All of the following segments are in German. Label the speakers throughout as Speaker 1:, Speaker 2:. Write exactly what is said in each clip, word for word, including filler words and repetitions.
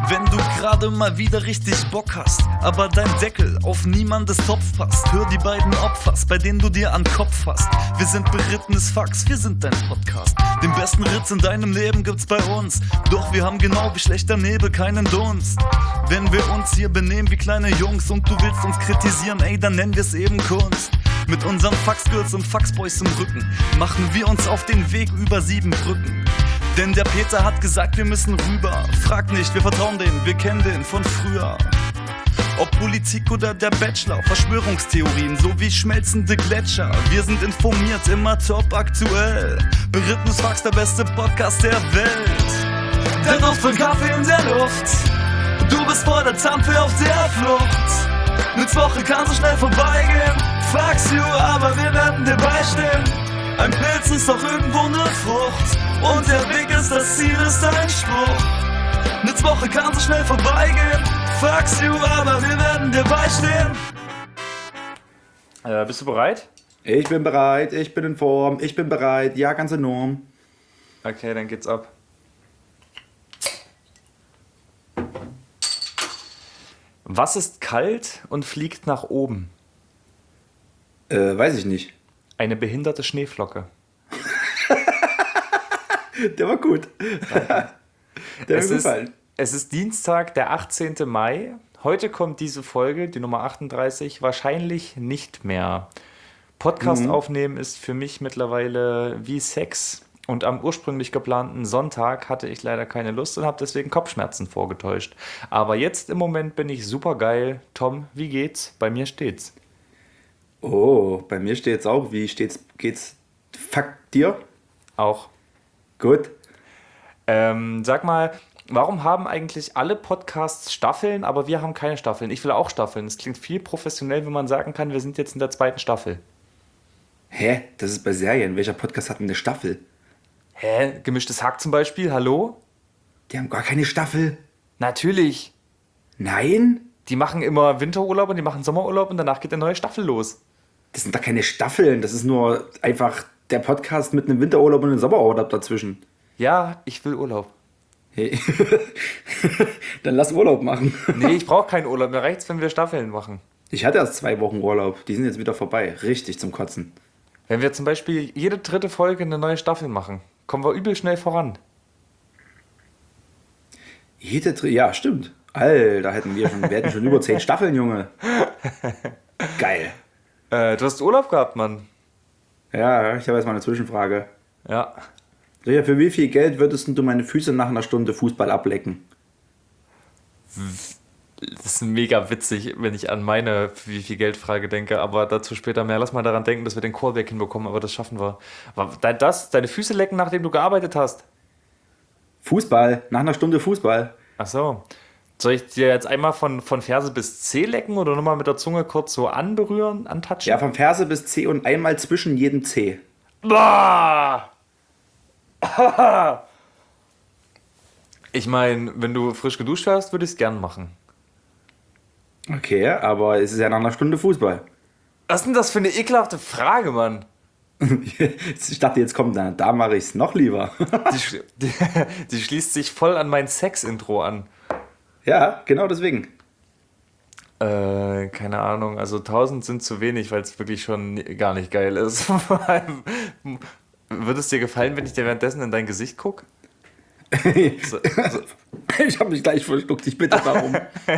Speaker 1: Wenn du gerade mal wieder richtig Bock hast, aber dein Deckel auf niemandes Topf passt, hör die beiden Opfers, bei denen du dir an Kopf fasst. Wir sind berittenes Fax, wir sind dein Podcast. Den besten Ritz in deinem Leben gibt's bei uns, doch wir haben genau wie schlechter Nebel keinen Dunst. Wenn wir uns hier benehmen wie kleine Jungs und du willst uns kritisieren, ey, dann nennen wir's eben Kunst. Mit unseren Faxgirls und Faxboys im Rücken machen wir uns auf den Weg über sieben Brücken. Denn der Peter hat gesagt, wir müssen rüber. Frag nicht, wir vertrauen denen, wir kennen den von früher. Ob Politik oder der Bachelor, Verschwörungstheorien sowie schmelzende Gletscher. Wir sind informiert, immer top aktuell. Berittenes Fax, der beste Podcast der Welt. Der Duft von Kaffee in der Luft. Du bist vor der Zampe auf der Flucht. Eine Woche kann so schnell vorbeigehen. Fax you, aber wir werden dir beistehen. Ein Pilz ist doch irgendwo eine Frucht. Und der Weg ist das Ziel, ist ein Spruch. Eine Woche kann so schnell vorbeigehen. Fax you, aber wir werden dir beistehen.
Speaker 2: Äh, bist du bereit?
Speaker 3: Ich bin bereit, ich bin in Form, ich bin bereit. Ja, ganz enorm.
Speaker 2: Okay, dann geht's ab. Was ist kalt und fliegt nach oben?
Speaker 3: Äh, weiß ich nicht.
Speaker 2: Eine behinderte Schneeflocke.
Speaker 3: Der war gut. Der
Speaker 2: es,
Speaker 3: hat mir
Speaker 2: ist,
Speaker 3: gefallen.
Speaker 2: es ist Dienstag, der achtzehnten Mai. Heute kommt diese Folge, die Nummer achtunddreißig, wahrscheinlich nicht mehr. Podcast
Speaker 3: Mhm.
Speaker 2: aufnehmen ist für mich mittlerweile wie Sex. Und am ursprünglich geplanten Sonntag hatte ich leider keine Lust und habe deswegen Kopfschmerzen vorgetäuscht. Aber jetzt im Moment bin ich super geil. Tom, wie geht's? Bei mir steht's.
Speaker 3: Oh, bei mir steht's auch. Wie steht's? Geht's? Fuck dir?
Speaker 2: Auch.
Speaker 3: Gut.
Speaker 2: Ähm, sag mal, warum haben eigentlich alle Podcasts Staffeln, aber wir haben keine Staffeln? Ich will auch Staffeln. Es klingt viel professionell, wenn man sagen kann, wir sind jetzt in der zweiten Staffel.
Speaker 3: Hä? Das ist bei Serien. Welcher Podcast hat denn eine Staffel?
Speaker 2: Hä? Gemischtes Hack zum Beispiel? Hallo?
Speaker 3: Die haben gar keine Staffel.
Speaker 2: Natürlich.
Speaker 3: Nein?
Speaker 2: Die machen immer Winterurlaub und die machen Sommerurlaub und danach geht eine neue Staffel los.
Speaker 3: Das sind doch keine Staffeln. Das ist nur einfach der Podcast mit einem Winterurlaub und einem Sommerurlaub dazwischen.
Speaker 2: Ja, ich will Urlaub.
Speaker 3: Hey. Dann lass Urlaub machen.
Speaker 2: Nee, ich brauche keinen Urlaub. Mir reicht's, wenn wir Staffeln machen.
Speaker 3: Ich hatte erst zwei Wochen Urlaub. Die sind jetzt wieder vorbei. Richtig zum Kotzen.
Speaker 2: Wenn wir zum Beispiel jede dritte Folge eine neue Staffel machen, kommen wir übel schnell voran.
Speaker 3: Jede Dr- Ja, stimmt. Alter, hätten wir schon, wir hätten schon über zehn Staffeln, Junge. Geil.
Speaker 2: Äh, du hast Urlaub gehabt, Mann.
Speaker 3: Ja, ich habe jetzt mal eine Zwischenfrage.
Speaker 2: Ja.
Speaker 3: Richard, für wie viel Geld würdest du meine Füße nach einer Stunde Fußball ablecken?
Speaker 2: Das ist mega witzig, wenn ich an meine wie viel Geldfrage denke, aber dazu später mehr. Lass mal daran denken, dass wir den Callback hinbekommen, aber das schaffen wir. War das, deine Füße lecken, nachdem du gearbeitet hast?
Speaker 3: Fußball, nach einer Stunde Fußball.
Speaker 2: Ach so. Soll ich dir jetzt einmal von, von Ferse bis Zeh lecken oder nochmal mit der Zunge kurz so anberühren, antatschen?
Speaker 3: Ja, vom Ferse bis C und einmal zwischen jedem C.
Speaker 2: Bah! Ich meine, wenn du frisch geduscht hast, würde ich es gern machen.
Speaker 3: Okay, aber es ist ja nach einer Stunde Fußball.
Speaker 2: Was ist denn das für eine ekelhafte Frage, Mann?
Speaker 3: Ich dachte, jetzt kommt, na, da mache ich es noch lieber.
Speaker 2: Die, sch- die, die schließt sich voll an mein Sex-Intro an.
Speaker 3: Ja, genau deswegen.
Speaker 2: Äh, keine Ahnung, also tausend sind zu wenig, weil es wirklich schon gar nicht geil ist. Vor allem, würde es dir gefallen, wenn ich dir währenddessen in dein Gesicht gucke? So, so.
Speaker 3: Ich habe mich gleich verschluckt, ich bitte darum.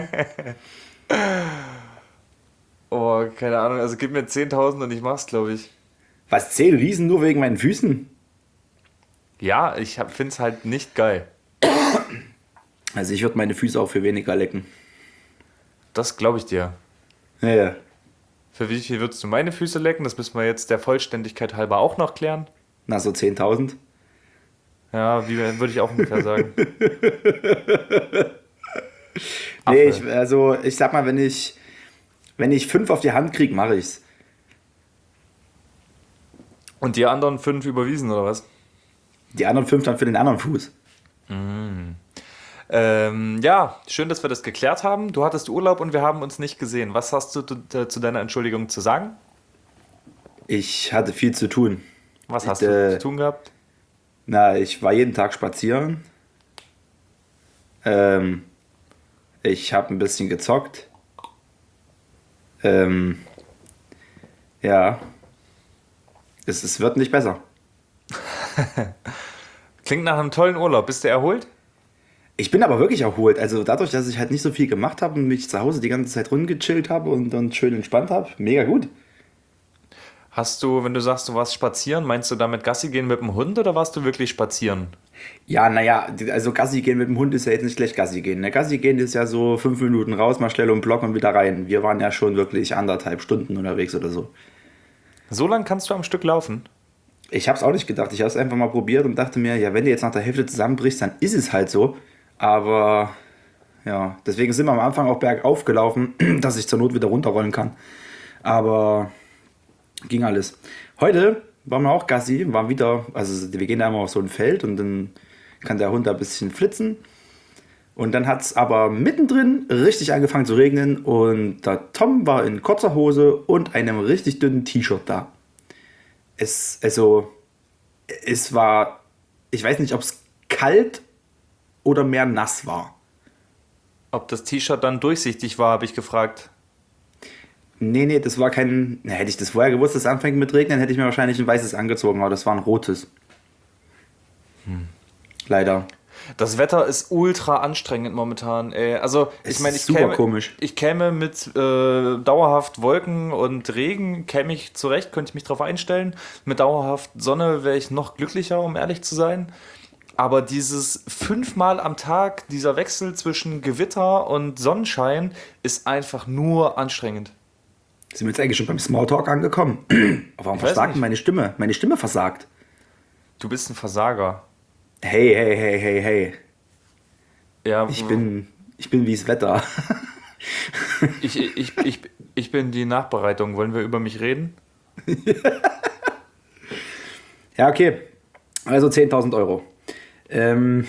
Speaker 2: Oh, keine Ahnung, also gib mir zehntausend und ich mach's, glaube ich.
Speaker 3: Was, zehn Riesen nur wegen meinen Füßen?
Speaker 2: Ja, ich finde es halt nicht geil.
Speaker 3: Also ich würde meine Füße auch für weniger lecken.
Speaker 2: Das glaube ich dir.
Speaker 3: Ja, ja.
Speaker 2: Für wie viel würdest du meine Füße lecken? Das müssen wir jetzt der Vollständigkeit halber auch noch klären.
Speaker 3: Na, so zehntausend.
Speaker 2: Ja, wie würde ich auch ungefähr sagen.
Speaker 3: Nee, ich, also ich sag mal, wenn ich, wenn ich fünf auf die Hand kriege, mache ich's.
Speaker 2: Und die anderen fünf überwiesen, oder was?
Speaker 3: Die anderen fünf dann für den anderen Fuß.
Speaker 2: Ähm, ja, schön, dass wir das geklärt haben. Du hattest Urlaub und wir haben uns nicht gesehen. Was hast du zu, zu deiner Entschuldigung zu sagen?
Speaker 3: Ich hatte viel zu tun.
Speaker 2: Was hast
Speaker 3: Ich,
Speaker 2: du
Speaker 3: äh,
Speaker 2: zu tun gehabt?
Speaker 3: Na, ich war jeden Tag spazieren. Ähm, Ich habe ein bisschen gezockt. Ähm, ja. Es, es wird nicht besser.
Speaker 2: Klingt nach einem tollen Urlaub. Bist du erholt?
Speaker 3: Ich bin aber wirklich erholt. Also dadurch, dass ich halt nicht so viel gemacht habe und mich zu Hause die ganze Zeit rumgechillt habe und dann schön entspannt habe, mega gut.
Speaker 2: Hast du, wenn du sagst, du warst spazieren, meinst du damit Gassi gehen mit dem Hund oder warst du wirklich spazieren?
Speaker 3: Ja, naja, also Gassi gehen mit dem Hund ist ja jetzt nicht schlecht Gassi gehen. Ne? Gassi gehen ist ja so fünf Minuten raus, mal schnell um den Block und wieder rein. Wir waren ja schon wirklich anderthalb Stunden unterwegs oder so.
Speaker 2: So lang kannst du am Stück laufen?
Speaker 3: Ich habe es auch nicht gedacht. Ich habe es einfach mal probiert und dachte mir, ja, wenn du jetzt nach der Hälfte zusammenbrichst, dann ist es halt so. Aber ja, deswegen sind wir am Anfang auch bergauf gelaufen, dass ich zur Not wieder runterrollen kann. Aber ging alles. Heute waren wir auch Gassi, waren wieder, also wir gehen da immer auf so ein Feld und dann kann der Hund da ein bisschen flitzen. Und dann hat es aber mittendrin richtig angefangen zu regnen und der Tom war in kurzer Hose und einem richtig dünnen T-Shirt da. Es, also, es war, ich weiß nicht, ob es kalt oder mehr nass war.
Speaker 2: Ob das T-Shirt dann durchsichtig war, habe ich gefragt.
Speaker 3: Nee, nee, das war kein, na, hätte ich das vorher gewusst, dass es anfängt mit Regnen, hätte ich mir wahrscheinlich ein weißes angezogen, aber das war ein rotes. Hm. Leider.
Speaker 2: Das Wetter ist ultra anstrengend momentan. Ey. Also,
Speaker 3: Es
Speaker 2: ich meine,
Speaker 3: ist
Speaker 2: ich
Speaker 3: super
Speaker 2: käme,
Speaker 3: komisch.
Speaker 2: ich käme mit äh, dauerhaft Wolken und Regen, käme ich zurecht, könnte ich mich drauf einstellen. Mit dauerhaft Sonne wäre ich noch glücklicher, um ehrlich zu sein. Aber dieses fünfmal am Tag, dieser Wechsel zwischen Gewitter und Sonnenschein, ist einfach nur anstrengend.
Speaker 3: Sind wir jetzt eigentlich schon beim Smalltalk angekommen? Aber warum
Speaker 2: Ich weiß
Speaker 3: versagt
Speaker 2: nicht.
Speaker 3: meine Stimme? Meine Stimme versagt.
Speaker 2: Du bist ein Versager.
Speaker 3: Hey, hey, hey, hey, hey.
Speaker 2: Ja,
Speaker 3: Ich bin, ich bin wie's Wetter.
Speaker 2: Ich, ich, ich, ich bin die Nachbereitung. Wollen wir über mich reden?
Speaker 3: Ja, okay. Also zehntausend Euro. Ähm,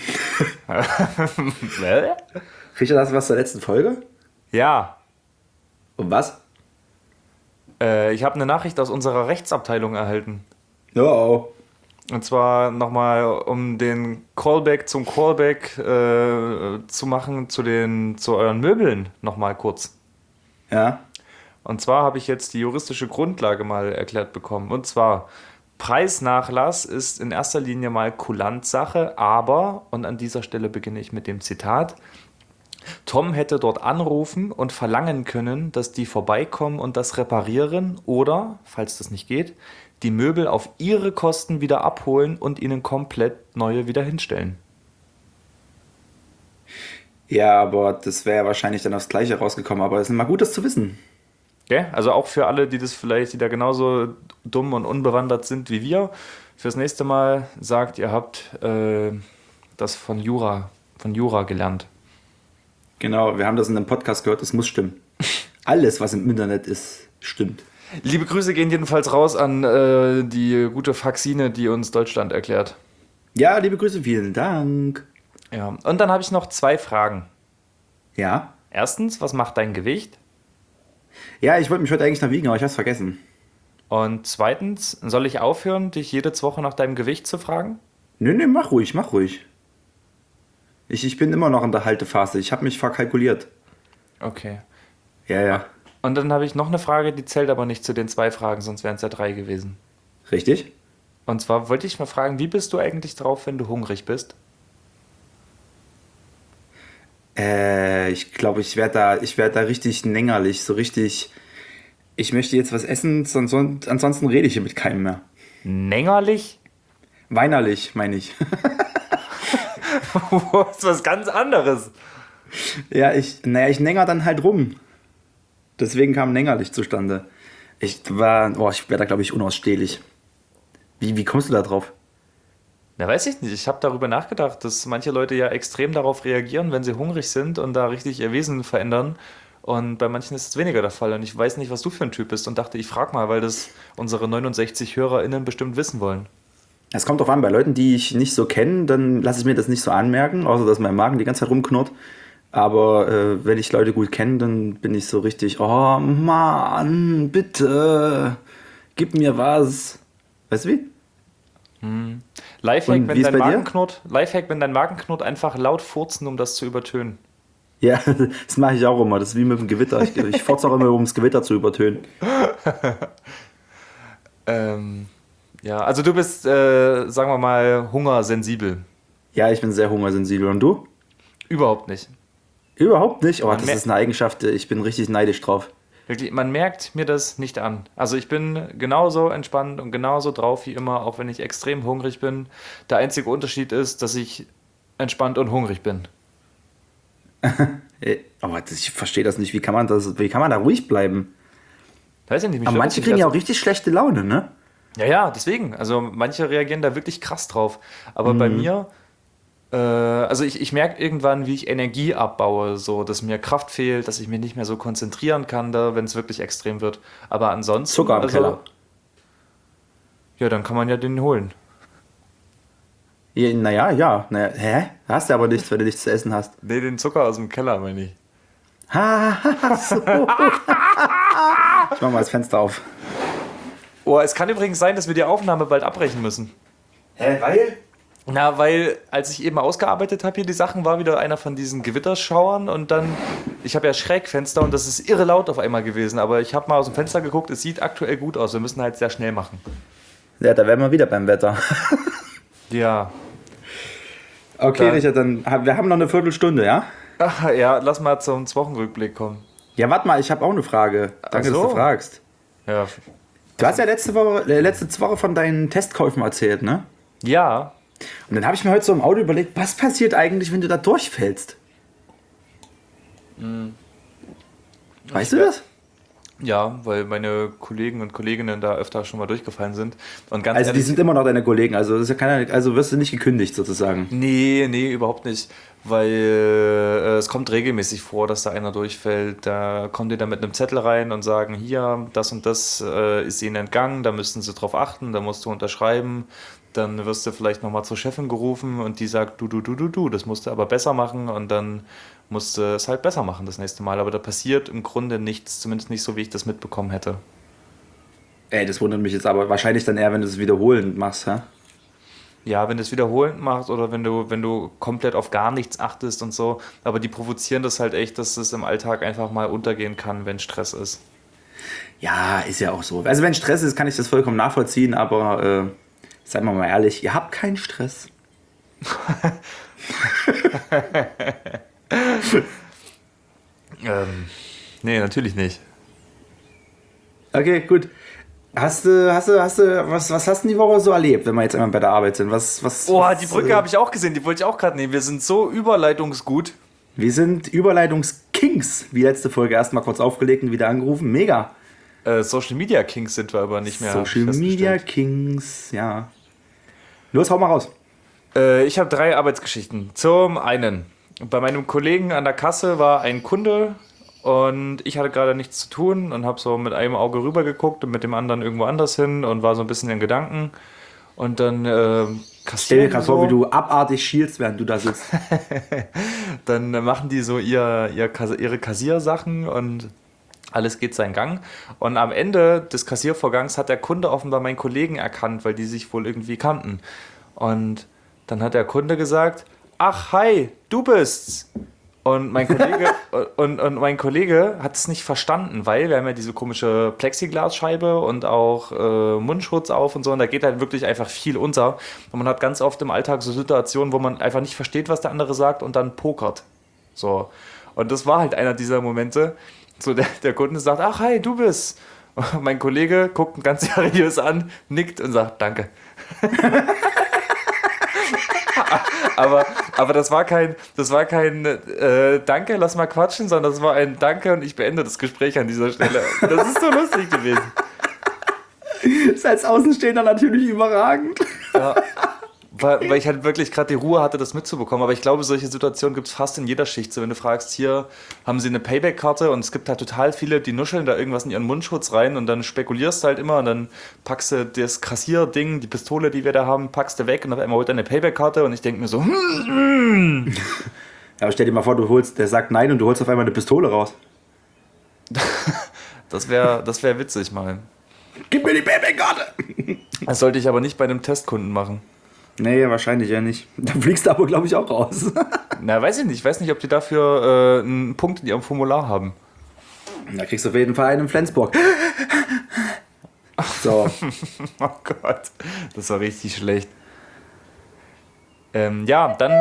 Speaker 3: kriegt ihr das was zur letzten Folge?
Speaker 2: Ja.
Speaker 3: Um was?
Speaker 2: Äh, ich habe eine Nachricht aus unserer Rechtsabteilung erhalten.
Speaker 3: Oh,
Speaker 2: Und zwar nochmal, um den Callback zum Callback äh, zu machen zu, den, zu euren Möbeln nochmal kurz.
Speaker 3: ja.
Speaker 2: Und zwar habe ich jetzt die juristische Grundlage mal erklärt bekommen. Und zwar, Preisnachlass ist in erster Linie mal Kulanzsache, aber, und an dieser Stelle beginne ich mit dem Zitat, Tom hätte dort anrufen und verlangen können, dass die vorbeikommen und das reparieren oder, falls das nicht geht, die Möbel auf ihre Kosten wieder abholen und ihnen komplett neue wieder hinstellen.
Speaker 3: Ja, aber das wäre ja wahrscheinlich dann aufs Gleiche rausgekommen. Aber es ist immer gut, das zu wissen.
Speaker 2: Okay? Also auch für alle, die das vielleicht, die da genauso dumm und unbewandert sind wie wir, fürs nächste Mal sagt, ihr habt äh, das von Jura, von Jura gelernt.
Speaker 3: Genau, wir haben das in einem Podcast gehört, das muss stimmen. Alles, was im Internet ist, stimmt.
Speaker 2: Liebe Grüße gehen jedenfalls raus an äh, die gute Faxine, die uns Deutschland erklärt.
Speaker 3: Ja, liebe Grüße, vielen Dank.
Speaker 2: Ja. Und dann habe ich noch zwei Fragen.
Speaker 3: Ja?
Speaker 2: Erstens, was macht dein Gewicht?
Speaker 3: Ja, ich wollte mich heute eigentlich noch wiegen, aber ich hab's vergessen.
Speaker 2: Und zweitens, soll ich aufhören, dich jede Woche nach deinem Gewicht zu fragen?
Speaker 3: Nö, nö, mach ruhig, mach ruhig. Ich, ich bin immer noch in der Haltephase. Ich habe mich verkalkuliert.
Speaker 2: Okay.
Speaker 3: Ja, ja.
Speaker 2: Und dann habe ich noch eine Frage, die zählt aber nicht zu den zwei Fragen, sonst wären es ja drei gewesen.
Speaker 3: Richtig?
Speaker 2: Und zwar wollte ich mal fragen, wie bist du eigentlich drauf, wenn du hungrig bist?
Speaker 3: Äh, ich glaube, ich werde da, ich werd da richtig nängerlich, so richtig. Ich möchte jetzt was essen, sonst, ansonsten rede ich hier mit keinem mehr.
Speaker 2: Nängerlich?
Speaker 3: Weinerlich, meine ich.
Speaker 2: Das ist was ganz anderes.
Speaker 3: Ja, ich, naja, ich nänger dann halt rum. Deswegen kam nängerlich zustande. Ich war, oh, ich wäre da, glaube ich, unausstehlich. Wie, wie kommst du da drauf?
Speaker 2: Na, weiß ich nicht. Ich habe darüber nachgedacht, dass manche Leute ja extrem darauf reagieren, wenn sie hungrig sind und da richtig ihr Wesen verändern. Und bei manchen ist es weniger der Fall. Und ich weiß nicht, was du für ein Typ bist und dachte, ich frage mal, weil das unsere neunundsechzig HörerInnen bestimmt wissen wollen.
Speaker 3: Es kommt drauf an, bei Leuten, die ich nicht so kenne, dann lasse ich mir das nicht so anmerken, außer dass mein Magen die ganze Zeit rumknurrt. Aber äh, wenn ich Leute gut kenne, dann bin ich so richtig, oh Mann, bitte, gib mir was. Weißt du wie?
Speaker 2: Hm. Lifehack,
Speaker 3: Und
Speaker 2: wenn
Speaker 3: wie ist
Speaker 2: dein
Speaker 3: bei dir?
Speaker 2: Magen knurrt, Lifehack, wenn dein Magen knurrt, einfach laut furzen, um das zu übertönen.
Speaker 3: Ja, das mache ich auch immer. Das ist wie mit dem Gewitter. Ich, ich fordere auch immer, um das Gewitter zu übertönen.
Speaker 2: Ähm, ja, also du bist, äh, sagen wir mal, hungersensibel.
Speaker 3: Ja, ich bin sehr hungersensibel. Und du?
Speaker 2: Überhaupt nicht.
Speaker 3: Überhaupt nicht. Oh,
Speaker 2: Man
Speaker 3: das
Speaker 2: mer-
Speaker 3: ist eine Eigenschaft, ich bin richtig neidisch drauf.
Speaker 2: Wirklich, man merkt mir das nicht an. Also ich bin genauso entspannt und genauso drauf wie immer, auch wenn ich extrem hungrig bin. Der einzige Unterschied ist, dass ich entspannt und hungrig bin.
Speaker 3: Äh, Aber das, ich verstehe das nicht. Wie kann man das, wie kann man da ruhig bleiben?
Speaker 2: Weiß ich nicht, mich
Speaker 3: Aber
Speaker 2: stört
Speaker 3: manche
Speaker 2: das
Speaker 3: kriegen
Speaker 2: nicht.
Speaker 3: ja auch
Speaker 2: Also,
Speaker 3: richtig schlechte Laune, ne?
Speaker 2: ja, ja, deswegen. Also manche reagieren da wirklich krass drauf. Aber bei
Speaker 3: Mhm.
Speaker 2: mir, äh, also ich, ich merke irgendwann, wie ich Energie abbaue, so dass mir Kraft fehlt, dass ich mich nicht mehr so konzentrieren kann, da, wenn es wirklich extrem wird. Aber ansonsten.
Speaker 3: Zucker im
Speaker 2: also,
Speaker 3: Keller.
Speaker 2: Ja, dann kann man ja den holen.
Speaker 3: Ja, naja, ja. Naja, hä? Hast du aber nichts, wenn du nichts zu essen hast.
Speaker 2: Nee, den Zucker aus dem Keller, meine ich.
Speaker 3: Ha, so. Ich mach mal das Fenster auf.
Speaker 2: Oh, es kann übrigens sein, dass wir die Aufnahme bald abbrechen müssen.
Speaker 3: Hä, weil?
Speaker 2: Na, weil als ich eben ausgearbeitet habe hier die Sachen, war wieder einer von diesen Gewitterschauern und dann, ich habe ja Schrägfenster und das ist irre laut auf einmal gewesen, aber ich habe mal aus dem Fenster geguckt, es sieht aktuell gut aus, wir müssen halt sehr schnell machen.
Speaker 3: Ja, da wären wir wieder beim Wetter.
Speaker 2: Ja.
Speaker 3: Okay,
Speaker 2: Klar.
Speaker 3: Richard, dann haben wir haben noch eine Viertelstunde, ja?
Speaker 2: Ach, ja, lass mal zum Wochenrückblick kommen.
Speaker 3: Ja, warte mal, ich habe auch eine Frage. Danke,
Speaker 2: Ach so.
Speaker 3: dass du fragst.
Speaker 2: Ja.
Speaker 3: Du hast ja letzte Woche, äh, letzte Woche von deinen Testkäufen erzählt, ne?
Speaker 2: Ja.
Speaker 3: Und dann habe ich mir heute so im Auto überlegt, was passiert eigentlich, wenn du da durchfällst? Weißt du das?
Speaker 2: Ja, weil meine Kollegen und Kolleginnen da öfter schon mal durchgefallen sind. Und ganz
Speaker 3: Also die
Speaker 2: ehrlich,
Speaker 3: sind immer noch deine Kollegen, also, das ist ja keine, also wirst du nicht gekündigt sozusagen.
Speaker 2: nee, nee, überhaupt nicht. Weil äh, es kommt regelmäßig vor, dass da einer durchfällt. Da kommen die dann mit einem Zettel rein und sagen, hier, das und das äh, ist ihnen entgangen, da müssten sie drauf achten, da musst du unterschreiben. Dann wirst du vielleicht nochmal zur Chefin gerufen und die sagt, du, du, du, du, du, das musst du aber besser machen und dann musst du es halt besser machen das nächste Mal. Aber da passiert im Grunde nichts, zumindest nicht so, wie ich das mitbekommen hätte.
Speaker 3: Ey, das wundert mich jetzt aber wahrscheinlich dann eher, wenn du es wiederholend machst, hä?
Speaker 2: Ja, wenn du es wiederholend machst oder wenn du, wenn du komplett auf gar nichts achtest und so. Aber die provozieren das halt echt, dass es im Alltag einfach mal untergehen kann, wenn Stress ist.
Speaker 3: Ja, ist ja auch so. Also wenn Stress ist, kann ich das vollkommen nachvollziehen, aber äh, seien wir mal ehrlich, ihr habt keinen Stress.
Speaker 2: Ähm, nee, natürlich nicht.
Speaker 3: Okay, gut. Hast du, hast du, hast du, was, was hast du die Woche so erlebt, wenn wir jetzt einmal bei der Arbeit sind? Was, was,
Speaker 2: Oh,
Speaker 3: was,
Speaker 2: die Brücke
Speaker 3: äh,
Speaker 2: habe ich auch gesehen, die wollte ich auch gerade nehmen. Wir sind so überleitungsgut.
Speaker 3: Wir sind Überleitungs-Kings, wie letzte Folge erstmal kurz aufgelegt und wieder angerufen. Mega.
Speaker 2: Äh, Social Media Kings sind wir aber nicht mehr.
Speaker 3: Social
Speaker 2: festgestellt.
Speaker 3: Media Kings, ja. Los, hau mal raus.
Speaker 2: Äh, ich habe drei Arbeitsgeschichten. Zum einen, bei meinem Kollegen an der Kasse war ein Kunde und ich hatte gerade nichts zu tun und habe so mit einem Auge rüber geguckt und mit dem anderen irgendwo anders hin und war so ein bisschen in Gedanken. Und dann äh,
Speaker 3: Stell dir
Speaker 2: kassieren
Speaker 3: gerade
Speaker 2: die
Speaker 3: vor,
Speaker 2: so,
Speaker 3: wie du abartig schielst, während du da sitzt.
Speaker 2: dann machen die so ihr, ihr, Kass- ihre Kassiersachen und alles geht seinen Gang. Und am Ende des Kassiervorgangs hat der Kunde offenbar meinen Kollegen erkannt, weil die sich wohl irgendwie kannten. Und dann hat der Kunde gesagt, ach, hi, du bist's. Und mein Kollege, und, und mein Kollege hat es nicht verstanden, weil wir haben ja diese komische Plexiglasscheibe und auch äh, Mundschutz auf und so. Und da geht halt wirklich einfach viel unter. Und man hat ganz oft im Alltag so Situationen, wo man einfach nicht versteht, was der andere sagt und dann pokert. So. Und das war halt einer dieser Momente. So, der, der Kunde sagt, ach, hi, du bist. Und mein Kollege guckt ihn ganz seriös an, nickt und sagt, danke. aber, aber das war kein, das war kein äh, Danke, lass mal quatschen, sondern das war ein Danke und ich beende das Gespräch an dieser Stelle. Das ist so lustig gewesen.
Speaker 3: Ist als Außenstehender natürlich überragend.
Speaker 2: Ja, weil, weil ich halt wirklich gerade die Ruhe hatte, das mitzubekommen. Aber ich glaube, solche Situationen gibt es fast in jeder Schicht. So, wenn du fragst, hier haben sie eine Payback-Karte und es gibt halt total viele, die nuscheln da irgendwas in ihren Mundschutz rein und dann spekulierst du halt immer und dann packst du das Kassierding, die Pistole, die wir da haben, packst du weg und auf einmal holt er eine Payback-Karte und ich denke mir so, hm,
Speaker 3: Ja, aber stell dir mal vor, du holst, der sagt nein und du holst auf einmal eine Pistole raus.
Speaker 2: das wäre das wär witzig mal.
Speaker 3: Gib mir die Payback-Karte!
Speaker 2: Das sollte ich aber nicht bei einem Testkunden machen.
Speaker 3: Nee, wahrscheinlich ja nicht. Da fliegst du aber, glaube ich, auch raus.
Speaker 2: Na, weiß ich nicht. Ich weiß nicht, ob die dafür äh, einen Punkt in ihrem Formular haben.
Speaker 3: Da kriegst du auf jeden Fall einen in Flensburg. So.
Speaker 2: Oh Gott, das war richtig schlecht. Ähm, ja, dann...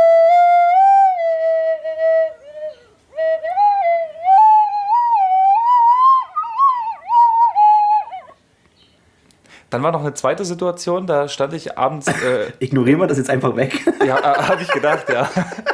Speaker 2: Dann war noch eine zweite Situation, da stand ich abends... Äh,
Speaker 3: Ignorieren wir das jetzt einfach weg.
Speaker 2: ja, äh, habe ich gedacht, ja.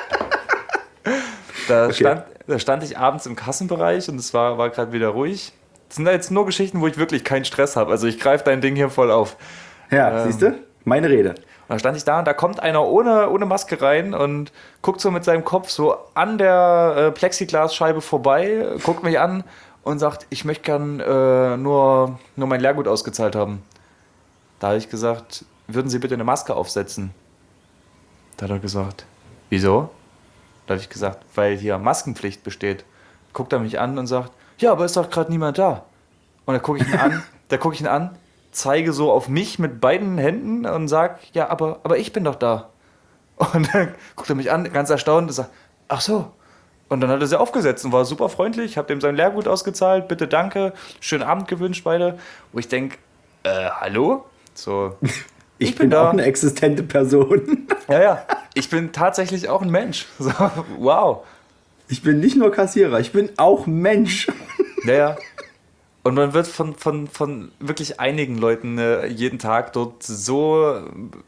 Speaker 2: Da,
Speaker 3: Okay.
Speaker 2: stand, da stand ich abends im Kassenbereich und es war, war gerade wieder ruhig. Das sind da jetzt nur Geschichten, wo ich wirklich keinen Stress habe. Also ich greife dein Ding hier voll auf.
Speaker 3: Ja,
Speaker 2: Ähm.
Speaker 3: siehst du? Meine Rede.
Speaker 2: Und da stand ich da und da kommt einer ohne, ohne Maske rein und guckt so mit seinem Kopf so an der äh, Plexiglasscheibe vorbei, guckt mich an und sagt, ich möchte gern äh, nur, nur mein Lehrgut ausgezahlt haben. Da habe ich gesagt, würden Sie bitte eine Maske aufsetzen? Da hat er gesagt, wieso? Da habe ich gesagt, weil hier Maskenpflicht besteht. Guckt er mich an und sagt, ja, aber ist doch gerade niemand da. Und da gucke ich ihn an, da gucke ich ihn an, zeige so auf mich mit beiden Händen und sage, ja, aber, aber ich bin doch da. Und dann guckt er mich an, ganz erstaunt und sagt, ach so. Und dann hat er sie aufgesetzt und war super freundlich, habe dem sein Lehrgut ausgezahlt, bitte danke, schönen Abend gewünscht beide. Wo ich denke, äh, hallo? So,
Speaker 3: Ich,
Speaker 2: Ich
Speaker 3: bin,
Speaker 2: bin da.
Speaker 3: auch eine existente Person.
Speaker 2: ja, ja, ich bin tatsächlich auch ein Mensch. So, wow.
Speaker 3: Ich bin nicht nur Kassierer, ich bin auch Mensch.
Speaker 2: Ja, ja. Und man wird von, von, von wirklich einigen Leuten äh, jeden Tag dort so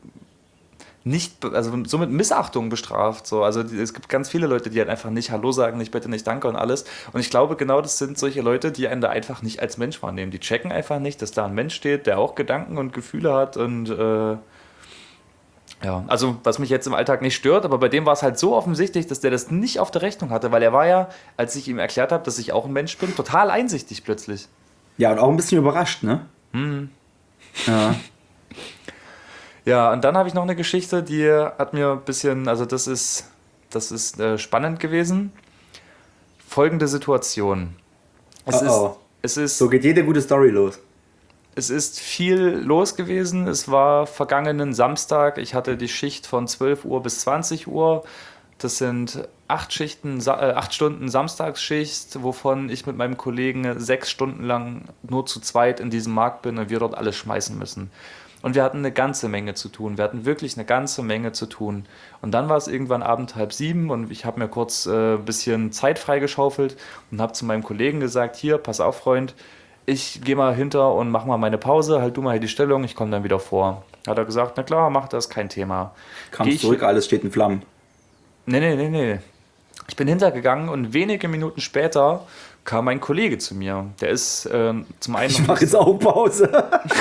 Speaker 2: nicht, be- also so mit Missachtung bestraft. So. Also die, es gibt ganz viele Leute, die halt einfach nicht Hallo sagen, nicht bitte, nicht danke und alles. Und ich glaube, genau das sind solche Leute, die einen da einfach nicht als Mensch wahrnehmen. Die checken einfach nicht, dass da ein Mensch steht, der auch Gedanken und Gefühle hat und äh, ja, also was mich jetzt im Alltag nicht stört, aber bei dem war es halt so offensichtlich, dass der das nicht auf der Rechnung hatte, weil er war ja, als ich ihm erklärt habe, dass ich auch ein Mensch bin, total einsichtig plötzlich.
Speaker 3: Ja, und auch ein bisschen überrascht, ne?
Speaker 2: Hm.
Speaker 3: Ja.
Speaker 2: Ja, und dann habe ich noch eine Geschichte, die hat mir ein bisschen, also das ist, das ist äh, spannend gewesen. Folgende Situation. Es
Speaker 3: Oh,
Speaker 2: ist,
Speaker 3: oh.
Speaker 2: es ist,
Speaker 3: So geht jede gute Story los.
Speaker 2: es ist viel los gewesen. Es war vergangenen Samstag. Ich hatte die Schicht von zwölf Uhr bis zwanzig Uhr. Das sind acht Schichten, Sa- äh, acht Stunden Samstagsschicht, wovon ich mit meinem Kollegen sechs Stunden lang nur zu zweit in diesem Markt bin und wir dort alles schmeißen müssen. Und wir hatten eine ganze Menge zu tun. Wir hatten wirklich eine ganze Menge zu tun. Und dann war es irgendwann Abend halb sieben und ich habe mir kurz äh, ein bisschen Zeit freigeschaufelt und habe zu meinem Kollegen gesagt, hier, pass auf, Freund, ich gehe mal hinter und mach mal meine Pause, halt du mal hier die Stellung, ich komme dann wieder vor. Hat er gesagt, na klar, mach das, kein Thema. Geh
Speaker 3: Kamst
Speaker 2: ich-
Speaker 3: zurück, alles steht in Flammen.
Speaker 2: Nee, nee, nee, nee. Ich bin hintergegangen und wenige Minuten später kam mein Kollege zu mir. Der ist äh, zum einen...
Speaker 3: Ich mache jetzt auch Pause.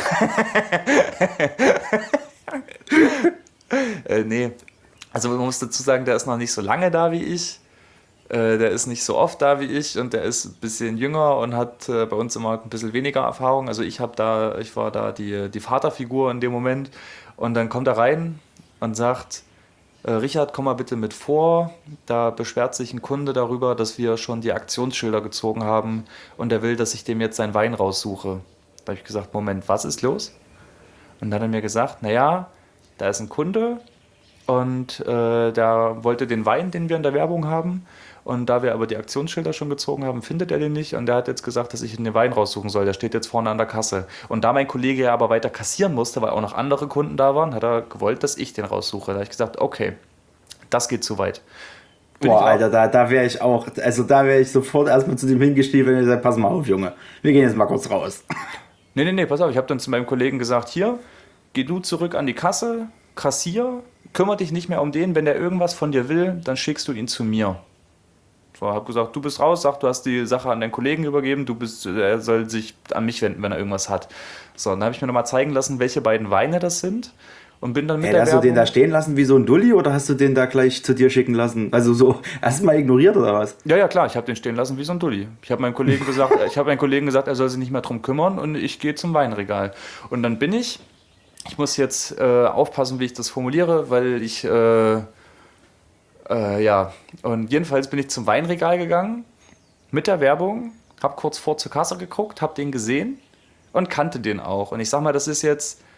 Speaker 2: Äh, nee. Also man muss dazu sagen, der ist noch nicht so lange da wie ich. Äh, der ist nicht so oft da wie ich und der ist ein bisschen jünger und hat äh, bei uns immer ein bisschen weniger Erfahrung. Also ich habe da, ich war da die, die Vaterfigur in dem Moment. Und dann kommt er rein und sagt, äh, Richard, komm mal bitte mit vor. Da beschwert sich ein Kunde darüber, dass wir schon die Aktionsschilder gezogen haben und er will, dass ich dem jetzt seinen Wein raussuche. Da habe ich gesagt, Moment, was ist los? Und dann hat er mir gesagt, naja, da ist ein Kunde und äh, der wollte den Wein, den wir in der Werbung haben. Und da wir aber die Aktionsschilder schon gezogen haben, findet er den nicht. Und der hat jetzt gesagt, dass ich ihn den Wein raussuchen soll. Der steht jetzt vorne an der Kasse. Und da mein Kollege ja aber weiter kassieren musste, weil auch noch andere Kunden da waren, hat er gewollt, dass ich den raussuche. Da habe ich gesagt, okay, das geht zu weit. Bin
Speaker 3: Boah,
Speaker 2: ich auch-
Speaker 3: Alter, da, da wäre ich auch, also da wäre ich sofort erstmal zu dem hingestiefelt und gesagt, pass mal auf, Junge, wir gehen jetzt mal kurz raus.
Speaker 2: Nee, nee, nee, pass auf, ich habe dann zu meinem Kollegen gesagt, hier, geh du zurück an die Kasse, kassier, kümmere dich nicht mehr um den, wenn der irgendwas von dir will, dann schickst du ihn zu mir. Ich habe gesagt, du bist raus, sag, du hast die Sache an deinen Kollegen übergeben, du bist, er soll sich an mich wenden, wenn er irgendwas hat. So, dann habe ich mir nochmal zeigen lassen, welche beiden Weine das sind und bin dann mit
Speaker 3: Ey,
Speaker 2: der
Speaker 3: hast du den da
Speaker 2: Werbung...
Speaker 3: stehen lassen wie so ein Dulli oder hast du den da gleich zu dir schicken lassen? Also so erstmal ignoriert oder was?
Speaker 2: Ja, ja, klar, ich habe den stehen lassen wie so ein Dulli. Ich habe meinem Kollegen gesagt, ich habe meinem Kollegen gesagt, er soll sich nicht mehr drum kümmern und ich gehe zum Weinregal. Und dann bin ich, ich muss jetzt äh, aufpassen, wie ich das formuliere, weil ich, äh, äh, ja, und jedenfalls bin ich zum Weinregal gegangen mit der Werbung, habe kurz vor zur Kasse geguckt, habe den gesehen und kannte den auch. Und ich sag mal, das ist jetzt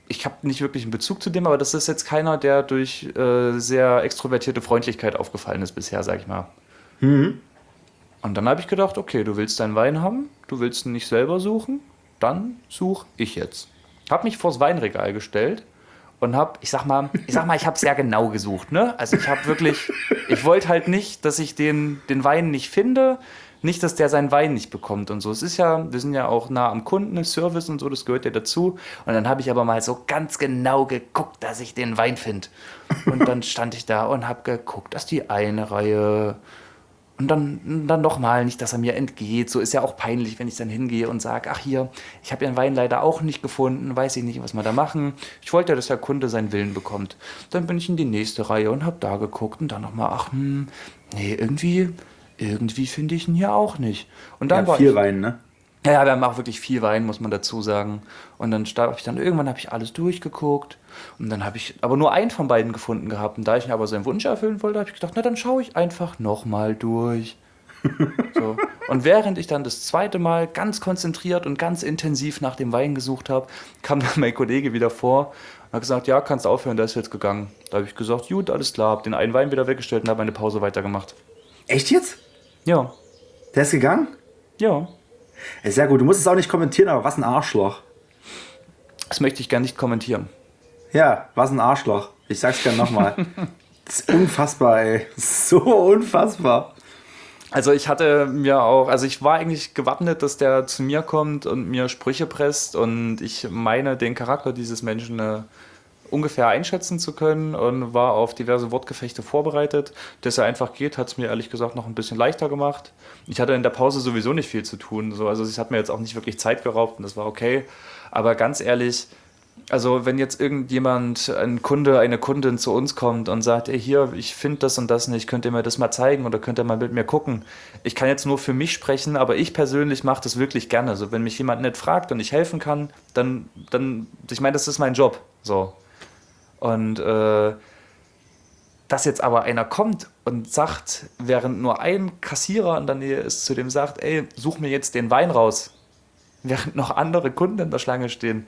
Speaker 2: ich habe nicht wirklich einen Bezug zu dem, aber das ist jetzt keiner, der durch äh, sehr extrovertierte Freundlichkeit aufgefallen ist bisher, sag ich mal.
Speaker 3: Mhm.
Speaker 2: Und dann habe ich gedacht, okay, du willst deinen Wein haben, du willst ihn nicht selber suchen, dann suche ich jetzt. Habe mich vors Weinregal gestellt und habe, ich sag mal, ich sag mal, ich habe sehr genau gesucht, ne? Also ich habe wirklich, ich wollte halt nicht, dass ich den, den Wein nicht finde, nicht, dass der seinen Wein nicht bekommt und so. Es ist ja, wir sind ja auch nah am Kunden, Service und so, das gehört ja dazu. Und dann habe ich aber mal so ganz genau geguckt, dass ich den Wein finde. Und dann stand ich da und habe geguckt, dass die eine Reihe und dann, dann nochmal, nicht, dass er mir entgeht. So ist ja auch peinlich, wenn ich dann hingehe und sage, ach hier, ich habe Ihren Wein leider auch nicht gefunden, weiß ich nicht, was wir da machen. Ich wollte ja, dass der Kunde seinen Willen bekommt. Dann bin ich in die nächste Reihe und habe da geguckt und dann nochmal, ach, hm, nee, irgendwie... Irgendwie finde ich ihn hier auch nicht. Und dann
Speaker 3: Ja,
Speaker 2: war
Speaker 3: viel
Speaker 2: ich,
Speaker 3: Wein, ne?
Speaker 2: ja, ja, wir haben auch wirklich viel Wein, muss man dazu sagen. Und dann habe ich dann irgendwann habe ich alles durchgeguckt und dann habe ich aber nur einen von beiden gefunden gehabt. Und da ich mir aber seinen Wunsch erfüllen wollte, habe ich gedacht, na dann schaue ich einfach nochmal durch. So. Und während ich dann das zweite Mal ganz konzentriert und ganz intensiv nach dem Wein gesucht habe, kam dann mein Kollege wieder vor und hat gesagt, ja, kannst aufhören, der ist jetzt gegangen. Da habe ich gesagt, gut, alles klar, habe den einen Wein wieder weggestellt und habe meine Pause weitergemacht.
Speaker 3: Echt jetzt?
Speaker 2: Ja,
Speaker 3: Der ist gegangen?
Speaker 2: ja.
Speaker 3: Ist sehr gut. Du musst es auch nicht kommentieren, aber was ein Arschloch.
Speaker 2: Das möchte ich gerne nicht kommentieren.
Speaker 3: Ja, was ein Arschloch. Ich sag's gerne nochmal. Das ist unfassbar, ey. So unfassbar.
Speaker 2: Also ich hatte mir auch, also ich war eigentlich gewappnet, dass der zu mir kommt und mir Sprüche presst und ich meine, den Charakter dieses Menschen äh, ungefähr einschätzen zu können und war auf diverse Wortgefechte vorbereitet. Dass er einfach geht, hat es mir ehrlich gesagt noch ein bisschen leichter gemacht. Ich hatte in der Pause sowieso nicht viel zu tun, so, also es hat mir jetzt auch nicht wirklich Zeit geraubt und das war okay. Aber ganz ehrlich, also wenn jetzt irgendjemand, ein Kunde, eine Kundin zu uns kommt und sagt, ey hier, ich finde das und das nicht, könnt ihr mir das mal zeigen oder könnt ihr mal mit mir gucken. Ich kann jetzt nur für mich sprechen, aber ich persönlich mache das wirklich gerne. Also wenn mich jemand nicht fragt und ich helfen kann, dann, dann ich meine, das ist mein Job. So. Und äh, dass jetzt aber einer kommt und sagt, während nur ein Kassierer in der Nähe ist, zu dem sagt, ey, such mir jetzt den Wein raus, während noch andere Kunden in der Schlange stehen.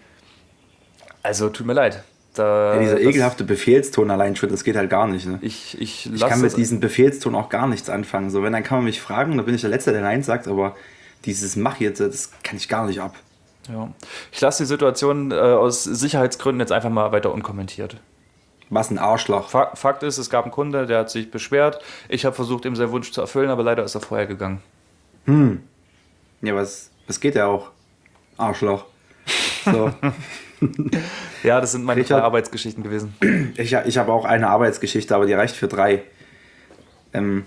Speaker 2: Also, tut mir leid. Da,
Speaker 3: Ja, dieser
Speaker 2: das,
Speaker 3: ekelhafte Befehlston allein schon, das geht halt gar nicht. Ne?
Speaker 2: Ich, ich,
Speaker 3: Ich
Speaker 2: lass
Speaker 3: kann mit
Speaker 2: das-
Speaker 3: diesem Befehlston auch gar nichts anfangen. So, wenn, dann kann man mich fragen, dann bin ich der Letzte, der Nein sagt, aber dieses Mach jetzt, das kann ich gar nicht ab.
Speaker 2: Ja. Ich lasse die Situation äh, aus Sicherheitsgründen jetzt einfach mal weiter unkommentiert.
Speaker 3: Was ein Arschloch.
Speaker 2: Fa- Fakt ist, es gab einen Kunde, der hat sich beschwert. Ich habe versucht, ihm seinen Wunsch zu erfüllen, aber leider ist er vorher gegangen.
Speaker 3: Ja, was, was geht ja auch? Arschloch. So.
Speaker 2: Ja, das sind meine
Speaker 3: Richard?
Speaker 2: drei Arbeitsgeschichten gewesen.
Speaker 3: Ich, ich habe auch eine Arbeitsgeschichte, aber die reicht für drei. Ähm,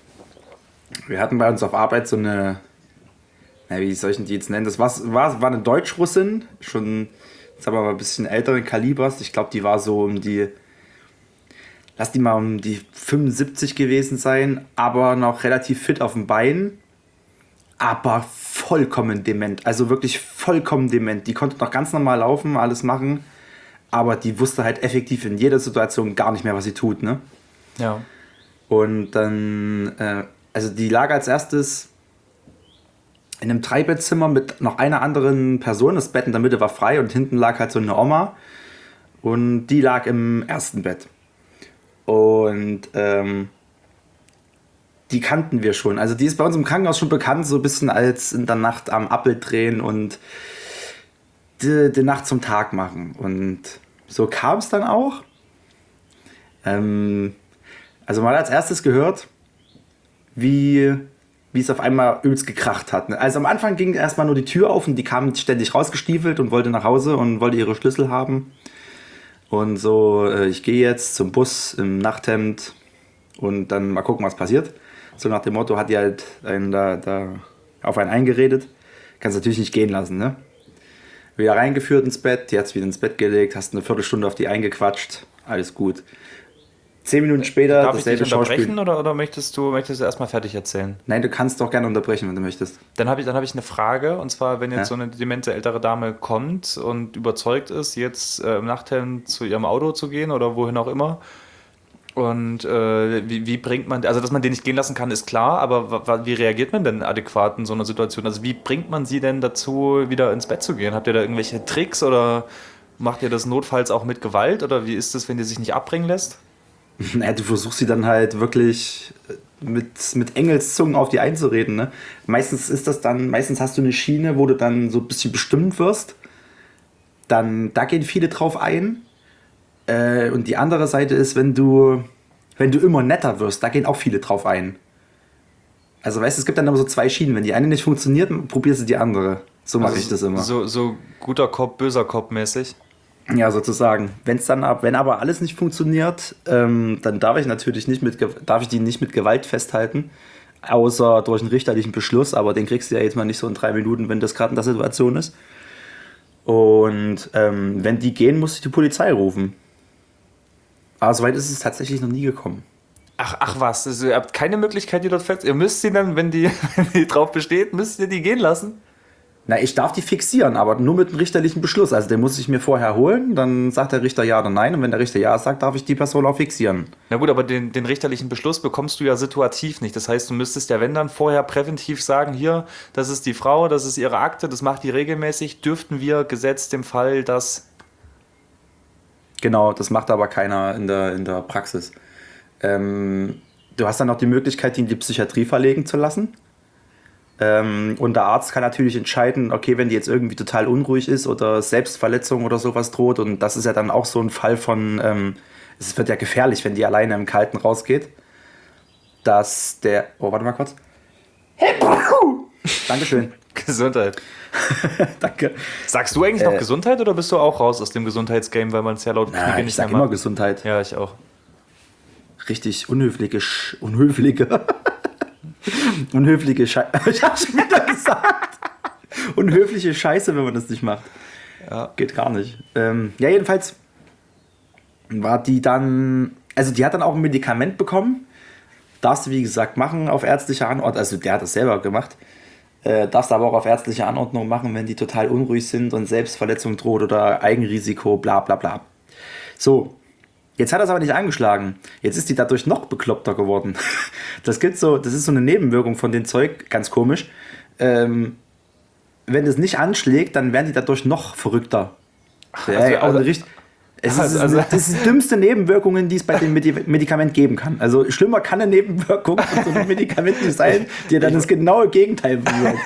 Speaker 3: wir hatten bei uns auf Arbeit so eine, na, wie soll ich denn die jetzt nennen? Das war, war, war eine Deutsch-Russin, schon, sagen wir mal, ein bisschen älteren Kalibers. Ich glaube, die war so um die, lass die mal um die fünfundsiebzig gewesen sein, aber noch relativ fit auf dem Bein, aber vollkommen dement. Also wirklich vollkommen dement. Die konnte noch ganz normal laufen, alles machen, aber die wusste halt effektiv in jeder Situation gar nicht mehr, was sie tut, ne?
Speaker 2: Ja.
Speaker 3: Und dann, äh, also die lag als erstes in einem Dreibettzimmer mit noch einer anderen Person. Das Bett in der Mitte war frei und hinten lag halt so eine Oma. Und die lag im ersten Bett. Und ähm, die kannten wir schon. Also die ist bei uns im Krankenhaus schon bekannt, so ein bisschen als in der Nacht am Appel drehen und die, die Nacht zum Tag machen. Und so kam es dann auch. Ähm, also man hat als erstes gehört, wie, wie es auf einmal übelst gekracht hat. Ne? Also am Anfang ging erstmal nur die Tür auf und die kam ständig rausgestiefelt und wollte nach Hause und wollte ihre Schlüssel haben. Und so, äh, ich gehe jetzt zum Bus im Nachthemd und dann mal gucken, was passiert. So nach dem Motto hat die halt einen da, da auf einen eingeredet. Kannst natürlich nicht gehen lassen, ne? Wieder reingeführt ins Bett, die hat es wieder ins Bett gelegt, hast eine Viertelstunde auf die eingequatscht, alles gut. Zehn Minuten später
Speaker 2: Darf ich dich
Speaker 3: dasselbe
Speaker 2: unterbrechen
Speaker 3: Schauspiel.
Speaker 2: oder, oder möchtest du möchtest du erstmal fertig erzählen?
Speaker 3: Nein, du kannst doch gerne unterbrechen, wenn du möchtest.
Speaker 2: Dann habe ich, dann hab ich eine Frage, und zwar, wenn jetzt
Speaker 3: Ja.
Speaker 2: so eine demente ältere Dame kommt und überzeugt ist, jetzt äh, im Nachthemd zu ihrem Auto zu gehen oder wohin auch immer, und äh, wie, wie bringt man, also dass man den nicht gehen lassen kann, ist klar, aber wa- wa- wie reagiert man denn adäquat in so einer Situation? Also wie bringt man sie denn dazu, wieder ins Bett zu gehen? Habt ihr da irgendwelche Tricks oder Macht ihr das notfalls auch mit Gewalt oder wie ist es, wenn die sich nicht abbringen lässt?
Speaker 3: Naja, du versuchst sie dann halt wirklich mit, mit Engelszungen auf die einzureden. Ne? Meistens ist das dann, meistens hast du eine Schiene, wo du dann so ein bisschen bestimmt wirst. Dann, da gehen viele drauf ein. Äh, und die andere Seite ist, wenn du, wenn du immer netter wirst, da gehen auch viele drauf ein. Also weißt du, es gibt dann immer so zwei Schienen. Wenn die eine nicht funktioniert, probierst du die andere. So mache
Speaker 2: Also
Speaker 3: ich das immer.
Speaker 2: So, so guter Cop, böser Cop mäßig.
Speaker 3: Ja, sozusagen. Wenn's dann ab, wenn aber alles nicht funktioniert, ähm, dann darf ich natürlich nicht mit, Ge- darf ich die nicht mit Gewalt festhalten, außer durch einen richterlichen Beschluss, aber den kriegst du ja jetzt mal nicht so in drei Minuten, wenn das gerade in der Situation ist. Und ähm, wenn die gehen, muss ich die Polizei rufen. Aber soweit ist es tatsächlich noch nie gekommen.
Speaker 2: Ach, ach was, also ihr habt keine Möglichkeit, die dort fest... Ihr müsst sie dann, wenn die, wenn die drauf besteht, müsst ihr die gehen lassen?
Speaker 3: Na, ich darf die fixieren, aber nur mit einem richterlichen Beschluss. Also den muss ich mir vorher holen, dann sagt der Richter ja oder nein. Und wenn der Richter ja sagt, darf ich die Person auch fixieren.
Speaker 2: Na gut, aber den, den richterlichen Beschluss bekommst du ja situativ nicht. Das heißt, du müsstest ja, wenn dann, vorher präventiv sagen, hier, das ist die Frau, das ist ihre Akte, das macht die regelmäßig, dürften wir gesetzt im Fall, dass...
Speaker 3: Genau, das macht aber keiner in der, in der Praxis. Ähm, du hast dann noch die Möglichkeit, die in die Psychiatrie verlegen zu lassen. Ähm, und der Arzt kann natürlich entscheiden, okay, wenn die jetzt irgendwie total unruhig ist oder Selbstverletzung oder sowas droht. Und das ist ja dann auch so ein Fall von, ähm, es wird ja gefährlich, wenn die alleine im Kalten rausgeht. Dass der, oh, warte mal kurz. Dankeschön.
Speaker 2: Gesundheit.
Speaker 3: Danke.
Speaker 2: Sagst du eigentlich noch
Speaker 3: Äh,
Speaker 2: Gesundheit oder bist du auch raus aus dem Gesundheitsgame, weil man es ja laut
Speaker 3: Na,
Speaker 2: Knigge
Speaker 3: ich
Speaker 2: nicht
Speaker 3: sag
Speaker 2: mehr
Speaker 3: immer
Speaker 2: macht?
Speaker 3: Gesundheit.
Speaker 2: Ja, ich auch.
Speaker 3: Richtig unhöfliche, Sch unhöfliche, unhöfliche Scheiße. Ich hab's schon wieder gesagt. Unhöfliche Scheiße, wenn man das nicht macht.
Speaker 2: Ja.
Speaker 3: Geht gar nicht. Ähm, ja, jedenfalls war die dann, also die hat dann auch ein Medikament bekommen. Darfst du, wie gesagt, machen auf ärztliche Anordnung. Also der hat das selber gemacht. Äh, darfst aber auch auf ärztliche Anordnung machen, wenn die total unruhig sind und Selbstverletzung droht oder Eigenrisiko, bla bla bla. So. Jetzt hat er es aber nicht angeschlagen. Jetzt ist die dadurch noch bekloppter geworden. Das gibt so, das ist so eine Nebenwirkung von dem Zeug, ganz komisch. Ähm, wenn das nicht anschlägt, dann werden die dadurch noch verrückter. Ja,
Speaker 2: also-
Speaker 3: auch
Speaker 2: also-
Speaker 3: eine richt- es
Speaker 2: also-
Speaker 3: ist,
Speaker 2: also-
Speaker 3: das ist die dümmste Nebenwirkungen, die es bei dem Medi- Medikament geben kann. Also schlimmer kann eine Nebenwirkung von so einem Medikament nicht sein, die dann das genaue Gegenteil bewirkt.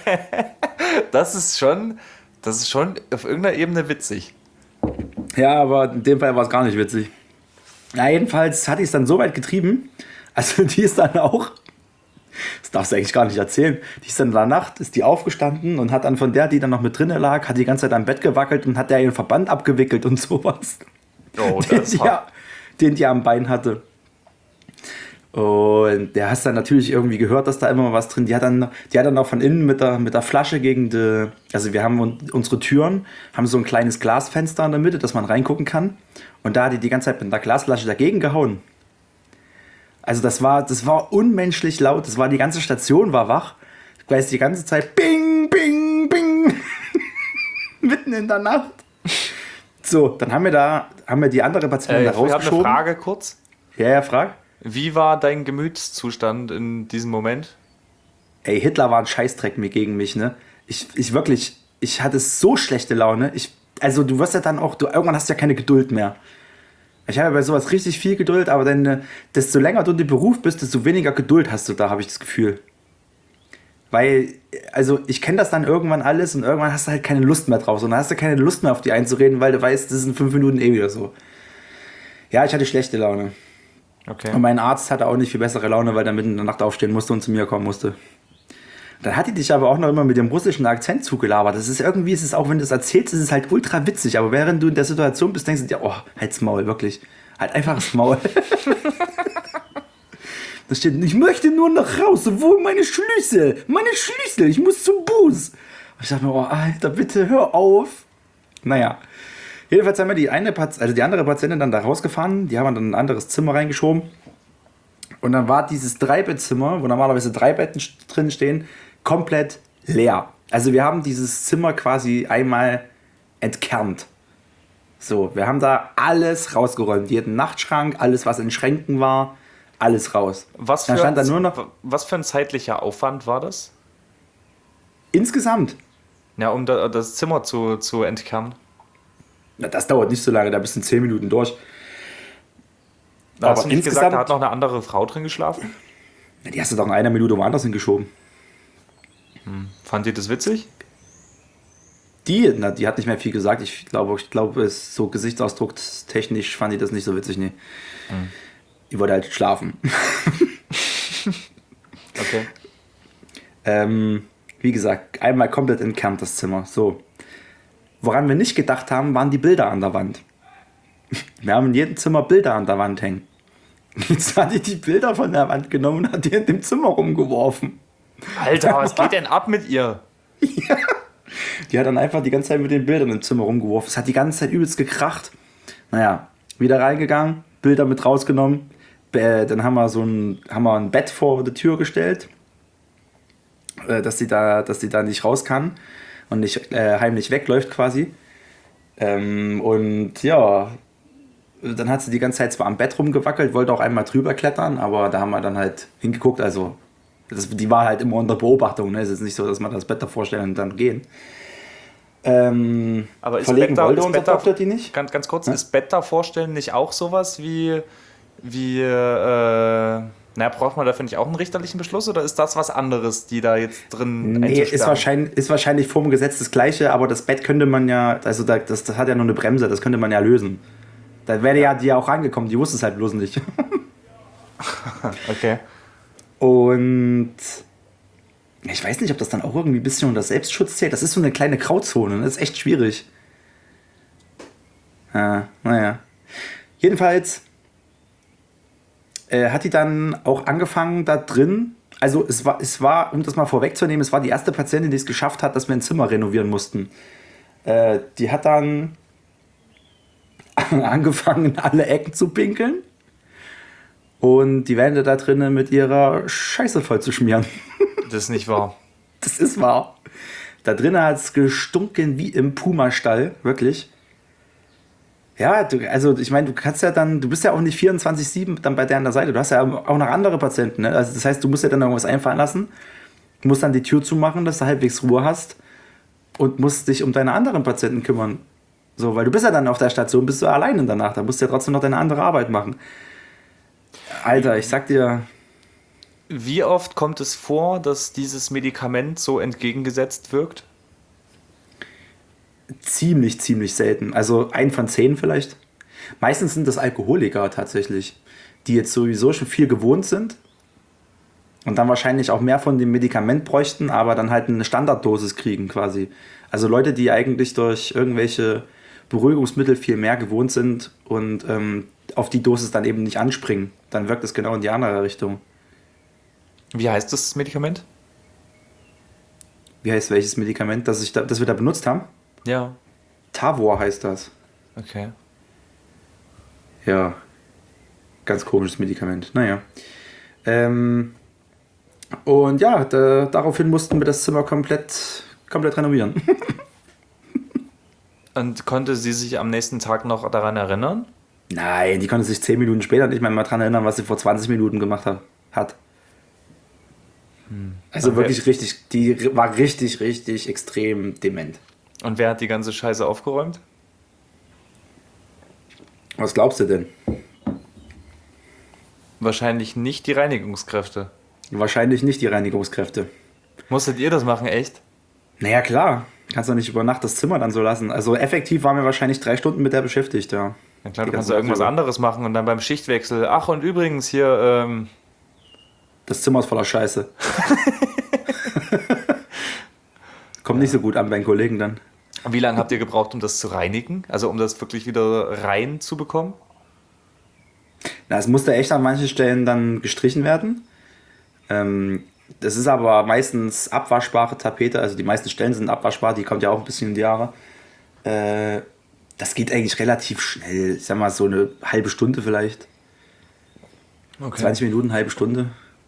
Speaker 2: Das ist schon, das ist schon auf irgendeiner Ebene witzig.
Speaker 3: Ja, aber in dem Fall war es gar nicht witzig. Ja, jedenfalls hat die es dann so weit getrieben, also die ist dann auch, das darfst du eigentlich gar nicht erzählen, die ist dann in der Nacht, ist die aufgestanden und hat dann von der, die dann noch mit drinnen lag, hat die ganze Zeit am Bett gewackelt und hat der ihren Verband abgewickelt und sowas.
Speaker 2: Oh,
Speaker 3: den,
Speaker 2: das
Speaker 3: die,
Speaker 2: war...
Speaker 3: ja, den die am Bein hatte. Und der hast dann natürlich irgendwie gehört, dass da immer mal was drin. Die hat dann, die hat dann auch von innen mit der, mit der Flasche gegen die, also wir haben un- unsere Türen, haben so ein kleines Glasfenster in der Mitte, dass man reingucken kann. Und da hat die die ganze Zeit mit einer Glasflasche dagegen gehauen. Also das war, das war unmenschlich laut. Das war, die ganze Station war wach. Ich weiß, die ganze Zeit bing, bing, bing. Mitten in der Nacht. So, dann haben wir da, haben wir die andere Patientin
Speaker 2: Äh,
Speaker 3: da
Speaker 2: ich habe eine
Speaker 3: rausgeschoben.
Speaker 2: Frage kurz.
Speaker 3: Ja, ja, frag.
Speaker 2: Wie war dein Gemütszustand in diesem Moment?
Speaker 3: Ey, Hitler war ein Scheißdreck mir gegen mich, ne? Ich, ich wirklich, ich hatte so schlechte Laune. Ich, also du wirst ja dann auch, du irgendwann hast du ja keine Geduld mehr. Ich habe ja bei sowas richtig viel Geduld, aber dann, äh, desto länger du in dem Beruf bist, desto weniger Geduld hast du da, habe ich das Gefühl. Weil, also ich kenne das dann irgendwann alles und irgendwann hast du halt keine Lust mehr drauf. Und dann hast du keine Lust mehr auf die einzureden, weil du weißt, das ist in fünf Minuten eh wieder so. Ja, ich hatte schlechte Laune.
Speaker 2: Okay.
Speaker 3: Und mein Arzt hatte auch nicht viel bessere Laune, weil er mitten in der Nacht aufstehen musste und zu mir kommen musste. Dann hat die dich aber auch noch immer mit dem russischen Akzent zugelabert. Das ist irgendwie, ist es auch wenn du es erzählst, ist es halt ultra witzig. Aber während du in der Situation bist, denkst du dir, oh, halt's Maul, wirklich. Halt einfach das Maul. Da steht, ich möchte nur nach Hause. Wo meine Schlüssel? Meine Schlüssel, ich muss zum Bus. Und ich dachte mir, oh, Alter, bitte hör auf. Naja. Jedenfalls haben wir die eine Pat- also die andere Patientin dann da rausgefahren, die haben wir dann in ein anderes Zimmer reingeschoben. Und dann war dieses Dreibettzimmer, wo normalerweise drei Betten st- drin stehen, komplett leer. Also wir haben dieses Zimmer quasi einmal entkernt. So, wir haben da alles rausgeräumt. Jeden Nachtschrank, alles was in Schränken war, alles raus.
Speaker 2: Was
Speaker 3: Dann
Speaker 2: für,
Speaker 3: stand da nur noch
Speaker 2: was für ein zeitlicher Aufwand war das?
Speaker 3: insgesamt.
Speaker 2: Ja, um da, das Zimmer zu, zu entkernen.
Speaker 3: Na, das dauert nicht so lange, da bist du in zehn Minuten durch.
Speaker 2: Da hast
Speaker 3: Aber
Speaker 2: du nicht gesagt,
Speaker 3: insgesamt-
Speaker 2: da hat noch eine andere Frau drin geschlafen?
Speaker 3: Na, die hast du doch in einer Minute woanders hingeschoben.
Speaker 2: Fand ihr das witzig?
Speaker 3: Die, na, die hat nicht mehr viel gesagt. Ich glaube, ich glaube, es so gesichtsausdruckstechnisch fand die das nicht so witzig, nee. Die wollte halt schlafen.
Speaker 2: Okay.
Speaker 3: ähm, wie gesagt, einmal komplett entkernt das Zimmer. So. Woran wir nicht gedacht haben, waren die Bilder an der Wand. Wir haben in jedem Zimmer Bilder an der Wand hängen. Jetzt hat die die Bilder von der Wand genommen und hat die in dem Zimmer rumgeworfen.
Speaker 2: Alter, was geht denn ab mit ihr?
Speaker 3: Die hat dann einfach die ganze Zeit mit den Bildern im Zimmer rumgeworfen. Es hat die ganze Zeit übelst gekracht. Naja, wieder reingegangen, Bilder mit rausgenommen. Be- Dann haben wir so ein, haben wir ein Bett vor die Tür gestellt, äh, dass sie da, dass sie da nicht raus kann und nicht äh, heimlich wegläuft quasi. Ähm, und ja, dann hat sie die ganze Zeit zwar am Bett rumgewackelt, wollte auch einmal drüber klettern, aber da haben wir dann halt hingeguckt. Also das, die war halt immer unter Beobachtung. Ne? Es ist nicht so, dass man das Bett davor stellen und dann gehen. Ähm,
Speaker 2: Aber ist
Speaker 3: verlegen
Speaker 2: Bett da-
Speaker 3: wollte
Speaker 2: ist
Speaker 3: unser
Speaker 2: Bett da-
Speaker 3: Doktor die nicht?
Speaker 2: Ganz, ganz kurz,
Speaker 3: Ja?
Speaker 2: ist Bett da vorstellen nicht auch sowas wie, wie äh, na, braucht man dafür nicht auch einen richterlichen Beschluss oder ist das was anderes, die da jetzt drin
Speaker 3: Nee, ist
Speaker 2: einzusperren?
Speaker 3: wahrscheinlich, ist wahrscheinlich vorm Gesetz das Gleiche, aber das Bett könnte man ja, also da, das, das hat ja nur eine Bremse, das könnte man ja lösen. Da wäre ja die ja auch rangekommen, die wusste es halt bloß nicht.
Speaker 2: Okay.
Speaker 3: Und ich weiß nicht, ob das dann auch irgendwie ein bisschen unter Selbstschutz zählt. Das ist so eine kleine Grauzone, ne? Das ist echt schwierig. Ja, naja. Jedenfalls äh, hat die dann auch angefangen da drin, also es war, es war, um das mal vorwegzunehmen, es war die erste Patientin, die es geschafft hat, dass wir ein Zimmer renovieren mussten. Äh, die hat dann angefangen, in alle Ecken zu pinkeln und die Wände da drinnen mit ihrer Scheiße voll zu schmieren.
Speaker 2: Das ist nicht wahr.
Speaker 3: Das ist wahr. Da drinnen hat es gestunken wie im Puma-Stall, wirklich. Ja, du, also ich meine, du kannst ja dann, du bist ja auch nicht vierundzwanzig sieben dann bei der an der Seite. Du hast ja auch noch andere Patienten. Ne? Also das heißt, du musst ja dann irgendwas einfallen lassen. Du musst dann die Tür zumachen, dass du halbwegs Ruhe hast und musst dich um deine anderen Patienten kümmern. So, weil du bist ja dann auf der Station, bist du alleine danach. Da musst du ja trotzdem noch deine andere Arbeit machen. Alter, ich sag dir,
Speaker 2: Wie oft kommt es vor, dass dieses Medikament so entgegengesetzt wirkt?
Speaker 3: ziemlich, ziemlich selten. Also ein von zehn vielleicht. Meistens sind das Alkoholiker tatsächlich, die jetzt sowieso schon viel gewohnt sind und dann wahrscheinlich auch mehr von dem Medikament bräuchten, aber dann halt eine Standarddosis kriegen quasi. Also Leute, die eigentlich durch irgendwelche Beruhigungsmittel viel mehr gewohnt sind und ähm, auf die Dosis dann eben nicht anspringen. Dann wirkt es genau in die andere Richtung.
Speaker 2: Wie heißt das Medikament?
Speaker 3: Wie heißt welches Medikament, das, ich da, das wir da benutzt haben?
Speaker 2: Ja.
Speaker 3: Tavor heißt das.
Speaker 2: Okay.
Speaker 3: Ja, ganz komisches Medikament. Naja. Ähm, und ja, da, daraufhin mussten wir das Zimmer komplett, komplett renovieren.
Speaker 2: Und konnte sie sich am nächsten Tag noch daran erinnern?
Speaker 3: Nein, die konnte sich zehn Minuten später nicht mehr mal dran erinnern, was sie vor zwanzig Minuten gemacht hat. hat. Also
Speaker 2: Okay.
Speaker 3: wirklich richtig, die war richtig, richtig extrem dement.
Speaker 2: Und wer hat die ganze Scheiße aufgeräumt?
Speaker 3: Was glaubst du denn?
Speaker 2: Wahrscheinlich nicht die Reinigungskräfte.
Speaker 3: Wahrscheinlich nicht die Reinigungskräfte.
Speaker 2: Musstet ihr das machen, echt?
Speaker 3: Naja, klar. Kannst doch nicht über Nacht das Zimmer dann so lassen. Also effektiv waren wir wahrscheinlich drei Stunden mit der beschäftigt, ja.
Speaker 2: Na klar, du
Speaker 3: Die
Speaker 2: kannst
Speaker 3: ganze
Speaker 2: ja irgendwas
Speaker 3: Nacht über.
Speaker 2: anderes machen und dann beim Schichtwechsel. Ach, und übrigens hier, ähm,
Speaker 3: Das Zimmer ist voller Scheiße. Kommt nicht so gut an bei den Kollegen dann.
Speaker 2: wie lange habt ihr gebraucht, um das zu reinigen? Also um das wirklich wieder rein zu bekommen?
Speaker 3: Na, es musste echt an manchen Stellen dann gestrichen werden. Ähm, das ist aber meistens abwaschbare Tapete, also die meisten Stellen sind abwaschbar, die kommt ja auch ein bisschen in die Jahre. Äh, das geht eigentlich relativ schnell, ich sag mal so eine halbe Stunde vielleicht.
Speaker 2: Okay.
Speaker 3: zwanzig Minuten, halbe Stunde.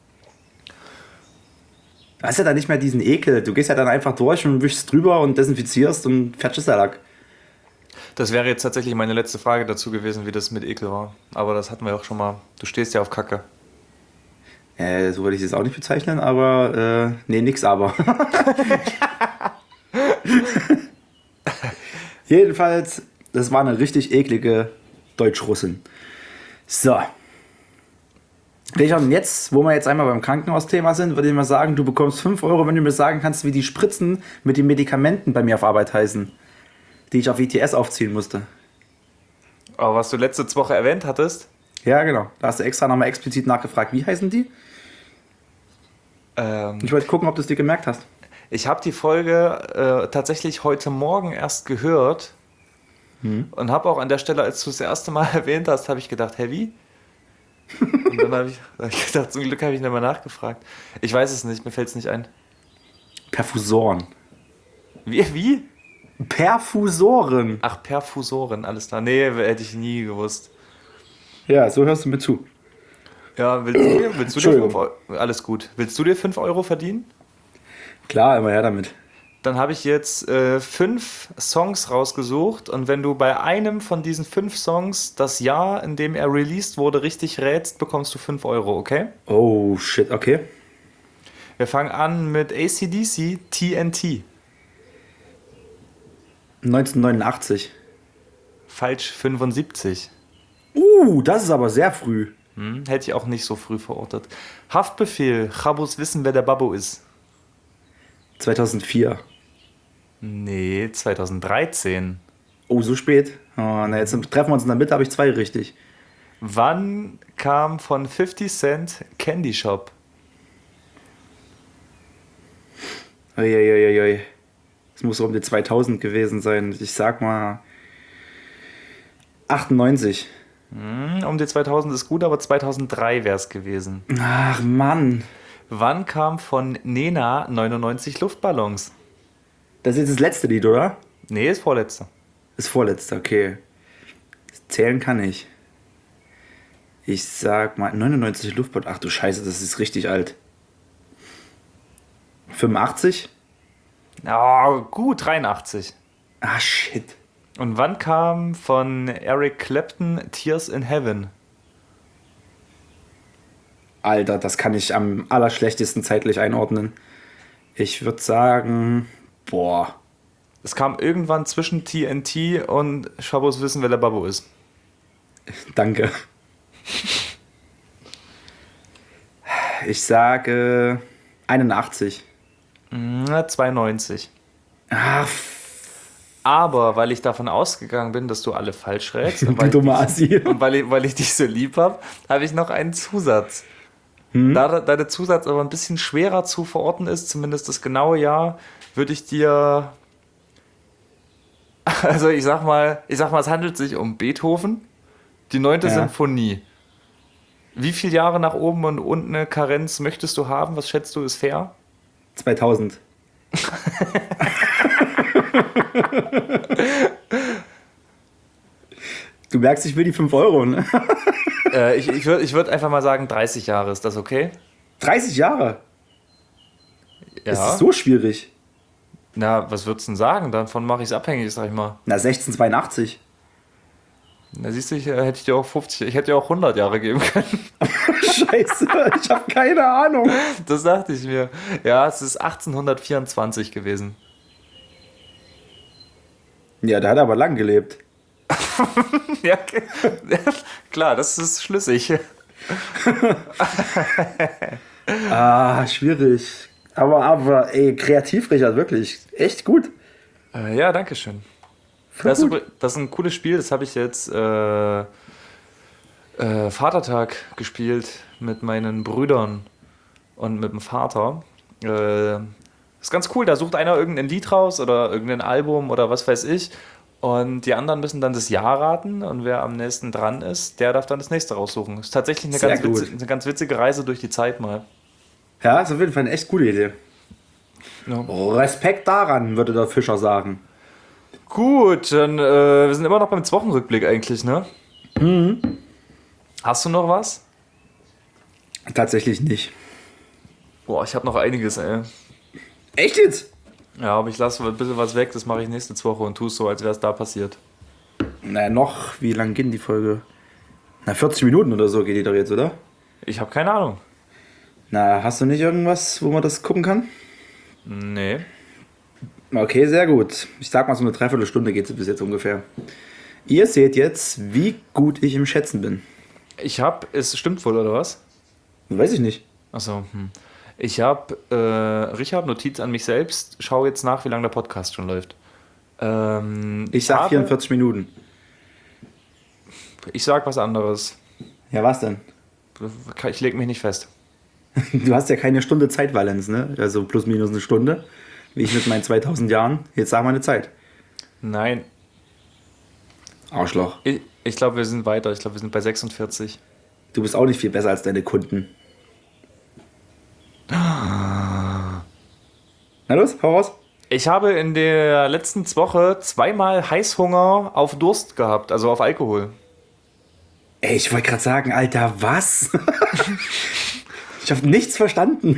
Speaker 3: Du hast ja dann nicht mehr diesen Ekel. Du gehst ja dann einfach durch und wischst drüber und desinfizierst und fertig ist der Lack.
Speaker 2: Das wäre jetzt tatsächlich meine letzte Frage dazu gewesen, wie das mit Ekel war. Aber das hatten wir auch schon mal. Du stehst ja auf Kacke.
Speaker 3: Äh, so würde ich es jetzt auch nicht bezeichnen, aber äh, nee, nix aber. Jedenfalls Das war eine richtig eklige Deutsch-Russin. So. Richard, und jetzt, wo wir jetzt einmal beim Krankenhausthema sind, würde ich mal sagen, du bekommst fünf Euro, wenn du mir sagen kannst, wie die Spritzen mit den Medikamenten bei mir auf Arbeit heißen, die ich auf I T S aufziehen musste.
Speaker 2: Aber was du letzte Woche erwähnt hattest?
Speaker 3: Ja, genau. Da hast du extra nochmal explizit nachgefragt. Wie heißen die?
Speaker 2: Ähm,
Speaker 3: Ich wollte gucken, ob du es dir gemerkt hast.
Speaker 2: ich habe die Folge äh, tatsächlich heute Morgen erst gehört
Speaker 3: Hm.
Speaker 2: und habe auch an der Stelle, als du es das erste Mal erwähnt hast, habe ich gedacht, hä, wie? Und dann habe ich, hab ich gedacht, zum Glück habe ich nicht mal nachgefragt. Ich weiß es nicht, mir fällt es nicht ein.
Speaker 3: Perfusoren.
Speaker 2: Wie? Wie?
Speaker 3: Perfusoren.
Speaker 2: Ach, Perfusoren, alles klar. Nee, hätte ich nie gewusst.
Speaker 3: Ja, so hörst du mir zu.
Speaker 2: Ja, willst du dir, willst du dir
Speaker 3: Entschuldigung.
Speaker 2: fünf Euro, alles gut. Willst du dir fünf Euro verdienen?
Speaker 3: Klar, immer her damit.
Speaker 2: Dann habe ich jetzt äh, fünf Songs rausgesucht und wenn du bei einem von diesen fünf Songs das Jahr, in dem er released wurde, richtig rätst, bekommst du fünf Euro, okay?
Speaker 3: Oh, shit, okay.
Speaker 2: Wir fangen an mit A C D C, T N T.
Speaker 3: neunzehnhundertneunundachtzig.
Speaker 2: Falsch, fünfundsiebzig.
Speaker 3: Uh, das ist aber sehr früh.
Speaker 2: Hm, hätte ich auch nicht so früh verortet. Haftbefehl, Chabos wissen, wer der Babbo ist.
Speaker 3: zweitausendvier.
Speaker 2: Nee, zweitausenddreizehn.
Speaker 3: Oh, so spät? Oh, na, jetzt treffen wir uns in der Mitte, habe ich zwei richtig.
Speaker 2: Wann kam von fifty Cent Candy Shop?
Speaker 3: Uiuiuiui. Es muss so um die zweitausend gewesen sein. Ich sag mal achtundneunzig.
Speaker 2: Hm, um die zweitausend ist gut, aber zweitausenddrei wäre es gewesen.
Speaker 3: Ach, Mann.
Speaker 2: Wann kam von Nena neunundneunzig Luftballons?
Speaker 3: Das ist jetzt das letzte Lied, oder?
Speaker 2: Nee, ist vorletzter.
Speaker 3: Das vorletzte, okay. Zählen kann ich. Ich sag mal neunundneunzig Luftballons. Ach du Scheiße, das ist richtig alt. fünfundachtzig?
Speaker 2: Oh, gut, dreiundachtzig.
Speaker 3: Ah, shit.
Speaker 2: Und wann kam von Eric Clapton Tears in Heaven?
Speaker 3: Alter, das kann ich am allerschlechtesten zeitlich einordnen. Ich würde sagen, boah.
Speaker 2: Es kam irgendwann zwischen T N T und Chabos wissen, wer der Babbo ist.
Speaker 3: Danke. Ich sage einundachtzig.
Speaker 2: Na, zweiundneunzig.
Speaker 3: Ah,
Speaker 2: Aber weil ich davon ausgegangen bin, dass du alle falsch rätst und
Speaker 3: du
Speaker 2: weil,
Speaker 3: dummer Assi.
Speaker 2: und weil, ich, weil ich dich so lieb habe, habe ich noch einen Zusatz.
Speaker 3: Hm?
Speaker 2: Da, da der Zusatz aber ein bisschen schwerer zu verorten ist, zumindest das genaue Jahr, würde ich dir... Also ich sag mal, ich sag mal, es handelt sich um Beethoven, die neunte
Speaker 3: Ja.
Speaker 2: Symphonie. Wie viele Jahre nach oben und unten eine Karenz möchtest du haben? Was schätzt du, ist fair?
Speaker 3: zweitausend. Du merkst, ich will die fünf Euro, ne?
Speaker 2: Äh, ich ich würde ich würd einfach mal sagen, dreißig Jahre, ist das okay?
Speaker 3: dreißig Jahre?
Speaker 2: Ja.
Speaker 3: Das ist so schwierig.
Speaker 2: Na, was würdest du denn sagen? Davon mache ich es abhängig, sag ich mal.
Speaker 3: Na, sechzehnhundertzweiundachtzig.
Speaker 2: Na, siehst du, ich, äh, hätte ich dir auch fünfzig, ich hätte dir auch hundert Jahre geben können.
Speaker 3: Scheiße, ich habe keine Ahnung.
Speaker 2: Das dachte ich mir. Ja, es ist achtzehnhundertvierundzwanzig gewesen.
Speaker 3: Ja, der hat aber lang gelebt.
Speaker 2: Ja, okay. Klar, das ist schlüssig.
Speaker 3: Ah, schwierig. Aber, aber, ey, kreativ, Richard, wirklich. Echt gut.
Speaker 2: Äh, ja, danke schön.
Speaker 3: Voll
Speaker 2: Das ist,
Speaker 3: gut.
Speaker 2: übr- das ist ein cooles Spiel, das habe ich jetzt äh, äh, Vatertag gespielt mit meinen Brüdern und mit dem Vater. Äh, ist ganz cool, da sucht einer irgendein Lied raus oder irgendein Album oder was weiß ich und die anderen müssen dann das Jahr raten und wer am nächsten dran ist, der darf dann das nächste raussuchen. Ist tatsächlich eine,
Speaker 3: Sehr
Speaker 2: ganz,
Speaker 3: gut.
Speaker 2: witzi- eine ganz witzige Reise durch die Zeit mal.
Speaker 3: Ja, ist auf jeden Fall eine echt gute Idee.
Speaker 2: Ja.
Speaker 3: Respekt daran, würde der Fischer sagen.
Speaker 2: Gut, dann äh, wir sind immer noch beim Wochenrückblick eigentlich, ne?
Speaker 3: Mhm.
Speaker 2: Hast du noch was?
Speaker 3: Tatsächlich nicht.
Speaker 2: Boah, ich habe noch einiges, ey.
Speaker 3: Echt jetzt?
Speaker 2: Ja, aber ich lasse ein bisschen was weg, das mache ich nächste Woche und tue es so, als wäre es da passiert.
Speaker 3: Na, noch, wie lang geht denn die Folge? Na, vierzig Minuten oder so geht die doch jetzt, oder?
Speaker 2: Ich habe keine Ahnung.
Speaker 3: Na, hast du nicht irgendwas, wo man das gucken kann?
Speaker 2: Nee.
Speaker 3: Okay, sehr gut. Ich sag mal, so eine Dreiviertelstunde geht es bis jetzt ungefähr. Ihr seht jetzt, wie gut ich im Schätzen bin.
Speaker 2: Ich habe, es stimmt wohl, oder was?
Speaker 3: Weiß ich nicht.
Speaker 2: Achso, hm. Ich habe, äh, Richard, Notiz an mich selbst, schau jetzt nach, wie lange der Podcast schon läuft. Ähm,
Speaker 3: Ich sag
Speaker 2: habe-
Speaker 3: vierundvierzig Minuten.
Speaker 2: Ich sag was anderes.
Speaker 3: Ja, was denn?
Speaker 2: Ich lege mich nicht fest.
Speaker 3: Du hast ja keine Stunde Zeitvalenz, ne? Also plus minus eine Stunde. Wie ich mit meinen zweitausend Jahren. Jetzt sag mal eine Zeit.
Speaker 2: Nein,
Speaker 3: Arschloch.
Speaker 2: ich, ich glaube, wir sind weiter. Ich glaube, wir sind bei sechsundvierzig.
Speaker 3: Du bist auch nicht viel besser als deine Kunden. Na los, hau raus.
Speaker 2: Ich habe in der letzten Woche zweimal Heißhunger auf Durst gehabt, also auf Alkohol.
Speaker 3: Ey, ich wollte gerade sagen, Alter, was? Ich habe nichts verstanden.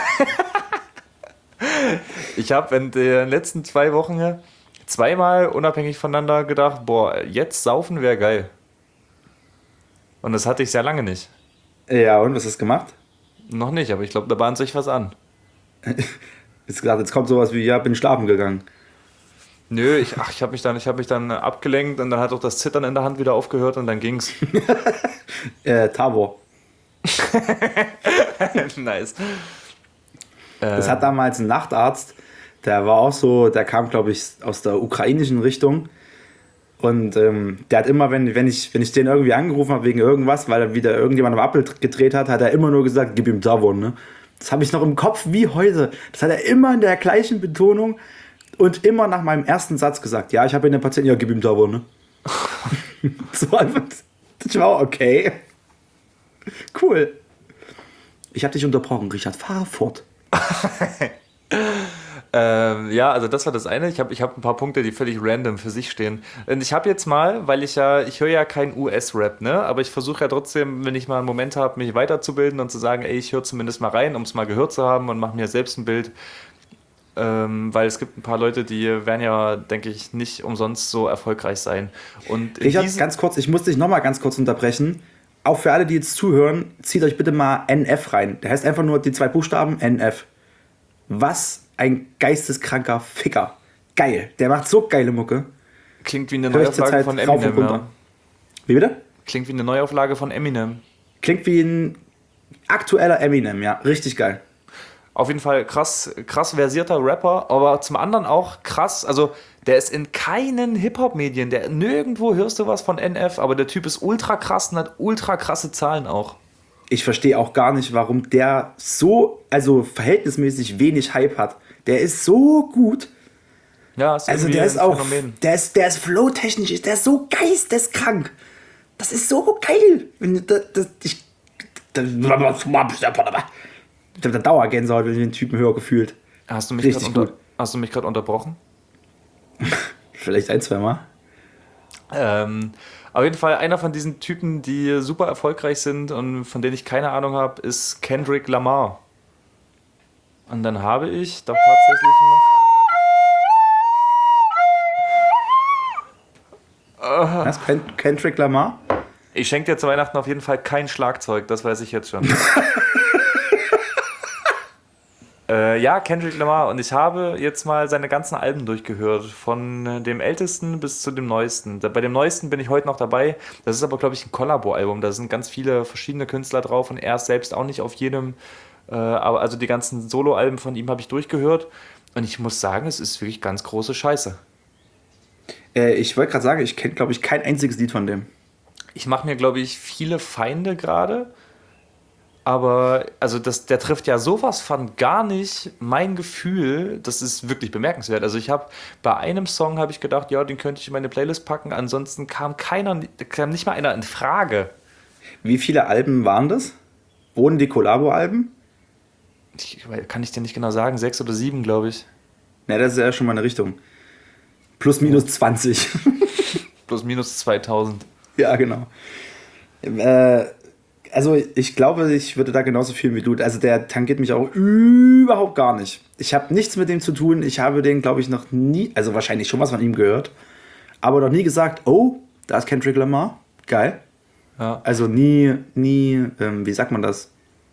Speaker 2: Ich habe in den letzten zwei Wochen zweimal unabhängig voneinander gedacht, boah, jetzt saufen wäre geil. Und das hatte ich sehr lange nicht.
Speaker 3: Ja, und was hast du gemacht?
Speaker 2: Noch nicht, aber ich glaube, da bahnt sich was an.
Speaker 3: Jetzt gesagt, jetzt kommt sowas wie, ja, bin schlafen gegangen.
Speaker 2: Nö, ich, ach, ich habe mich, dann- ich hab mich dann abgelenkt und dann hat auch das Zittern in der Hand wieder aufgehört und dann ging's.
Speaker 3: Äh, Tabor.
Speaker 2: Nice.
Speaker 3: Das
Speaker 2: Äh,
Speaker 3: hat damals ein Nachtarzt, der war auch so, der kam, glaube ich, aus der ukrainischen Richtung. Und ähm, der hat immer, wenn, wenn, ich, wenn ich den irgendwie angerufen habe wegen irgendwas, weil er wieder irgendjemand am Appel gedreht hat, hat er immer nur gesagt, gib ihm Tabor, ne? Das habe ich noch im Kopf wie heute. Das hat er immer in der gleichen Betonung und immer nach meinem ersten Satz gesagt. Ja, ich habe in den Patienten, ja, gib ihm Tabor, ne? So einfach, das war okay. Cool. Ich habe dich unterbrochen, Richard, fahr fort.
Speaker 2: Ähm, ja, also das war das eine. Ich habe ich hab ein paar Punkte, die völlig random für sich stehen. Und ich habe jetzt mal, weil ich ja, ich höre ja kein U S-Rap, ne? Aber ich versuche ja trotzdem, wenn ich mal einen Moment habe, mich weiterzubilden und zu sagen, ey, ich höre zumindest mal rein, um es mal gehört zu haben und mache mir selbst ein Bild. Ähm, weil es gibt ein paar Leute, die werden ja, denke ich, nicht umsonst so erfolgreich sein. Und in
Speaker 3: Richard,
Speaker 2: diesen-
Speaker 3: ganz kurz, ich muss dich nochmal ganz kurz unterbrechen. Auch für alle, die jetzt zuhören, zieht euch bitte mal N F rein. Der heißt einfach nur die zwei Buchstaben N F. Was ein geisteskranker Ficker. Geil. Der macht so geile Mucke.
Speaker 2: klingt wie eine
Speaker 3: Hör ich
Speaker 2: Neuauflage
Speaker 3: zurzeit
Speaker 2: von
Speaker 3: rauf und
Speaker 2: Eminem.
Speaker 3: runter.
Speaker 2: Ja.
Speaker 3: Wie bitte?
Speaker 2: Klingt wie eine Neuauflage von Eminem.
Speaker 3: Klingt wie ein aktueller Eminem, ja. Richtig geil.
Speaker 2: Auf jeden Fall krass, krass versierter Rapper, aber zum anderen auch krass, also der ist in keinen Hip-Hop-Medien, der nirgendwo hörst du was von N F, aber der Typ ist ultra krass und hat ultra krasse Zahlen auch.
Speaker 3: Ich verstehe auch gar nicht, warum der so, also verhältnismäßig wenig Hype hat. Der ist so gut.
Speaker 2: Ja, ist
Speaker 3: Also
Speaker 2: irgendwie
Speaker 3: der ist
Speaker 2: ein
Speaker 3: auch,
Speaker 2: Phänomen.
Speaker 3: der ist, der ist flow-technisch, der ist so geisteskrank. Das ist so geil. Wenn das, das, ich, das, ich hab da Dauergänsehaut, wenn ich den Typen höre, gefühlt.
Speaker 2: Hast du mich
Speaker 3: Richtig
Speaker 2: gerade unter,
Speaker 3: gut.
Speaker 2: hast du mich gerade unterbrochen?
Speaker 3: Vielleicht ein, zwei Mal.
Speaker 2: Ähm, auf jeden Fall einer von diesen Typen, die super erfolgreich sind und von denen ich keine Ahnung habe, ist Kendrick Lamar. Und dann habe ich doch tatsächlich noch...
Speaker 3: Was? Ken- Kendrick Lamar?
Speaker 2: Ich schenke dir zu Weihnachten auf jeden Fall kein Schlagzeug, das weiß ich jetzt schon. äh, ja, Kendrick Lamar. Und ich habe jetzt mal seine ganzen Alben durchgehört. Von dem ältesten bis zu dem neuesten. Bei dem neuesten bin ich heute noch dabei. Das ist aber, glaube ich, ein Kollabo-Album. Da sind ganz viele verschiedene Künstler drauf und er ist selbst auch nicht auf jedem. Äh, aber also die ganzen Solo-Alben von ihm habe ich durchgehört. Und ich muss sagen, es ist wirklich ganz große Scheiße.
Speaker 3: Äh, ich wollte gerade sagen, ich kenne, glaube ich, kein einziges Lied von dem.
Speaker 2: Ich mache mir, glaube ich, viele Feinde gerade. Aber also das, der trifft ja sowas von gar nicht mein Gefühl. Das ist wirklich bemerkenswert. Also ich habe bei einem Song habe ich gedacht, ja, den könnte ich in meine Playlist packen. Ansonsten kam keiner, kam nicht mal einer in Frage.
Speaker 3: Wie viele Alben waren das? Ohne die Kollabo-Alben?
Speaker 2: Ich, kann ich dir nicht genau sagen, sechs oder sieben, glaube ich.
Speaker 3: Na, das ist ja schon mal eine Richtung. Plus minus zwanzig.
Speaker 2: Plus minus zweitausend.
Speaker 3: Ja, genau. Äh, also ich glaube, ich würde da genauso viel wie du. Also der tangiert mich auch überhaupt gar nicht. Ich habe nichts mit dem zu tun. Ich habe den, glaube ich, noch nie, also wahrscheinlich schon was von ihm gehört, aber noch nie gesagt, oh, da ist Kendrick Lamar. Geil.
Speaker 2: Ja.
Speaker 3: Also nie, nie, ähm, wie sagt man das?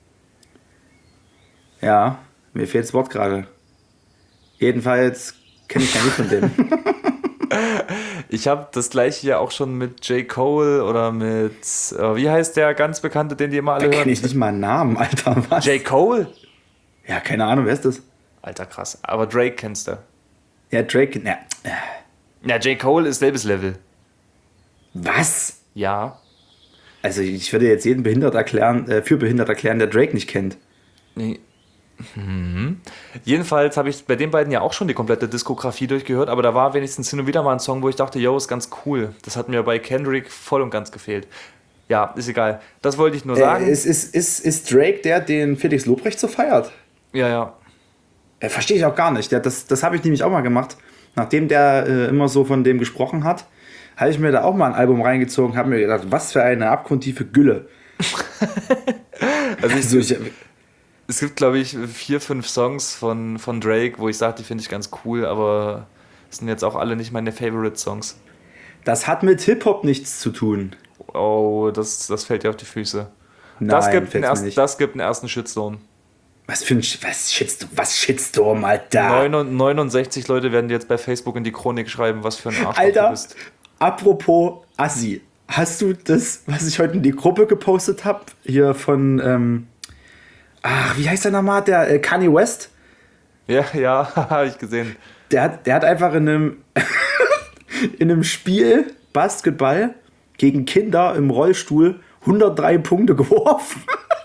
Speaker 3: Ja, mir fehlt das Wort gerade. Jedenfalls kenne ich kein Lied von dem.
Speaker 2: Ich habe das gleiche ja auch schon mit J. Cole oder mit, äh, wie heißt der ganz bekannte, den die immer alle
Speaker 3: Da
Speaker 2: hören?
Speaker 3: kenne ich nicht mal einen Namen, Alter. Was?
Speaker 2: J. Cole?
Speaker 3: Ja, keine Ahnung, wer ist das?
Speaker 2: Alter, krass. Aber Drake kennst du.
Speaker 3: Ja, Drake. Na,
Speaker 2: Ja, J. Cole ist selbes Level.
Speaker 3: was?
Speaker 2: Ja.
Speaker 3: Also ich würde jetzt jeden behindert erklären, äh, für behindert erklären, der Drake nicht kennt.
Speaker 2: Nee. Mhm. Jedenfalls habe ich bei den beiden ja auch schon die komplette Diskografie durchgehört, aber da war wenigstens hin und wieder mal ein Song, wo ich dachte, yo, ist ganz cool. Das hat mir bei Kendrick voll und ganz gefehlt. Ja, ist egal. Das wollte ich nur sagen.
Speaker 3: Äh, ist, ist, ist, ist Drake der, den Felix Lobrecht so feiert?
Speaker 2: Ja, ja.
Speaker 3: Äh, Verstehe ich auch gar nicht. Der, das das habe ich nämlich auch mal gemacht. Nachdem der äh, immer so von dem gesprochen hat, habe ich mir da auch mal ein Album reingezogen, habe mir gedacht, was für eine abgrundtiefe Gülle.
Speaker 2: Also ich,
Speaker 3: Also ich,
Speaker 2: es gibt, glaube ich, vier, fünf Songs von, von Drake, wo ich sage, die finde ich ganz cool, aber es sind jetzt auch alle nicht meine Favorite-Songs.
Speaker 3: das hat mit Hip-Hop nichts zu tun.
Speaker 2: Oh, das, das fällt dir auf die Füße.
Speaker 3: Nein,
Speaker 2: das, gibt einen
Speaker 3: fällt's mir
Speaker 2: ersten,
Speaker 3: nicht.
Speaker 2: das gibt einen ersten Shitstorm.
Speaker 3: Was für ein Sch- was Shitstorm, was Shitstorm, Alter.
Speaker 2: Neun- neunundsechzig Leute werden dir jetzt bei Facebook in die Chronik schreiben, was für ein Arschloch du
Speaker 3: Alter,
Speaker 2: bist.
Speaker 3: apropos Assi. Hast du das, was ich heute in die Gruppe gepostet habe, hier von, ähm, ach, wie heißt der nochmal, der äh, Kanye West?
Speaker 2: Ja, ja, habe ich gesehen.
Speaker 3: Der hat, der hat einfach in einem, in einem Spiel Basketball gegen Kinder im Rollstuhl hundertdrei Punkte geworfen.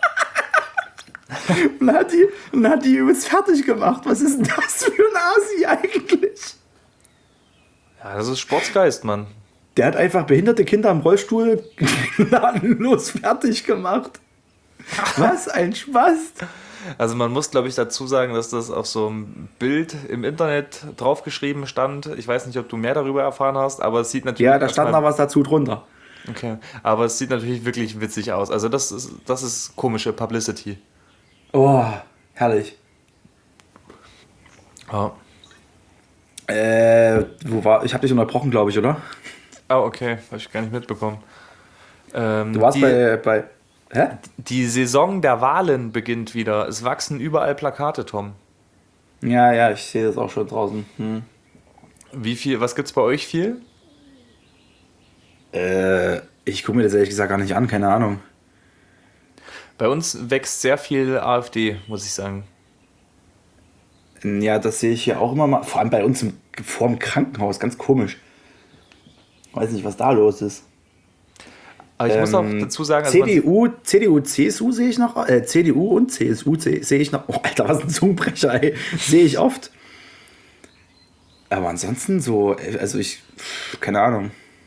Speaker 3: und, hat die, und hat die übelst fertig gemacht. Was ist denn das für ein Asi eigentlich?
Speaker 2: Ja, das ist Sportsgeist, Mann.
Speaker 3: Der hat einfach behinderte Kinder im Rollstuhl gnadenlos fertig gemacht. Was ein Spaß.
Speaker 2: Also man muss, glaube ich, dazu sagen, dass das auf so einem Bild im Internet draufgeschrieben stand. Ich weiß nicht, ob du mehr darüber erfahren hast, aber es sieht natürlich...
Speaker 3: Ja, da stand
Speaker 2: erstmal-
Speaker 3: noch was dazu drunter.
Speaker 2: Okay, aber es sieht natürlich wirklich witzig aus. Also das ist, das ist komische Publicity.
Speaker 3: Oh, herrlich.
Speaker 2: Ja.
Speaker 3: Äh, wo war, ich habe dich unterbrochen, glaube ich, oder?
Speaker 2: Ah, okay, habe ich gar nicht mitbekommen. Ähm,
Speaker 3: Du warst
Speaker 2: die,
Speaker 3: bei, bei, hä?
Speaker 2: die Saison der Wahlen beginnt wieder. Es wachsen überall Plakate, Tom.
Speaker 3: Ja, ja, ich sehe das auch schon draußen. Hm.
Speaker 2: Wie viel, was gibt's bei euch viel?
Speaker 3: Äh, ich gucke mir das ehrlich gesagt gar nicht an, keine Ahnung.
Speaker 2: Bei uns wächst sehr viel AfD, muss ich sagen.
Speaker 3: Ja, das sehe ich hier auch immer mal, vor allem bei uns im, vor dem Krankenhaus, ganz komisch. Weiß nicht, was da los ist.
Speaker 2: Aber ich muss auch
Speaker 3: Ähm,
Speaker 2: dazu sagen, also man-
Speaker 3: C D U, C D U, C S U sehe ich noch, äh, C D U und C S U se- sehe ich noch. Oh, Alter, was ein Zungenbrecher, ey. Sehe ich oft. Aber ansonsten so, äh, also ich, pff, keine Ahnung.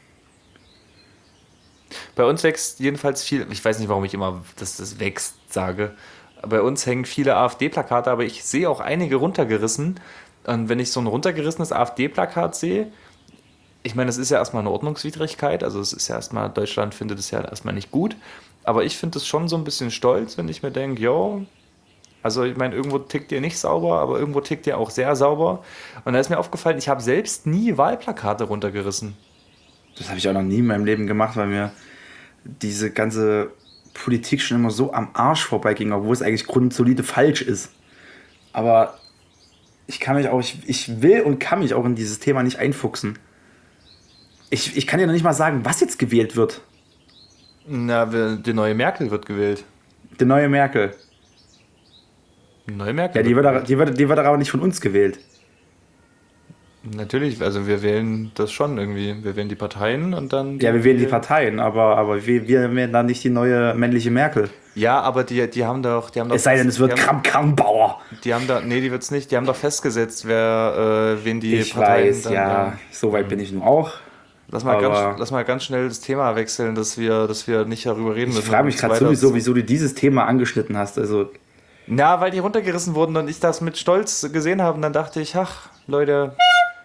Speaker 2: bei uns wächst jedenfalls viel, ich weiß nicht, warum ich immer, dass das wächst, sage. Bei uns hängen viele AfD-Plakate, aber ich sehe auch einige runtergerissen. Und wenn ich so ein runtergerissenes AfD-Plakat sehe, ich meine, das ist ja erstmal eine Ordnungswidrigkeit, also es ist ja erstmal, Deutschland findet es ja erstmal nicht gut, aber ich finde es schon so ein bisschen stolz, wenn ich mir denke, yo, also ich meine, irgendwo tickt ihr nicht sauber, aber irgendwo tickt ihr auch sehr sauber. Und da ist mir aufgefallen, ich habe selbst nie Wahlplakate runtergerissen.
Speaker 3: Das habe ich auch noch nie in meinem Leben gemacht, weil mir diese ganze Politik schon immer so am Arsch vorbeiging, obwohl es eigentlich grundsolide falsch ist. Aber ich kann mich auch, ich, ich will und kann mich auch in dieses Thema nicht einfuchsen. Ich, ich kann dir noch nicht mal sagen, was jetzt gewählt wird.
Speaker 2: Na, die neue Merkel wird gewählt.
Speaker 3: Die neue Merkel.
Speaker 2: Die neue Merkel
Speaker 3: Ja, die wird, aber- die, wird, die wird aber nicht von uns gewählt.
Speaker 2: Natürlich, also wir wählen das schon irgendwie. Wir wählen die Parteien und dann...
Speaker 3: Ja, wir wählen die Parteien, aber, aber wir, wir wählen dann nicht die neue männliche Merkel.
Speaker 2: Ja, aber die, die haben doch... Die haben doch
Speaker 3: Es sei denn, es wird
Speaker 2: die haben,
Speaker 3: Kramp-Karrenbauer.
Speaker 2: die haben da... Nee, die wird's nicht. Die haben doch festgesetzt, wer, äh, wen die
Speaker 3: Ich
Speaker 2: Parteien...
Speaker 3: weiß,
Speaker 2: dann,
Speaker 3: ja, so weit bin ich nun auch.
Speaker 2: Lass mal,
Speaker 3: aber-
Speaker 2: ganz, lass mal ganz schnell das Thema wechseln, dass wir, dass wir nicht darüber reden
Speaker 3: Ich
Speaker 2: müssen.
Speaker 3: frage mich
Speaker 2: und
Speaker 3: gerade
Speaker 2: weiter-
Speaker 3: sowieso, wieso du dieses Thema angeschnitten hast. Also,
Speaker 2: Na, weil die runtergerissen wurden und ich das mit Stolz gesehen habe und dann dachte ich, ach, Leute...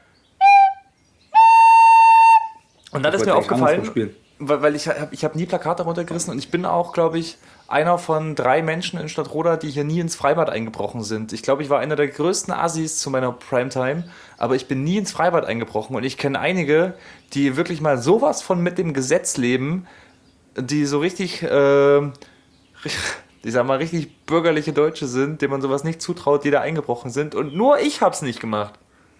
Speaker 2: Und dann ist mir
Speaker 3: wollte eigentlich
Speaker 2: aufgefallen,
Speaker 3: andersrum spielen.
Speaker 2: weil, weil ich habe ich hab nie Plakate runtergerissen und ich bin auch, glaube ich, einer von drei Menschen in Stadtroda, die hier nie ins Freibad eingebrochen sind. Ich glaube, ich war einer der größten Assis zu meiner Primetime, aber ich bin nie ins Freibad eingebrochen und ich kenne einige, die wirklich mal sowas von mit dem Gesetz leben, die so richtig, äh, ich sag mal, richtig bürgerliche Deutsche sind, denen man sowas nicht zutraut, die da eingebrochen sind und nur ich hab's nicht gemacht.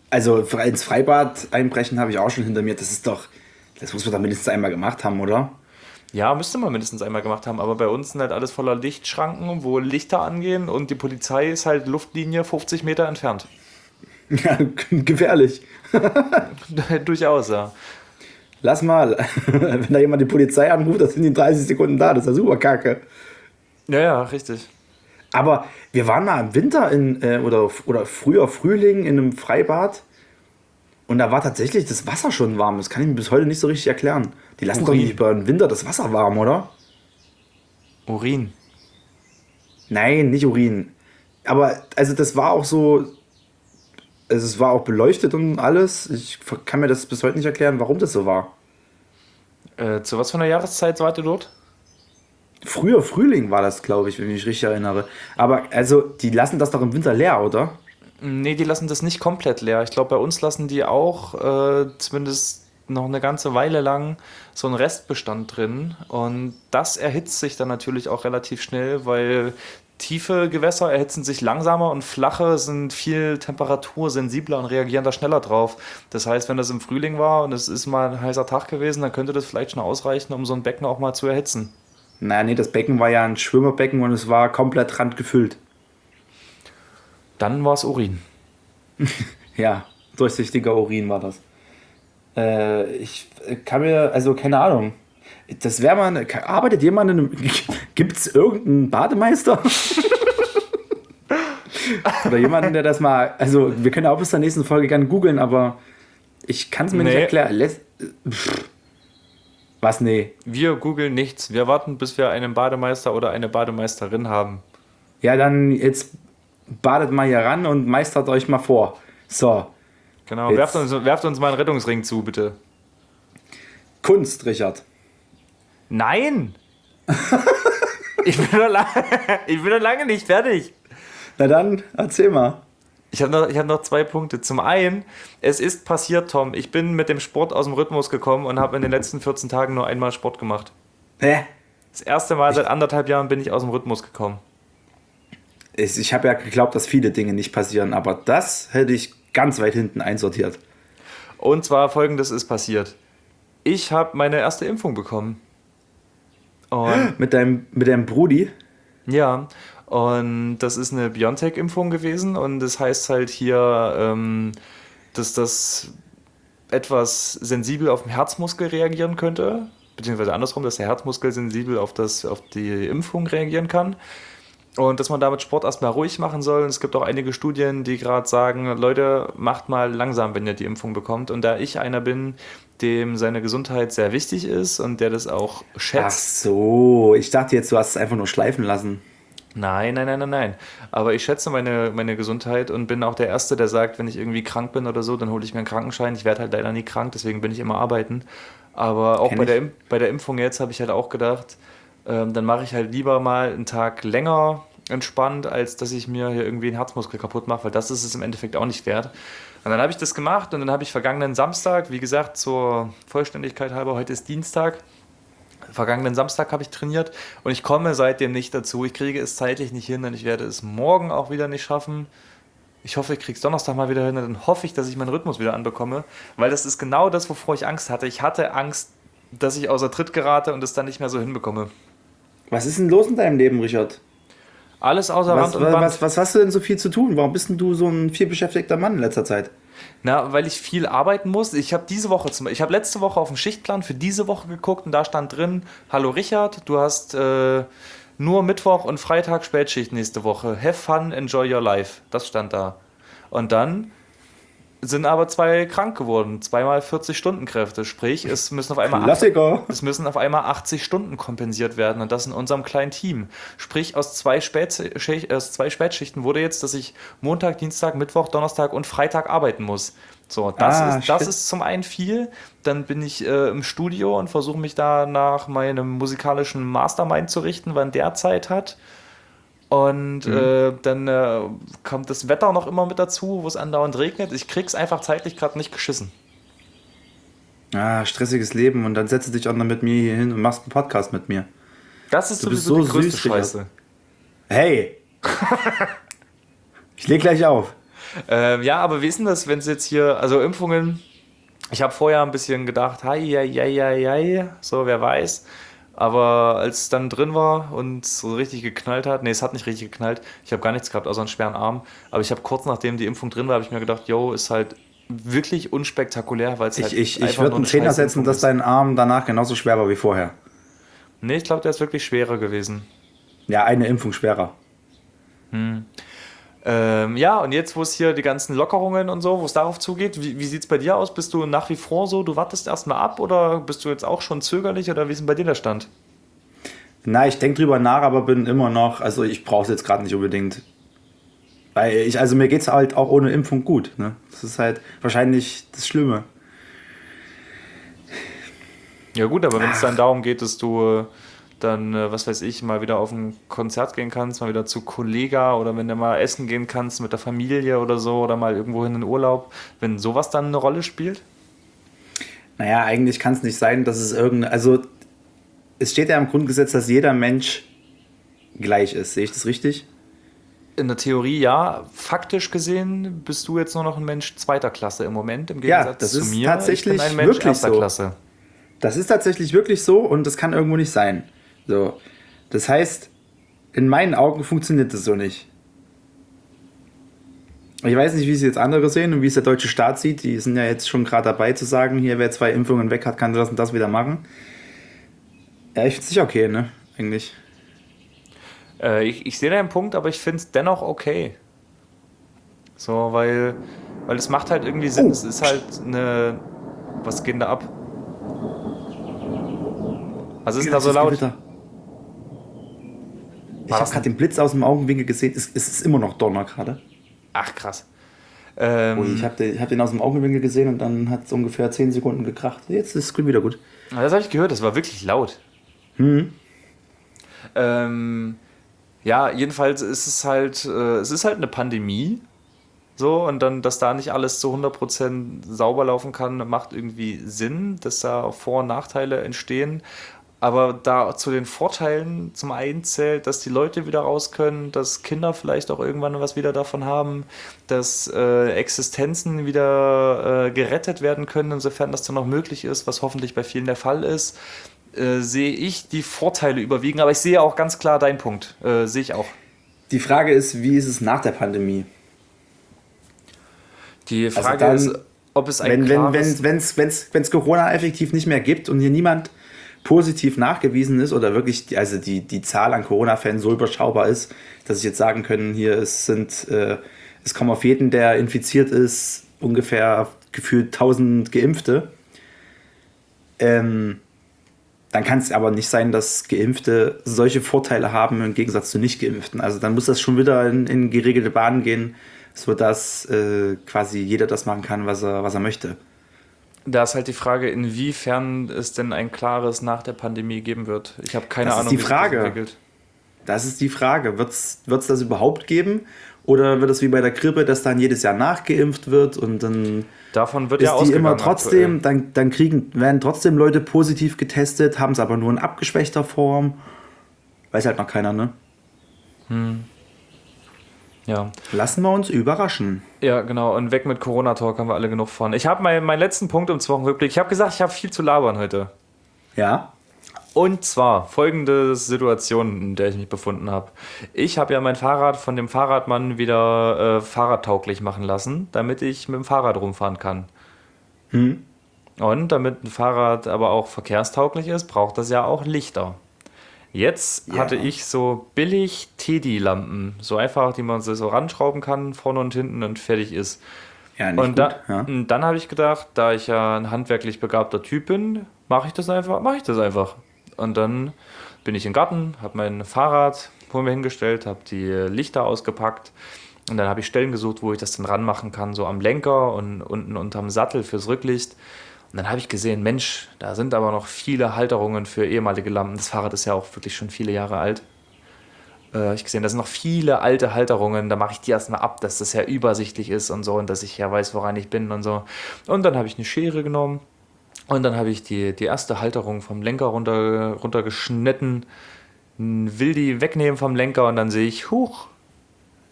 Speaker 3: Also ins Freibad einbrechen habe ich auch schon hinter mir. Das ist doch, das muss man doch mindestens einmal gemacht haben, oder?
Speaker 2: Ja, müsste man mindestens einmal gemacht haben, aber bei uns sind halt alles voller Lichtschranken, wo Lichter angehen und die Polizei ist halt Luftlinie fünfzig Meter entfernt.
Speaker 3: Ja, gefährlich.
Speaker 2: Durchaus, ja.
Speaker 3: Lass mal, wenn da jemand die Polizei anruft, das sind die in dreißig Sekunden da. Das ist ja super kacke.
Speaker 2: Ja, ja, richtig.
Speaker 3: Aber wir waren mal im Winter in, äh, oder, oder früher Frühling in einem Freibad und da war tatsächlich das Wasser schon warm. Das kann ich mir bis heute nicht so richtig erklären. Die lassen
Speaker 2: Urin.
Speaker 3: doch nicht über den Winter das Wasser warm, oder?
Speaker 2: Urin.
Speaker 3: Nein, nicht Urin. Aber also das war auch so, also es war auch beleuchtet und alles. Ich kann mir das bis heute nicht erklären, warum das so war.
Speaker 2: Äh, zu was für einer Jahreszeit wart ihr dort?
Speaker 3: Früher Frühling war das, glaube ich, wenn ich mich richtig erinnere. Aber also, die lassen das doch im Winter leer, oder?
Speaker 2: Nee, die lassen das nicht komplett leer. Ich glaube, bei uns lassen die auch äh, zumindest noch eine ganze Weile lang so einen Restbestand drin. Und das erhitzt sich dann natürlich auch relativ schnell, weil tiefe Gewässer erhitzen sich langsamer und flache sind viel temperatursensibler und reagieren da schneller drauf. Das heißt, wenn das im Frühling war und es ist mal ein heißer Tag gewesen, dann könnte das vielleicht schon ausreichen, um so ein Becken auch mal zu erhitzen.
Speaker 3: Naja, nee, das Becken war ja ein Schwimmerbecken und es war komplett randgefüllt.
Speaker 2: Dann war es Urin.
Speaker 3: Ja, durchsichtiger Urin war das. Äh, ich kann mir, also keine Ahnung. Das wäre mal, eine, arbeitet jemand in einem, gibt es irgendeinen Bademeister? Oder jemanden, der das mal, also wir können auch bis zur nächsten Folge gerne googeln, aber ich kann es mir
Speaker 2: Nee.
Speaker 3: nicht erklären. Lässt- Pff. Was, nee?
Speaker 2: Wir googeln nichts. Wir warten, bis wir einen Bademeister oder eine Bademeisterin haben.
Speaker 3: Ja, dann jetzt badet mal hier ran und meistert euch mal vor. So,
Speaker 2: Genau,
Speaker 3: Jetzt-
Speaker 2: werft uns, werft uns mal einen Rettungsring zu, bitte.
Speaker 3: Kunst, Richard.
Speaker 2: Nein! ich, bin noch lange, ich bin noch lange nicht fertig.
Speaker 3: Na dann, erzähl mal.
Speaker 2: Ich habe noch, ich hab noch zwei Punkte. Zum einen, es ist passiert, Tom. Ich bin mit dem Sport aus dem Rhythmus gekommen und habe in den letzten vierzehn Tagen nur einmal Sport gemacht.
Speaker 3: Hä?
Speaker 2: Das erste Mal seit anderthalb Jahren bin ich aus dem Rhythmus gekommen.
Speaker 3: Ich, ich habe ja geglaubt, dass viele Dinge nicht passieren, aber das hätte ich ganz weit hinten einsortiert.
Speaker 2: Und zwar folgendes ist passiert. Ich habe meine erste Impfung bekommen. Und
Speaker 3: Mit deinem, mit deinem Brudi?
Speaker 2: ja, und das ist eine BioNTech-Impfung gewesen und das heißt halt hier, ähm, dass das etwas sensibel auf den Herzmuskel reagieren könnte, beziehungsweise andersrum, dass der Herzmuskel sensibel auf, das, auf die Impfung reagieren kann. Und dass man damit Sport erstmal ruhig machen soll. Und es gibt auch einige Studien, die gerade sagen, Leute, macht mal langsam, wenn ihr die Impfung bekommt. Und da ich einer bin, dem seine Gesundheit sehr wichtig ist und der das auch
Speaker 3: Ach
Speaker 2: schätzt.
Speaker 3: so, ich dachte jetzt, du hast es einfach nur schleifen lassen.
Speaker 2: Nein, nein, nein, nein, nein. Aber ich schätze meine, meine Gesundheit und bin auch der Erste, der sagt, wenn ich irgendwie krank bin oder so, dann hole ich mir einen Krankenschein. Ich werde halt leider nie krank, deswegen bin ich immer arbeiten. Aber auch
Speaker 3: Kenn
Speaker 2: bei
Speaker 3: ich.
Speaker 2: der, Imp- bei der Impfung jetzt habe ich halt auch gedacht, ähm, dann mache ich halt lieber mal einen Tag länger entspannt, als dass ich mir hier irgendwie einen Herzmuskel kaputt mache, weil das ist es im Endeffekt auch nicht wert. Und dann habe ich das gemacht und dann habe ich vergangenen Samstag, wie gesagt, zur Vollständigkeit halber, heute ist Dienstag, vergangenen Samstag habe ich trainiert und ich komme seitdem nicht dazu. Ich kriege es zeitlich nicht hin und ich werde es morgen auch wieder nicht schaffen. Ich hoffe, ich kriege es Donnerstag mal wieder hin und dann hoffe ich, dass ich meinen Rhythmus wieder anbekomme, weil das ist genau das, wovor ich Angst hatte. Ich hatte Angst, dass ich außer Tritt gerate und es dann nicht mehr so hinbekomme.
Speaker 3: Was ist denn los in deinem Leben, Richard?
Speaker 2: Alles außer
Speaker 3: Was,
Speaker 2: Rand und Band.
Speaker 3: was, was hast du denn so viel zu tun? Warum bist denn du so ein vielbeschäftigter Mann in letzter Zeit?
Speaker 2: Na, weil ich viel arbeiten muss. Ich habe diese Woche zum ich habe letzte Woche auf den Schichtplan für diese Woche geguckt und da stand drin: Hallo Richard, du hast äh, nur Mittwoch und Freitag Spätschicht nächste Woche. Have fun, enjoy your life. Das stand da. Und dann sind aber zwei krank geworden, zweimal vierzig Stunden Kräfte. Sprich, es müssen auf einmal
Speaker 3: Klassiker.
Speaker 2: Es müssen auf einmal achtzig Stunden kompensiert werden und das in unserem kleinen Team. Sprich, aus zwei, Spätschicht, aus zwei Spätschichten wurde jetzt, dass ich Montag, Dienstag, Mittwoch, Donnerstag und Freitag arbeiten muss. So, das,
Speaker 3: Ah,
Speaker 2: ist, das
Speaker 3: shit.
Speaker 2: ist zum einen viel. Dann bin ich äh, im Studio und versuche mich da nach meinem musikalischen Mastermind zu richten, wann der Zeit hat. Und äh, dann äh, kommt das Wetter noch immer mit dazu, wo es andauernd regnet. Ich krieg's einfach zeitlich gerade nicht geschissen.
Speaker 3: Ah, stressiges Leben und dann setzt du dich auch noch mit mir hier hin und machst einen Podcast mit mir.
Speaker 2: Das ist
Speaker 3: Du bist
Speaker 2: sowieso
Speaker 3: so
Speaker 2: die größte
Speaker 3: süß, Digga.
Speaker 2: Scheiße.
Speaker 3: Hey! Ich leg gleich auf.
Speaker 2: Ähm, ja, aber wie ist denn das, wenn es jetzt hier, also Impfungen, ich habe vorher ein bisschen gedacht, hei, hei, hei, hei, hei, so, wer weiß. Aber als es dann drin war und so richtig geknallt hat, nee, es hat nicht richtig geknallt, ich habe gar nichts gehabt, außer einen schweren Arm. Aber ich habe kurz nachdem die Impfung drin war, habe ich mir gedacht, yo, ist halt wirklich unspektakulär, weil es halt
Speaker 3: Ich, ich, ich
Speaker 2: einfach
Speaker 3: würde
Speaker 2: nur
Speaker 3: einen
Speaker 2: eine
Speaker 3: Zehner setzen,
Speaker 2: Scheißimpfung
Speaker 3: dass
Speaker 2: ist.
Speaker 3: dein Arm danach genauso schwer war wie vorher.
Speaker 2: Nee, ich glaube, der ist wirklich schwerer gewesen.
Speaker 3: Ja, eine Impfung schwerer.
Speaker 2: Ähm, ja, und jetzt, wo es hier die ganzen Lockerungen und so, wo es darauf zugeht, wie, wie sieht es bei dir aus? Bist du nach wie vor so, du wartest erstmal ab oder bist du jetzt auch schon zögerlich oder wie ist denn bei dir der Stand?
Speaker 3: Na, ich denke drüber nach, aber bin immer noch, also ich brauche es jetzt gerade nicht unbedingt. Weil ich, also mir geht es halt auch ohne Impfung gut. Ne? Das ist halt wahrscheinlich das Schlimme.
Speaker 2: Ja gut, aber wenn es dann darum geht, dass du äh, dann, äh, was weiß ich, mal wieder auf ein Konzert gehen kannst, mal wieder zu Kollega oder wenn du mal essen gehen kannst mit der Familie oder so oder mal irgendwo in den Urlaub, wenn sowas dann eine Rolle spielt?
Speaker 3: Naja, eigentlich kann es nicht sein, dass es irgendeine, also es steht ja im Grundgesetz, dass jeder Mensch gleich ist. Sehe ich das richtig?
Speaker 2: In der Theorie ja, faktisch gesehen bist du jetzt nur noch ein Mensch zweiter Klasse im Moment, im
Speaker 3: Ja,
Speaker 2: Gegensatz
Speaker 3: das
Speaker 2: zu
Speaker 3: ist
Speaker 2: mir.
Speaker 3: tatsächlich
Speaker 2: ich bin ein Mensch
Speaker 3: wirklich
Speaker 2: erster
Speaker 3: so.
Speaker 2: Klasse.
Speaker 3: Das ist tatsächlich wirklich so und das kann irgendwo nicht sein. So. Das heißt, in meinen Augen funktioniert das so nicht. Ich weiß nicht, wie es jetzt andere sehen und wie es der deutsche Staat sieht. Die sind ja jetzt schon gerade dabei zu sagen, hier, wer zwei Impfungen weg hat, kann das und das wieder machen. Ja, ich finde es nicht okay, ne? Eigentlich.
Speaker 2: Äh, ich, ich sehe deinen Punkt, aber ich finde es dennoch okay. So, weil, weil es macht halt irgendwie Sinn.
Speaker 3: Oh.
Speaker 2: Es ist halt eine. Was geht denn da ab? Was ist denn da so laut?
Speaker 3: Gewitter. Ich
Speaker 2: War
Speaker 3: habe
Speaker 2: das
Speaker 3: gerade den Blitz aus dem Augenwinkel gesehen. Es, es ist immer noch Donner gerade.
Speaker 2: Ach, krass. Ähm,
Speaker 3: Ui, ich habe den, ich hab den aus dem Augenwinkel gesehen und dann hat es ungefähr zehn Sekunden gekracht. Jetzt ist es wieder gut.
Speaker 2: das habe ich gehört, das war wirklich laut.
Speaker 3: Hm.
Speaker 2: Ähm, ja, jedenfalls ist es halt, äh, es ist halt eine Pandemie. So, und dann, dass da nicht alles zu hundert Prozent sauber laufen kann, macht irgendwie Sinn, dass da Vor- und Nachteile entstehen. Aber da zu den Vorteilen zum einen zählt, dass die Leute wieder raus können, dass Kinder vielleicht auch irgendwann was wieder davon haben, dass äh, Existenzen wieder äh, gerettet werden können, insofern das dann noch möglich ist, was hoffentlich bei vielen der Fall ist, äh, sehe ich die Vorteile überwiegen. Aber ich sehe auch ganz klar deinen Punkt. Äh, sehe ich auch.
Speaker 3: Die Frage ist, wie ist es nach der Pandemie?
Speaker 2: Die Frage
Speaker 3: dann,
Speaker 2: ist, ob es ein
Speaker 3: Wenn wenn
Speaker 2: klares...
Speaker 3: wenn wenn's, wenn's, wenn's Corona effektiv nicht mehr gibt und hier niemand positiv nachgewiesen ist oder wirklich die, also die, die Zahl an Corona-Fällen so überschaubar ist, dass ich jetzt sagen können, hier es sind äh, es kommen auf jeden, der infiziert ist, ungefähr gefühlt tausend Geimpfte. Ähm, dann kann es aber nicht sein, dass Geimpfte solche Vorteile haben im Gegensatz zu Nicht-Geimpften. Also dann muss das schon wieder in, in geregelte Bahnen gehen, sodass äh, quasi jeder das machen kann, was er, was er möchte.
Speaker 2: Da ist halt die Frage, inwiefern es denn ein klares nach der Pandemie geben wird. Ich habe keine
Speaker 3: Das ist
Speaker 2: Ahnung,
Speaker 3: die
Speaker 2: wie sich
Speaker 3: Frage.
Speaker 2: das entwickelt.
Speaker 3: Das ist die Frage. Wird es das überhaupt geben? Oder wird es wie bei der Grippe, dass dann jedes Jahr nachgeimpft wird und dann
Speaker 2: Davon wird
Speaker 3: ist
Speaker 2: ja
Speaker 3: die
Speaker 2: ausgegangen
Speaker 3: immer trotzdem,
Speaker 2: aktuell.
Speaker 3: dann, dann kriegen, werden trotzdem Leute positiv getestet, haben es aber nur in abgeschwächter Form. Weiß halt noch keiner, ne?
Speaker 2: Ja.
Speaker 3: Lassen wir uns überraschen.
Speaker 2: ja, genau. Und weg mit Corona-Talk haben wir alle genug von. Ich habe mein, meinen letzten Punkt im Wochenrückblick. Ich habe gesagt, ich habe viel zu labern heute.
Speaker 3: Ja?
Speaker 2: Und zwar folgende Situation, in der ich mich befunden habe. Ich habe ja mein Fahrrad von dem Fahrradmann wieder äh, fahrradtauglich machen lassen, damit ich mit dem Fahrrad rumfahren kann.
Speaker 3: Hm?
Speaker 2: Und damit ein Fahrrad aber auch verkehrstauglich ist, braucht das ja auch Lichter. Jetzt
Speaker 3: Ja.
Speaker 2: hatte ich so billig Teddy-Lampen, so einfach, die man so so ranschrauben kann, vorne und hinten und fertig ist.
Speaker 3: Ja, nicht
Speaker 2: Und
Speaker 3: gut.
Speaker 2: da,
Speaker 3: ja.
Speaker 2: und dann habe ich gedacht, da ich ja ein handwerklich begabter Typ bin, mache ich das einfach, mache ich das einfach. Und dann bin ich im Garten, habe mein Fahrrad vor mir hingestellt, habe die Lichter ausgepackt und dann habe ich Stellen gesucht, wo ich das dann ranmachen kann, so am Lenker und unten unterm Sattel fürs Rücklicht. Und dann habe ich gesehen, Mensch, da sind aber noch viele Halterungen für ehemalige Lampen. Das Fahrrad ist ja auch wirklich schon viele Jahre alt. Äh, ich gesehen, da sind noch viele alte Halterungen. Da mache ich die erstmal ab, dass das ja übersichtlich ist und so und dass ich ja weiß, woran ich bin und so. Und dann habe ich eine Schere genommen und dann habe ich die, die erste Halterung vom Lenker runter, runtergeschnitten, will die wegnehmen vom Lenker und dann sehe ich, huch,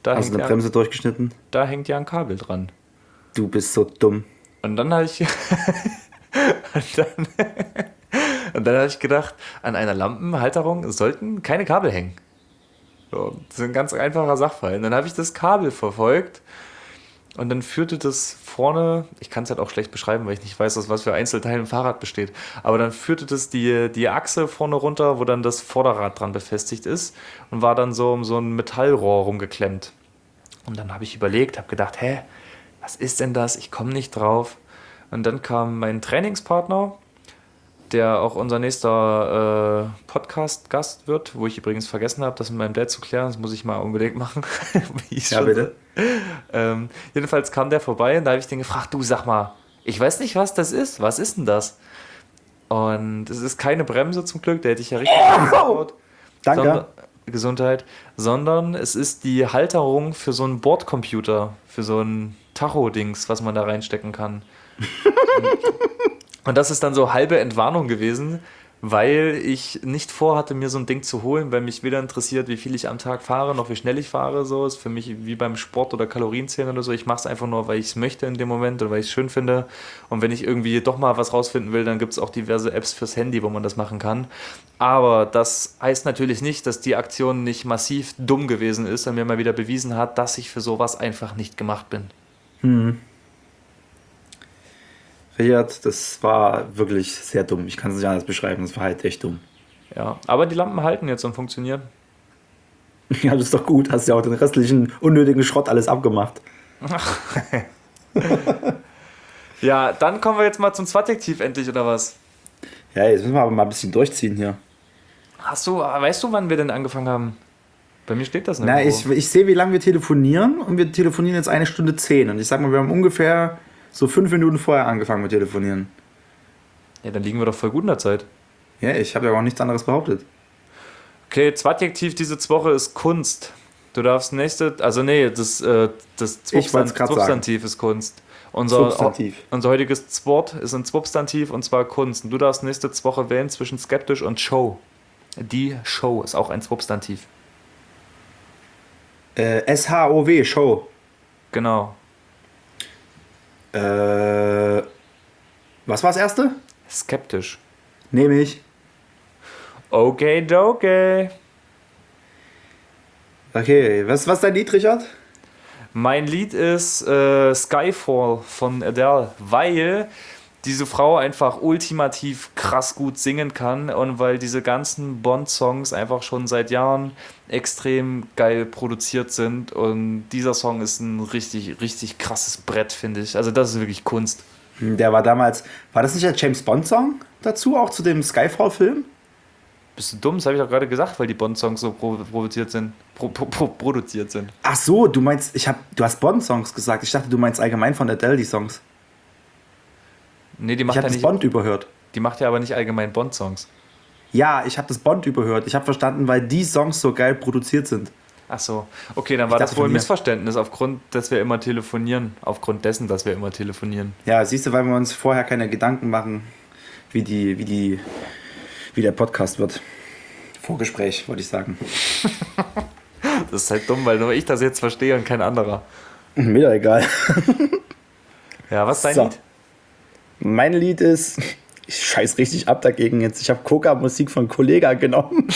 Speaker 2: Da
Speaker 3: Hast du
Speaker 2: hängt,
Speaker 3: eine
Speaker 2: ja,
Speaker 3: Bremse durchgeschnitten?
Speaker 2: da hängt ja ein Kabel dran.
Speaker 3: Du bist so dumm.
Speaker 2: Und dann habe ich. und dann, und dann habe ich gedacht, an einer Lampenhalterung sollten keine Kabel hängen. So, das ist ein ganz einfacher Sachverhalt. Und dann habe ich das Kabel verfolgt und dann führte das vorne, ich kann es halt auch schlecht beschreiben, weil ich nicht weiß, aus was für Einzelteilen ein Fahrrad besteht, aber dann führte das die, die Achse vorne runter, wo dann das Vorderrad dran befestigt ist und war dann so um so ein Metallrohr rumgeklemmt. Und dann habe ich überlegt, habe gedacht, hä, was ist denn das? Ich komme nicht drauf. Und dann kam mein Trainingspartner, der auch unser nächster äh, Podcast-Gast wird, wo ich übrigens vergessen habe, das mit meinem Dad zu klären. Das muss ich mal unbedingt machen. Wie ich
Speaker 3: Ja,
Speaker 2: schon
Speaker 3: bitte.
Speaker 2: so- Ähm, jedenfalls kam der vorbei und da habe ich den gefragt, du sag mal, ich weiß nicht, was das ist. Was ist denn das? Und es ist keine Bremse zum Glück, der hätte ich ja richtig gebaut.
Speaker 3: Danke.
Speaker 2: Sondern, Gesundheit. Sondern es ist die Halterung für so einen Bordcomputer, für so ein Tacho-Dings, was man da reinstecken kann. Und das ist dann so halbe Entwarnung gewesen, weil ich nicht vorhatte, mir so ein Ding zu holen, weil mich weder interessiert, wie viel ich am Tag fahre, noch wie schnell ich fahre. So ist für mich wie beim Sport oder Kalorienzählen oder so. Ich mache es einfach nur, weil ich es möchte in dem Moment oder weil ich es schön finde. Und wenn ich irgendwie doch mal was rausfinden will, dann gibt es auch diverse Apps fürs Handy, wo man das machen kann. Aber das heißt natürlich nicht, dass die Aktion nicht massiv dumm gewesen ist und mir mal wieder bewiesen hat, dass ich für sowas einfach nicht gemacht bin.
Speaker 3: Richard, das war wirklich sehr dumm. Ich kann es nicht anders beschreiben. Das war halt echt dumm.
Speaker 2: Ja, aber die Lampen halten jetzt und funktionieren.
Speaker 3: Ja, das ist doch gut. Hast ja auch den restlichen unnötigen Schrott alles abgemacht.
Speaker 2: Ja, dann kommen wir jetzt mal zum Zwaadjektiv endlich, oder was?
Speaker 3: Ja, jetzt müssen wir aber mal ein bisschen durchziehen hier.
Speaker 2: Hast du, weißt du, wann wir denn angefangen haben? Bei mir steht das nicht.
Speaker 3: Na, ich, ich sehe, wie lange wir telefonieren und wir telefonieren jetzt eine Stunde zehn. Und ich sag mal, wir haben ungefähr so fünf Minuten vorher angefangen mit telefonieren.
Speaker 2: Ja, dann liegen wir doch voll gut in der Zeit.
Speaker 3: Ja, ich habe ja auch nichts anderes behauptet.
Speaker 2: Okay, Zwaadjektiv diese Woche ist Kunst. Du darfst nächste, also nee, das, äh, das
Speaker 3: Ich wollt's grad
Speaker 2: Substantiv ist Kunst. Unser,
Speaker 3: Substantiv.
Speaker 2: unser heutiges Wort ist ein Substantiv und zwar Kunst. Und du darfst nächste Woche wählen zwischen skeptisch und Show. Die Show ist auch ein Substantiv.
Speaker 3: Äh, S H O W, Show.
Speaker 2: Genau.
Speaker 3: Äh, was war das erste?
Speaker 2: Skeptisch.
Speaker 3: Nehme ich.
Speaker 2: Okay, doke.
Speaker 3: Okay, was, was ist dein Lied, Richard?
Speaker 2: Mein Lied ist äh, Skyfall von Adele, weil diese Frau einfach ultimativ krass gut singen kann und weil diese ganzen Bond-Songs einfach schon seit Jahren extrem geil produziert sind und dieser Song ist ein richtig, richtig krasses Brett, finde ich. Also das ist wirklich Kunst.
Speaker 3: Der war damals, war das nicht der James Bond-Song dazu, auch zu dem Skyfall-Film?
Speaker 2: Bist du dumm? Das habe ich doch gerade gesagt, weil die Bond-Songs so pro produziert sind. Pro pro pro produziert sind.
Speaker 3: Ach so, du meinst, ich hab, du hast Bond-Songs gesagt. Ich dachte, du meinst allgemein von Adele die Songs.
Speaker 2: Nee, die
Speaker 3: Ich
Speaker 2: macht,
Speaker 3: habe
Speaker 2: ja
Speaker 3: das
Speaker 2: nicht,
Speaker 3: Bond überhört.
Speaker 2: die macht ja aber nicht allgemein Bond-Songs.
Speaker 3: Ja, ich habe das Bond überhört. Ich habe verstanden, weil die Songs so geil produziert sind.
Speaker 2: Ach so. Okay, dann war das
Speaker 3: dachte
Speaker 2: wohl
Speaker 3: von
Speaker 2: ein
Speaker 3: mir.
Speaker 2: Missverständnis aufgrund, dass wir immer telefonieren. Aufgrund dessen, dass wir immer telefonieren.
Speaker 3: Ja, siehst du, weil wir uns vorher keine Gedanken machen, wie die, wie die, wie der Podcast wird. Vorgespräch, wollte ich sagen.
Speaker 2: Das ist halt dumm, weil nur ich das jetzt verstehe und kein anderer.
Speaker 3: Mir doch egal.
Speaker 2: Ja, was ist dein
Speaker 3: So.
Speaker 2: Lied?
Speaker 3: Mein Lied ist, ich scheiß richtig ab dagegen jetzt. Ich habe Coca-Musik von Kollega genommen.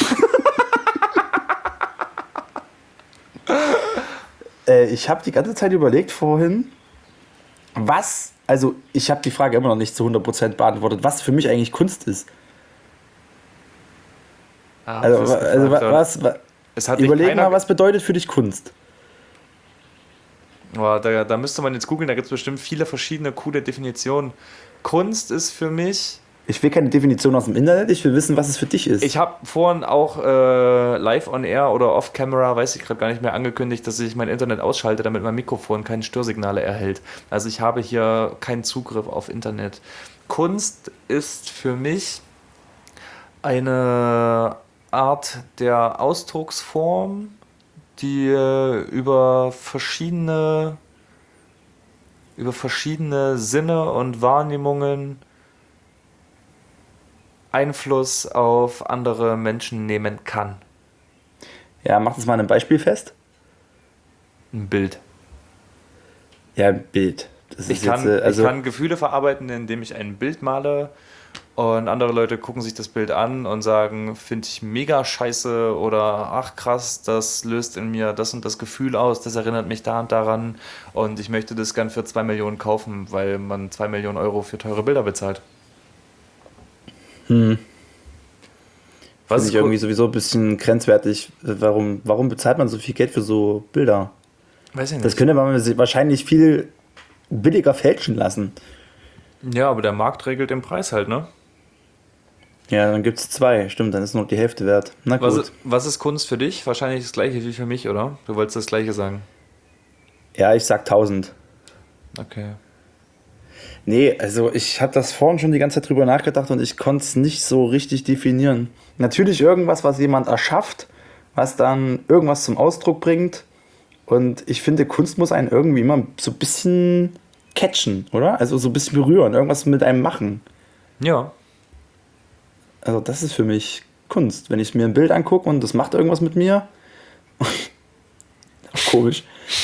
Speaker 3: äh, ich habe die ganze Zeit überlegt vorhin, was, also ich habe die Frage immer noch nicht zu hundert Prozent beantwortet, was für mich eigentlich Kunst ist.
Speaker 2: Ah,
Speaker 3: Also,
Speaker 2: das ist
Speaker 3: also
Speaker 2: gefragt, ja.
Speaker 3: was, was
Speaker 2: Es hat dich
Speaker 3: überleg
Speaker 2: keiner
Speaker 3: mal,
Speaker 2: ge-
Speaker 3: was bedeutet für dich Kunst?
Speaker 2: Boah, da, da müsste man jetzt googeln, da gibt es bestimmt viele verschiedene coole Definitionen. Kunst ist für mich.
Speaker 3: Ich will keine Definition aus dem Internet, ich will wissen, was es für dich ist.
Speaker 2: Ich habe vorhin auch äh, live on air oder off camera, weiß ich gerade gar nicht mehr, angekündigt, dass ich mein Internet ausschalte, damit mein Mikrofon keine Störsignale erhält. Also ich habe hier keinen Zugriff auf Internet. Kunst ist für mich eine Art der Ausdrucksform, die äh, über verschiedene über verschiedene Sinne und Wahrnehmungen Einfluss auf andere Menschen nehmen kann.
Speaker 3: Ja, mach das mal an einem Beispiel fest.
Speaker 2: Ein Bild.
Speaker 3: Ja, ein Bild. Das
Speaker 2: Ich
Speaker 3: ist
Speaker 2: kann,
Speaker 3: jetzt, äh, also,
Speaker 2: ich kann Gefühle verarbeiten, indem ich ein Bild male und andere Leute gucken sich das Bild an und sagen, finde ich mega scheiße oder ach krass, das löst in mir das und das Gefühl aus, das erinnert mich da und daran und ich möchte das gern für zwei Millionen kaufen, weil man zwei Millionen Euro für teure Bilder bezahlt.
Speaker 3: hm,
Speaker 2: Was
Speaker 3: finde
Speaker 2: ist
Speaker 3: ich irgendwie sowieso ein bisschen grenzwertig. Warum, warum bezahlt man so viel Geld für so Bilder?
Speaker 2: Weiß ich nicht.
Speaker 3: Das könnte man sich wahrscheinlich viel billiger fälschen lassen.
Speaker 2: Ja, aber der Markt regelt den Preis halt, ne?
Speaker 3: Ja, dann gibt es zwei. Stimmt, dann ist nur noch die Hälfte wert. Na gut.
Speaker 2: Was, ist- was ist Kunst für dich? Wahrscheinlich das gleiche wie für mich, oder? Du wolltest das gleiche sagen.
Speaker 3: Ja, ich sag tausend.
Speaker 2: Okay.
Speaker 3: Nee, also ich habe das vorhin schon die ganze Zeit drüber nachgedacht und ich konnte es nicht so richtig definieren. Natürlich irgendwas, was jemand erschafft, was dann irgendwas zum Ausdruck bringt. Und ich finde, Kunst muss einen irgendwie immer so ein bisschen catchen, oder? Also so ein bisschen berühren, irgendwas mit einem machen.
Speaker 2: Ja.
Speaker 3: Also das ist für mich Kunst. Wenn ich mir ein Bild angucke und das macht irgendwas mit mir. Komisch.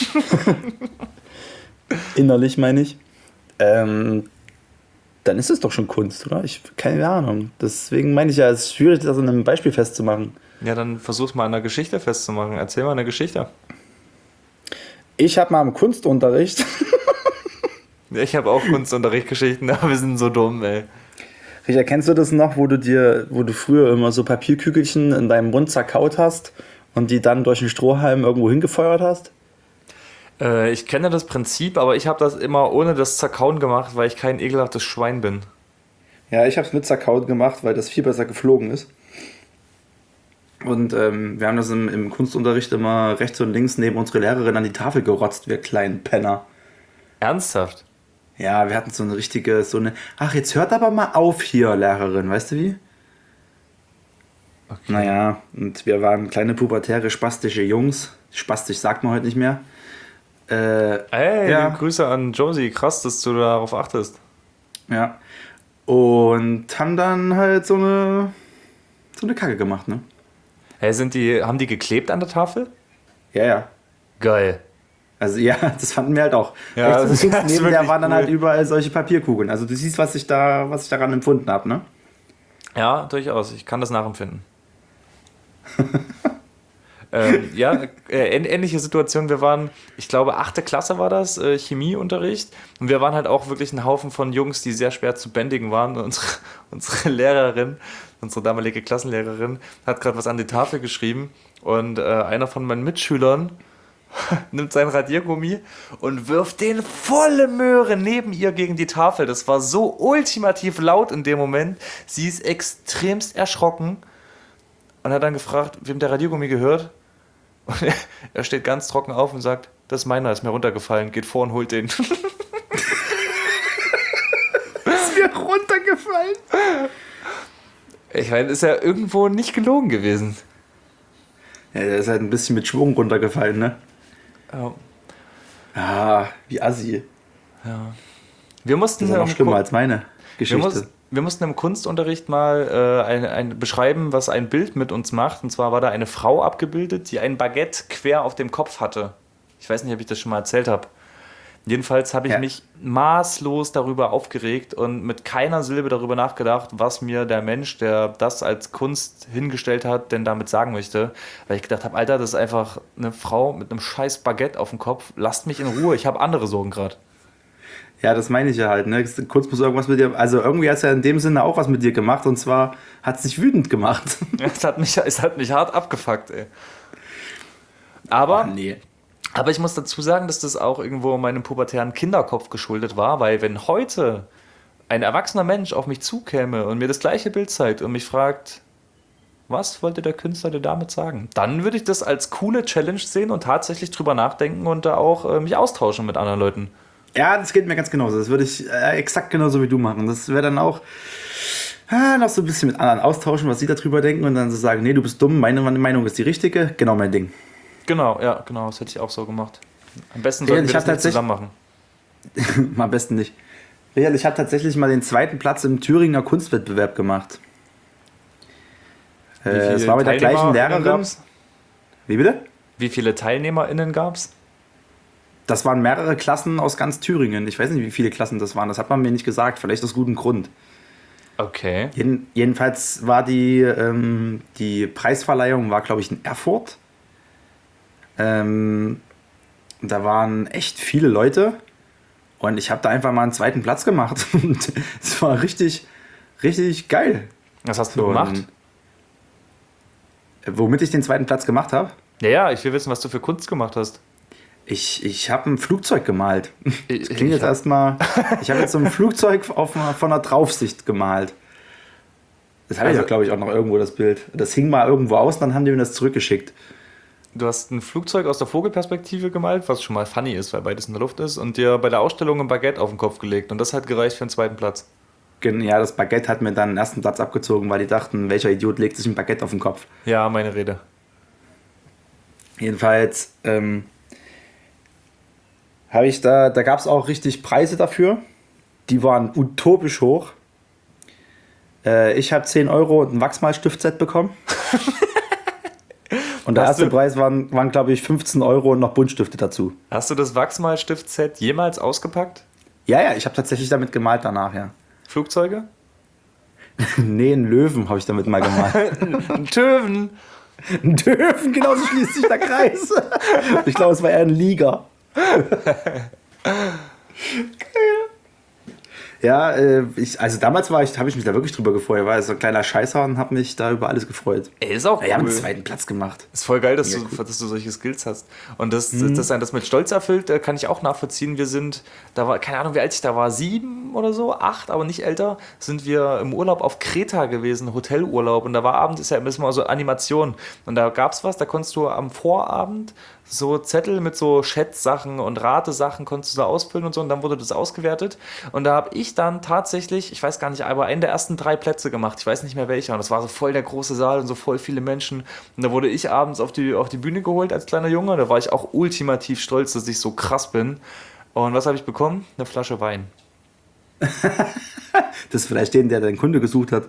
Speaker 3: Innerlich meine ich. Ähm, dann ist es doch schon Kunst, oder? Ich keine Ahnung. Deswegen meine ich ja, es ist schwierig, das an einem Beispiel festzumachen.
Speaker 2: Ja, dann versuch's mal an einer Geschichte festzumachen. Erzähl mal eine Geschichte.
Speaker 3: Ich habe mal im Kunstunterricht,
Speaker 2: Ich habe auch Kunstunterrichtgeschichten, aber wir sind so dumm, ey.
Speaker 3: Richard, kennst du das noch, wo du dir, wo du früher immer so Papierkügelchen in deinem Mund zerkaut hast und die dann durch einen Strohhalm irgendwo hingefeuert hast?
Speaker 2: Äh, ich kenne das Prinzip, aber ich habe das immer ohne das Zerkauen gemacht, weil ich kein ekelhaftes Schwein bin.
Speaker 3: Ja, ich habe es mit zerkaut gemacht, weil das viel besser geflogen ist. Und ähm, wir haben das im, im Kunstunterricht immer rechts und links neben unsere Lehrerin an die Tafel gerotzt, wir kleinen Penner.
Speaker 2: Ernsthaft?
Speaker 3: Ja, wir hatten so eine richtige, so eine, ach, jetzt hört aber mal auf hier, Lehrerin, weißt du wie?
Speaker 2: Okay.
Speaker 3: Naja, und wir waren kleine pubertäre, spastische Jungs. Spastisch sagt man heute nicht mehr. Äh,
Speaker 2: Ey,
Speaker 3: Ja.
Speaker 2: liebe Grüße an Josie. Krass, dass du darauf achtest.
Speaker 3: ja. Und haben dann halt so eine, so eine Kacke gemacht, ne?
Speaker 2: Hey, sind die, haben die geklebt an der Tafel?
Speaker 3: Ja, ja.
Speaker 2: Geil.
Speaker 3: Also ja, das fanden wir halt auch.
Speaker 2: Ja,
Speaker 3: Rechts
Speaker 2: das
Speaker 3: und
Speaker 2: ist-
Speaker 3: links
Speaker 2: das ist
Speaker 3: neben der
Speaker 2: wirklich
Speaker 3: waren dann
Speaker 2: cool.
Speaker 3: halt überall solche Papierkugeln. Also du siehst, was ich da, was ich daran empfunden habe, ne?
Speaker 2: Ja, durchaus. Ich kann das nachempfinden. ähm, ja, äh, ähn- ähnliche Situation. Wir waren, ich glaube, achte Klasse war das, äh, Chemieunterricht. Und wir waren halt auch wirklich ein Haufen von Jungs, die sehr schwer zu bändigen waren. Und unsere, unsere Lehrerin, unsere damalige Klassenlehrerin, hat gerade was an die Tafel geschrieben. Und äh, einer von meinen Mitschülern nimmt sein Radiergummi und wirft den volle Möhre neben ihr gegen die Tafel. Das war so ultimativ laut in dem Moment. Sie ist extremst erschrocken und hat dann gefragt, wem der Radiergummi gehört. Und er, er steht ganz trocken auf und sagt, das ist meiner, ist mir runtergefallen, geht vor und holt den.
Speaker 3: Ist mir runtergefallen.
Speaker 2: Ich meine, ist ja irgendwo nicht gelogen gewesen.
Speaker 3: Ja, der ist halt ein bisschen mit Schwung runtergefallen, ne?
Speaker 2: Ja.
Speaker 3: Ah, wie assi.
Speaker 2: Ja. Wir mussten
Speaker 3: Das ist ja noch
Speaker 2: im
Speaker 3: schlimmer
Speaker 2: Ku-
Speaker 3: als meine
Speaker 2: wir,
Speaker 3: Geschichte.
Speaker 2: muss, wir mussten im Kunstunterricht mal äh, ein, ein, beschreiben, was ein Bild mit uns macht. Und zwar war da eine Frau abgebildet, die ein Baguette quer auf dem Kopf hatte. Ich weiß nicht, ob ich das schon mal erzählt habe. Jedenfalls habe ich
Speaker 3: Ja.
Speaker 2: mich maßlos darüber aufgeregt und mit keiner Silbe darüber nachgedacht, was mir der Mensch, der das als Kunst hingestellt hat, denn damit sagen möchte. Weil ich gedacht habe, Alter, das ist einfach eine Frau mit einem scheiß Baguette auf dem Kopf. Lasst mich in Ruhe, ich habe andere Sorgen gerade.
Speaker 3: Ja, das meine ich ja halt, ne? Kunst muss irgendwas mit dir, also irgendwie hat es ja in dem Sinne auch was mit dir gemacht und zwar hat es dich wütend gemacht.
Speaker 2: Es hat mich, es hat mich hart abgefuckt, ey. Aber,
Speaker 3: nee.
Speaker 2: aber ich muss dazu sagen, dass das auch irgendwo meinem pubertären Kinderkopf geschuldet war, weil wenn heute ein erwachsener Mensch auf mich zukäme und mir das gleiche Bild zeigt und mich fragt, was wollte der Künstler dir damit sagen? Dann würde ich das als coole Challenge sehen und tatsächlich drüber nachdenken und da auch äh, mich austauschen mit anderen Leuten.
Speaker 3: Ja, das geht mir ganz genauso. Das würde ich äh, exakt genauso wie du machen. Das wäre dann auch ah, noch so ein bisschen mit anderen austauschen, was sie darüber denken und dann so sagen, nee, du bist dumm, meine Meinung ist die richtige. Genau mein Ding.
Speaker 2: Genau, ja, genau, das hätte ich auch so gemacht. Am besten
Speaker 3: Ja,
Speaker 2: sollten
Speaker 3: ich
Speaker 2: wir
Speaker 3: hab
Speaker 2: das nicht
Speaker 3: tatsächlich-
Speaker 2: zusammen machen.
Speaker 3: Am besten nicht. Richard, ich habe tatsächlich mal den zweiten Platz im Thüringer Kunstwettbewerb gemacht.
Speaker 2: Wie
Speaker 3: Äh,
Speaker 2: viele
Speaker 3: es war mit der gleichen
Speaker 2: TeilnehmerInnen
Speaker 3: Lehrerin.
Speaker 2: gab's?
Speaker 3: Wie bitte?
Speaker 2: Wie viele TeilnehmerInnen gab es?
Speaker 3: Das waren mehrere Klassen aus ganz Thüringen. Ich weiß nicht, wie viele Klassen das waren. Das hat man mir nicht gesagt. Vielleicht aus gutem Grund.
Speaker 2: Okay.
Speaker 3: Jeden, jedenfalls war die, ähm, die Preisverleihung, war glaube ich in Erfurt. Ähm, da waren echt viele Leute. Und ich habe da einfach mal einen zweiten Platz gemacht. Und es war richtig, richtig geil.
Speaker 2: Was hast du
Speaker 3: So,
Speaker 2: gemacht?
Speaker 3: äh, Womit ich den zweiten Platz gemacht habe?
Speaker 2: Ja, ja, ich will wissen, was du für Kunst gemacht hast.
Speaker 3: Ich, ich habe ein Flugzeug gemalt.
Speaker 2: Ich-
Speaker 3: Das klingt jetzt
Speaker 2: ich hab-
Speaker 3: erstmal. Ich habe jetzt so ein Flugzeug auf einer, von einer Draufsicht gemalt. Das habe ich
Speaker 2: Also-
Speaker 3: ja, glaube ich, auch noch irgendwo, das Bild. Das hing mal irgendwo aus, dann haben die mir das zurückgeschickt.
Speaker 2: Du hast ein Flugzeug aus der Vogelperspektive gemalt, was schon mal funny ist, weil beides in der Luft ist, und dir bei der Ausstellung ein Baguette auf den Kopf gelegt. Und das hat gereicht für den zweiten Platz.
Speaker 3: Gen- Ja, das Baguette hat mir dann den ersten Platz abgezogen, weil die dachten, welcher Idiot legt sich ein Baguette auf den Kopf.
Speaker 2: Ja, meine Rede.
Speaker 3: Jedenfalls ähm, habe ich da, da gab es auch richtig Preise dafür. Die waren utopisch hoch. Äh, ich habe zehn Euro und ein Wachsmalstiftset bekommen. Und der
Speaker 2: Hast
Speaker 3: erste
Speaker 2: du-
Speaker 3: Preis waren, waren glaube ich, fünfzehn Euro und noch Buntstifte dazu.
Speaker 2: Hast du das Wachsmalstift-Set jemals ausgepackt?
Speaker 3: Ja, ja, ich habe tatsächlich damit gemalt danach, ja.
Speaker 2: Flugzeuge?
Speaker 3: Nee, einen Löwen habe ich damit mal gemalt.
Speaker 2: Ein Töven!
Speaker 3: Ein Löwen, genau so schließt sich der Kreis. Ich glaube, es war eher ein Liger. Ja, äh, ich, also damals war ich, habe ich mich da wirklich drüber gefreut. Ich war so ein kleiner Scheißer und habe mich da über alles gefreut.
Speaker 2: Ey, ist auch
Speaker 3: Ja, wir haben
Speaker 2: cool.
Speaker 3: den zweiten Platz gemacht.
Speaker 2: Ist voll geil, dass,
Speaker 3: Ja,
Speaker 2: du, dass du solche Skills hast. Und das, das, das ein das mit Stolz erfüllt, äh, kann ich auch nachvollziehen. Wir sind, da war, keine Ahnung, wie alt ich da war, sieben oder so, acht, aber nicht älter, sind wir im Urlaub auf Kreta gewesen, Hotelurlaub. Und da war abends, ist ja immer so Animation. Und da gab es was, da konntest du am Vorabend so Zettel mit so Schätzsachen und Ratesachen konntest du da ausfüllen und so, und dann wurde das ausgewertet. Und da habe ich dann tatsächlich, ich weiß gar nicht, aber einen der ersten drei Plätze gemacht. Ich weiß nicht mehr welcher. Und das war so voll der große Saal und so voll viele Menschen. Und da wurde ich abends auf die, auf die Bühne geholt als kleiner Junge. Da war ich auch ultimativ stolz, dass ich so krass bin. Und was habe ich bekommen? Eine Flasche Wein.
Speaker 3: Das ist vielleicht den, der deinen Kunde gesucht hat.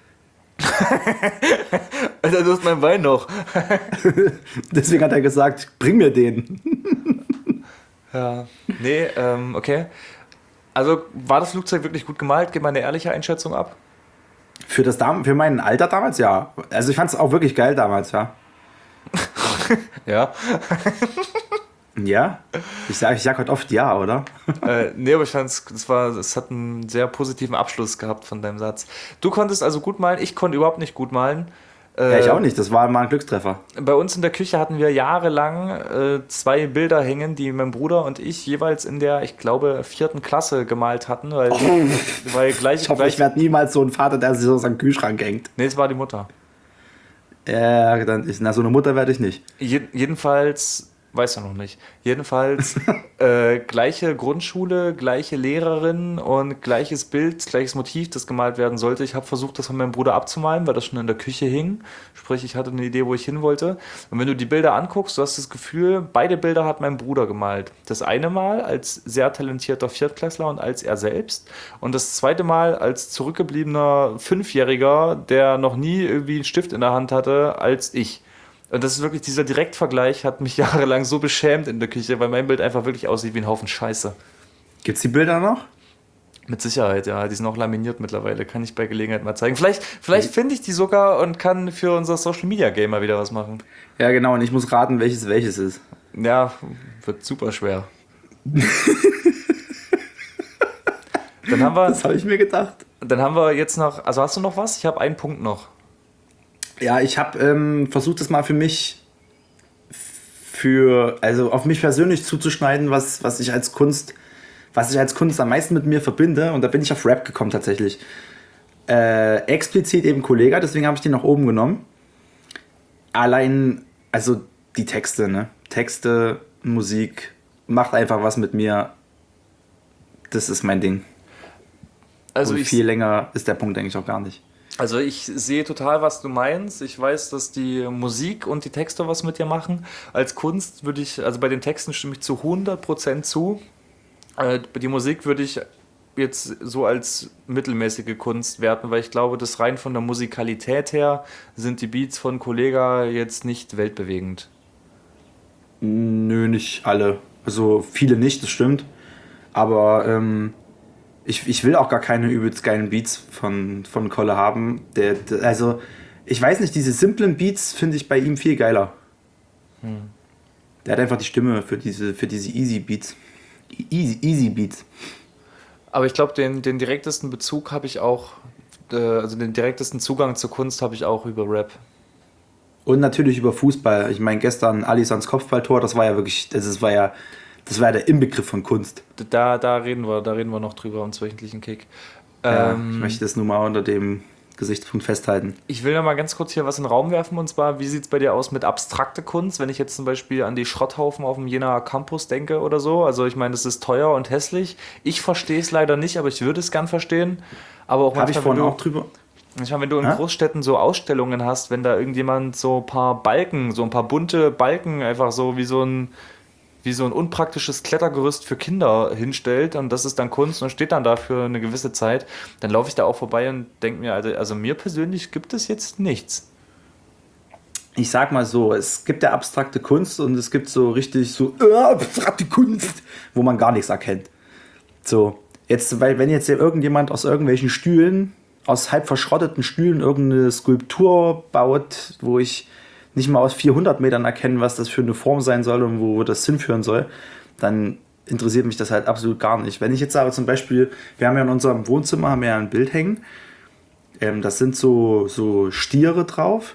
Speaker 2: Alter, du hast meinen Wein noch.
Speaker 3: Deswegen hat er gesagt, bring mir den.
Speaker 2: Ja. Nee, ähm, okay. Also war das Flugzeug wirklich gut gemalt? Gib mal eine ehrliche Einschätzung ab.
Speaker 3: Für, das Dam für mein Alter damals, ja. Also ich fand es auch wirklich geil damals, ja.
Speaker 2: Ja.
Speaker 3: Ja? Ich sage ich sag heute oft ja, oder?
Speaker 2: äh, nee, aber ich fand es, das war, es hat einen sehr positiven Abschluss gehabt von deinem Satz. Du konntest also gut malen, ich konnte überhaupt nicht gut malen. Äh,
Speaker 3: Ja, ich auch nicht. Das war mal ein Glückstreffer.
Speaker 2: Bei uns in der Küche hatten wir jahrelang äh, zwei Bilder hängen, die mein Bruder und ich jeweils in der, ich glaube, vierten Klasse gemalt hatten, weil, weil gleich,
Speaker 3: Ich hoffe,
Speaker 2: gleich
Speaker 3: ich werde niemals so ein Vater, der sich so aus seinem Kühlschrank hängt.
Speaker 2: nee, es war die Mutter.
Speaker 3: Ja, dann ist, na, so eine Mutter werde ich nicht.
Speaker 2: Je, jedenfalls, weiß ja noch nicht, jedenfalls äh, gleiche Grundschule, gleiche Lehrerin und gleiches Bild, gleiches Motiv, das gemalt werden sollte. Ich habe versucht, das von meinem Bruder abzumalen, weil das schon in der Küche hing. Sprich, ich hatte eine Idee, wo ich hin wollte. Und wenn du die Bilder anguckst, du hast das Gefühl, beide Bilder hat mein Bruder gemalt. Das eine Mal als sehr talentierter Viertklässler und als er selbst. Und das zweite Mal als zurückgebliebener Fünfjähriger, der noch nie irgendwie einen Stift in der Hand hatte, als ich. Und das ist wirklich, dieser Direktvergleich hat mich jahrelang so beschämt in der Küche, weil mein Bild einfach wirklich aussieht wie ein Haufen Scheiße.
Speaker 3: Gibt's die Bilder noch?
Speaker 2: Mit Sicherheit, ja. Die sind auch laminiert mittlerweile. Kann ich bei Gelegenheit mal zeigen. Vielleicht, vielleicht finde ich die sogar und kann für unser Social Media Game mal wieder was machen.
Speaker 3: Ja, genau. Und ich muss raten, welches welches ist.
Speaker 2: Ja, wird super schwer. Dann haben wir,
Speaker 3: Das habe ich mir gedacht.
Speaker 2: dann haben wir jetzt noch, also hast du noch was? Ich habe einen Punkt noch.
Speaker 3: Ja, ich habe ähm, versucht, das mal für mich, für, also auf mich persönlich zuzuschneiden, was, was ich als Kunst, was ich als Kunst am meisten mit mir verbinde. Und da bin ich auf Rap gekommen tatsächlich. Äh, explizit eben Kollega, deswegen habe ich den nach oben genommen. Allein, also die Texte, ne? Texte, Musik, macht einfach was mit mir. Das ist mein Ding.
Speaker 2: Also
Speaker 3: Und
Speaker 2: ich,
Speaker 3: viel länger ist der Punkt eigentlich auch gar nicht.
Speaker 2: Also ich sehe total, was du meinst. Ich weiß, dass die Musik und die Texte was mit dir machen. Als Kunst würde ich, also bei den Texten stimme ich zu hundert Prozent zu. Äh, die Musik würde ich jetzt so als mittelmäßige Kunst werten, weil ich glaube, dass rein von der Musikalität her sind die Beats von Kollega jetzt nicht weltbewegend.
Speaker 3: Nö, nicht alle. Also viele nicht, das stimmt. Aber ähm, ich, ich will auch gar keine übelst geilen Beats von, von Kolle haben. Der, der, also, ich weiß nicht, diese simplen Beats finde ich bei ihm viel geiler. Hm. Der hat einfach die Stimme für diese, für diese Easy Beats. Easy, easy Beats.
Speaker 2: Aber ich glaube, den, den direktesten Bezug habe ich auch, äh, also den direktesten Zugang zur Kunst habe ich auch über Rap.
Speaker 3: Und natürlich über Fußball. Ich meine, gestern Alissons Kopfballtor, das war ja wirklich, das ist, war ja, das war ja der Inbegriff von Kunst.
Speaker 2: Da, da reden wir, da reden wir noch drüber am wöchentlichen Kick.
Speaker 3: Ja,
Speaker 2: ähm,
Speaker 3: ich möchte das nur mal unter dem Gesichtspunkt festhalten.
Speaker 2: Ich will noch mal ganz kurz hier was in den Raum werfen, und zwar, wie sieht es bei dir aus mit abstrakte Kunst, wenn ich jetzt zum Beispiel an die Schrotthaufen auf dem Jenaer Campus denke oder so? Also ich meine, das ist teuer und hässlich. Ich verstehe es leider nicht, aber ich würde es gern verstehen. Aber auch
Speaker 3: Habe ich
Speaker 2: manchmal,
Speaker 3: vorhin
Speaker 2: wenn du,
Speaker 3: auch drüber...
Speaker 2: manchmal, wenn du in
Speaker 3: Ja?
Speaker 2: Großstädten so Ausstellungen hast, wenn da irgendjemand so ein paar Balken, so ein paar bunte Balken einfach so wie so ein wie so ein unpraktisches Klettergerüst für Kinder hinstellt und das ist dann Kunst und steht dann da für eine gewisse Zeit, dann laufe ich da auch vorbei und denke mir, also, also mir persönlich gibt es jetzt nichts.
Speaker 3: Ich sag mal so, es gibt ja abstrakte Kunst und es gibt so richtig so äh, abstrakte Kunst, wo man gar nichts erkennt. So, jetzt, weil wenn jetzt hier irgendjemand aus irgendwelchen Stühlen, aus halb verschrotteten Stühlen irgendeine Skulptur baut, wo ich nicht mal aus vierhundert Metern erkennen, was das für eine Form sein soll und wo das hinführen soll, dann interessiert mich das halt absolut gar nicht. Wenn ich jetzt sage zum Beispiel, wir haben ja in unserem Wohnzimmer haben wir ja ein Bild hängen, ähm, das sind so, so Stiere drauf,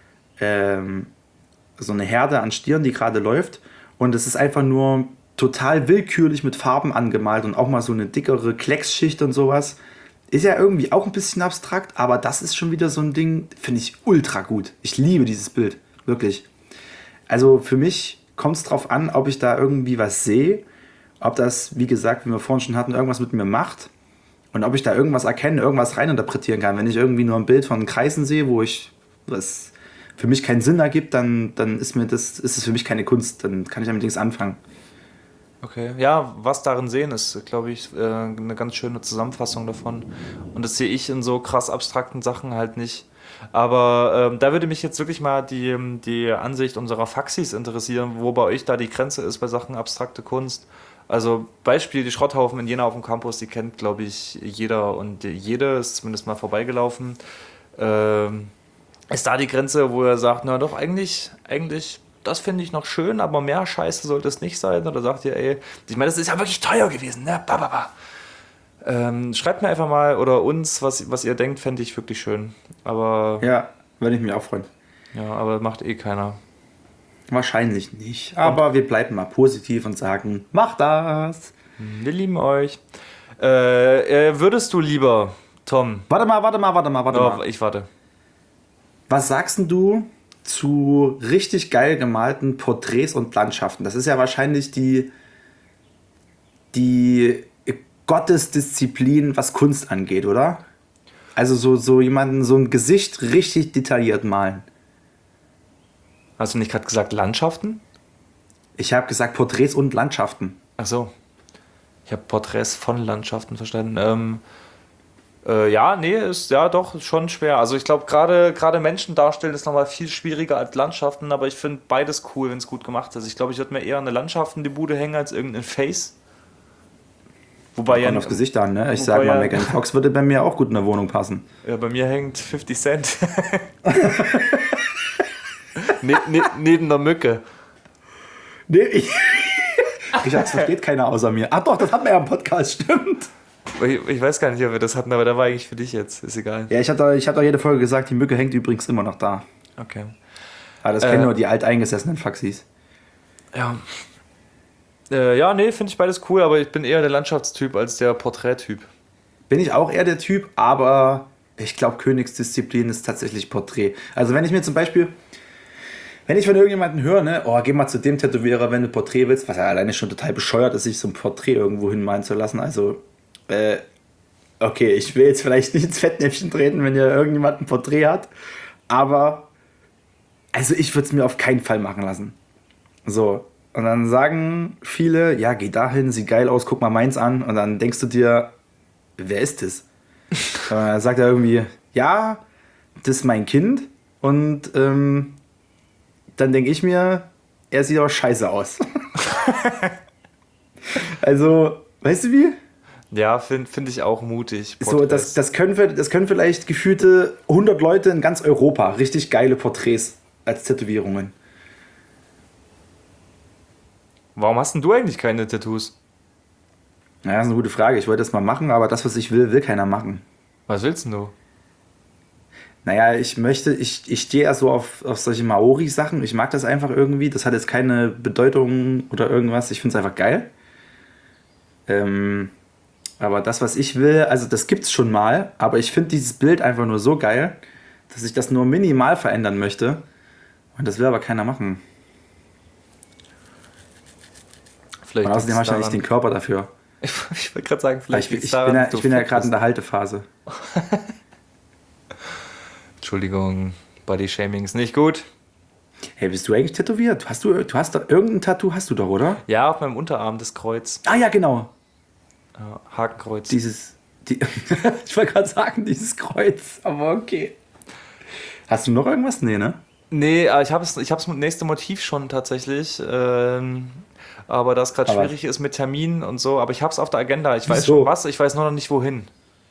Speaker 3: ähm, so eine Herde an Stieren, die gerade läuft und es ist einfach nur total willkürlich mit Farben angemalt und auch mal so eine dickere Klecksschicht und sowas. Ist ja irgendwie auch ein bisschen abstrakt, aber das ist schon wieder so ein Ding, finde ich ultra gut. Ich liebe dieses Bild, wirklich. Also für mich kommt es drauf an, ob ich da irgendwie was sehe, ob das, wie gesagt, wie wir vorhin schon hatten, irgendwas mit mir macht und ob ich da irgendwas erkenne, irgendwas reininterpretieren kann. Wenn ich irgendwie nur ein Bild von Kreisen sehe, wo ich was für mich keinen Sinn ergibt, dann, dann ist mir das, ist es für mich keine Kunst, dann kann ich damit nichts anfangen.
Speaker 2: Okay, ja, was darin sehen ist, glaube ich, äh, eine ganz schöne Zusammenfassung davon. Und das sehe ich in so krass abstrakten Sachen halt nicht. Aber ähm, da würde mich jetzt wirklich mal die, die Ansicht unserer Faxis interessieren, wo bei euch da die Grenze ist bei Sachen abstrakte Kunst. Also Beispiel, die Schrotthaufen in Jena auf dem Campus, die kennt, glaube ich, jeder und jede ist zumindest mal vorbeigelaufen. Ähm, ist da die Grenze, wo er sagt, na doch, eigentlich, eigentlich... das finde ich noch schön, aber mehr Scheiße sollte es nicht sein. Oder sagt ihr, ey, ich meine, das ist ja wirklich teuer gewesen, ne? Ba, ba, ba. Ähm, schreibt mir einfach mal oder uns, was, was ihr denkt, fände ich wirklich schön. Aber
Speaker 3: Ja, würde ich mich auch freuen.
Speaker 2: ja, aber macht eh keiner.
Speaker 3: Wahrscheinlich nicht. Aber wir bleiben mal positiv und sagen, mach das.
Speaker 2: Wir lieben euch. Äh, äh, würdest du lieber, Tom?
Speaker 3: Warte mal, warte mal, warte mal, warte
Speaker 2: Oh,
Speaker 3: mal.
Speaker 2: ich warte.
Speaker 3: Was sagst denn du zu richtig geil gemalten Porträts und Landschaften? Das ist ja wahrscheinlich die, die Gottesdisziplin, was Kunst angeht, oder? Also so, so jemanden, so ein Gesicht richtig detailliert malen.
Speaker 2: Hast du nicht gerade gesagt Landschaften?
Speaker 3: Ich habe gesagt Porträts und Landschaften.
Speaker 2: Ach so. Ich habe Porträts von Landschaften verstanden. Ähm, äh, ja, nee, ist ja doch schon schwer. Also ich glaube, gerade gerade Menschen darstellen ist nochmal viel schwieriger als Landschaften, aber ich finde beides cool, wenn es gut gemacht ist. Ich glaube, ich würde mir eher eine Landschaft in die Bude hängen als irgendein Face. Wobei ja,
Speaker 3: Kommt aufs Gesicht an, ne? Ich
Speaker 2: wobei
Speaker 3: sag mal,
Speaker 2: ja-
Speaker 3: Megan Fox würde bei mir auch gut in der Wohnung passen.
Speaker 2: ja, bei mir hängt fifty Cent. ne, ne, neben der Mücke.
Speaker 3: Nee, ich... ich das versteht keiner außer mir. Ach doch, das hatten wir ja im Podcast, stimmt.
Speaker 2: Ich, ich weiß gar nicht, ob wir das hatten, aber da war eigentlich für dich jetzt. Ist egal.
Speaker 3: Ja, ich habe doch, ich hab doch jede Folge gesagt, die Mücke hängt übrigens immer noch da.
Speaker 2: Okay.
Speaker 3: Aber das
Speaker 2: Äh.
Speaker 3: kennen nur die alteingesessenen Faxis.
Speaker 2: Ja. Äh, ja, nee, finde ich beides cool, aber ich bin eher der Landschaftstyp als der Porträttyp.
Speaker 3: Bin ich auch eher der Typ, aber ich glaube, Königsdisziplin ist tatsächlich Porträt. Also wenn ich mir zum Beispiel, wenn ich von irgendjemandem höre, ne, oh, geh mal zu dem Tätowierer, wenn du Porträt willst, was ja alleine schon total bescheuert ist, sich so ein Porträt irgendwo hinmalen zu lassen. Also, äh, okay, ich will jetzt vielleicht nicht ins Fettnäpfchen treten, wenn ja irgendjemand ein Porträt hat, aber also ich würde es mir auf keinen Fall machen lassen. So, und dann sagen viele, ja, geh dahin, sieht geil aus, guck mal meins an. Und dann denkst du dir, wer ist das? Und dann sagt er irgendwie, ja, das ist mein Kind. Und ähm, dann denke ich mir, er sieht aber scheiße aus. Also, weißt du wie?
Speaker 2: Ja, finde find ich auch mutig.
Speaker 3: So, das, das, können wir, das können vielleicht gefühlte hundert Leute in ganz Europa. Richtig geile Porträts als Tätowierungen.
Speaker 2: Warum hast denn du eigentlich keine Tattoos?
Speaker 3: Naja, das ist eine gute Frage. Ich wollte das mal machen, aber das, was ich will, will keiner machen.
Speaker 2: Was willst denn du?
Speaker 3: Naja, ich möchte, ich, ich stehe ja so auf, auf solche Maori-Sachen. Ich mag das einfach irgendwie. Das hat jetzt keine Bedeutung oder irgendwas. Ich finde es einfach geil. Ähm, aber das, was ich will, also das gibt's schon mal, aber ich finde dieses Bild einfach nur so geil, dass ich das nur minimal verändern möchte. Und das will aber keiner machen.
Speaker 2: Vielleicht
Speaker 3: Und außerdem habe ich ja
Speaker 2: daran,
Speaker 3: nicht den Körper dafür.
Speaker 2: Ich wollte gerade sagen, vielleicht
Speaker 3: Ich, ich,
Speaker 2: daran,
Speaker 3: bin ja,
Speaker 2: dass du
Speaker 3: ich bin ja
Speaker 2: fit
Speaker 3: gerade in
Speaker 2: bist.
Speaker 3: der Haltephase.
Speaker 2: Entschuldigung, Body-Shaming ist nicht gut.
Speaker 3: Hey, bist du eigentlich tätowiert? Hast du, du hast doch irgendein Tattoo, hast du doch, oder?
Speaker 2: Ja, auf meinem Unterarm das Kreuz.
Speaker 3: Ah ja, genau.
Speaker 2: Ja, Hakenkreuz.
Speaker 3: Dieses, die, ich wollte gerade sagen, dieses Kreuz, aber okay. Hast du noch irgendwas? Nee, ne?
Speaker 2: Nee, aber ich habe ich das nächste Motiv schon tatsächlich. Ähm, aber da es gerade
Speaker 3: Aber-
Speaker 2: schwierig ist mit Terminen und so. Aber ich habe es auf der Agenda. Ich weiß
Speaker 3: Wieso?
Speaker 2: schon was, ich weiß nur noch nicht wohin.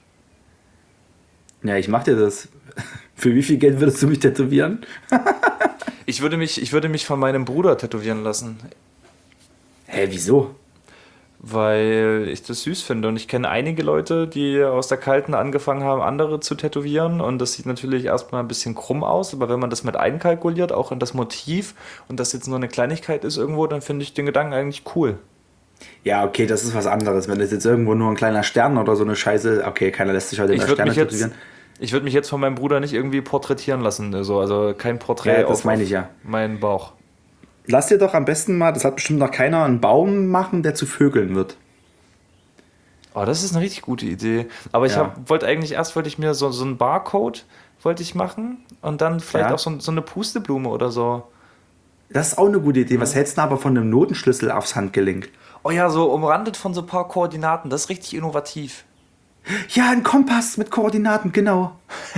Speaker 3: Ja, ich mach dir das. Für wie viel Geld würdest du mich tätowieren?
Speaker 2: Ich würde mich, ich würde mich von meinem Bruder tätowieren lassen.
Speaker 3: Hä, wieso?
Speaker 2: Weil ich das süß finde. Und ich kenne einige Leute, die aus der Kalten angefangen haben, andere zu tätowieren. Und das sieht natürlich erstmal ein bisschen krumm aus. Aber wenn man das mit einkalkuliert, auch in das Motiv, und das jetzt nur eine Kleinigkeit ist irgendwo, dann finde ich den Gedanken eigentlich cool.
Speaker 3: Ja, okay, das ist was anderes. Wenn das jetzt irgendwo nur ein kleiner Stern oder so eine Scheiße, okay, keiner lässt sich heute
Speaker 2: Ich
Speaker 3: mehr
Speaker 2: würde
Speaker 3: Sterne
Speaker 2: mich, jetzt,
Speaker 3: tätowieren.
Speaker 2: ich würd mich jetzt von meinem Bruder nicht irgendwie porträtieren lassen. Also, also kein Porträt
Speaker 3: Ja, das
Speaker 2: auf,
Speaker 3: meine
Speaker 2: auf
Speaker 3: ich ja.
Speaker 2: meinen Bauch.
Speaker 3: Lass dir doch am besten mal, das hat bestimmt noch keiner, einen Baum machen, der zu Vögeln wird.
Speaker 2: Oh, das ist eine richtig gute Idee. Aber ich
Speaker 3: Ja.
Speaker 2: hab, wollte eigentlich, erst wollte ich mir so, so einen Barcode wollte ich machen und dann vielleicht
Speaker 3: Ja.
Speaker 2: auch so, so eine Pusteblume oder so.
Speaker 3: Das ist auch eine gute Idee. Was hältst du aber von einem Notenschlüssel aufs Handgelenk?
Speaker 2: Oh ja, so umrandet von so ein paar Koordinaten. Das ist richtig innovativ.
Speaker 3: Ja, ein Kompass mit Koordinaten, genau.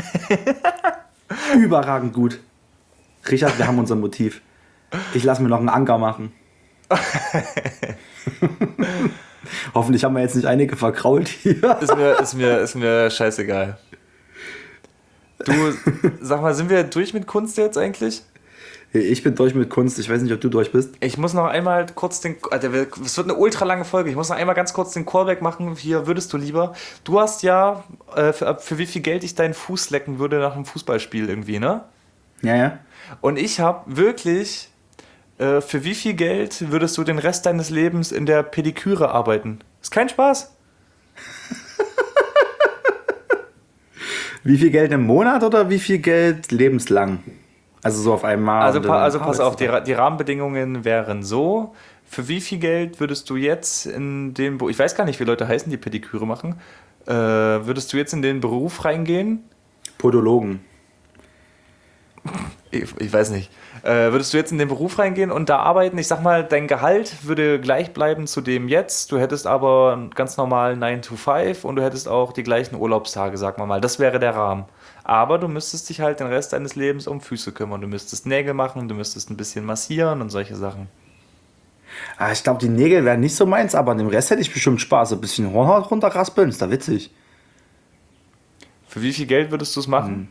Speaker 3: Überragend gut. Richard, wir haben unser Motiv. Ich lasse mir noch einen Anker machen. Hoffentlich haben wir jetzt nicht einige verkrault hier.
Speaker 2: Ist mir, ist mir, ist mir scheißegal. Du, sag mal, sind wir durch mit Kunst jetzt eigentlich?
Speaker 3: Ich bin durch mit Kunst. Ich weiß nicht, ob du durch bist.
Speaker 2: Ich muss noch einmal kurz den. Alter, es wird eine ultra lange Folge. Ich muss noch einmal ganz kurz den Callback machen. Hier würdest du lieber. Du hast ja, äh, für, für wie viel Geld ich deinen Fuß lecken würde nach einem Fußballspiel irgendwie, ne?
Speaker 3: Ja, ja.
Speaker 2: Und ich habe wirklich. Äh, für wie viel Geld würdest du den Rest deines Lebens in der Pediküre arbeiten? Ist kein Spaß.
Speaker 3: Wie viel Geld im Monat oder wie viel Geld lebenslang? Also so auf einmal.
Speaker 2: Also,
Speaker 3: und
Speaker 2: pa
Speaker 3: dann
Speaker 2: also pass auf, die,
Speaker 3: arbeitest
Speaker 2: Ra- die Rahmenbedingungen wären so. Für wie viel Geld würdest du jetzt in den Beruf, ich weiß gar nicht, wie Leute heißen, die Pediküre machen, äh, würdest du jetzt in den Beruf reingehen?
Speaker 3: du Podologen.
Speaker 2: Ich, ich weiß nicht. Äh, würdest du jetzt in den Beruf reingehen und da arbeiten? Ich sag mal, dein Gehalt würde gleich bleiben zu dem jetzt. Du hättest aber einen ganz normalen nine to five und du hättest auch die gleichen Urlaubstage, sag mal mal. Das wäre der Rahmen. Aber du müsstest dich halt den Rest deines Lebens um Füße kümmern. Du müsstest Nägel machen, du müsstest ein bisschen massieren und solche Sachen.
Speaker 3: Ah, ich glaube, die Nägel wären nicht so meins, aber an dem Rest hätte ich bestimmt Spaß. Ein bisschen Hornhaut runterraspeln, ist da witzig.
Speaker 2: Für wie viel Geld würdest du es machen?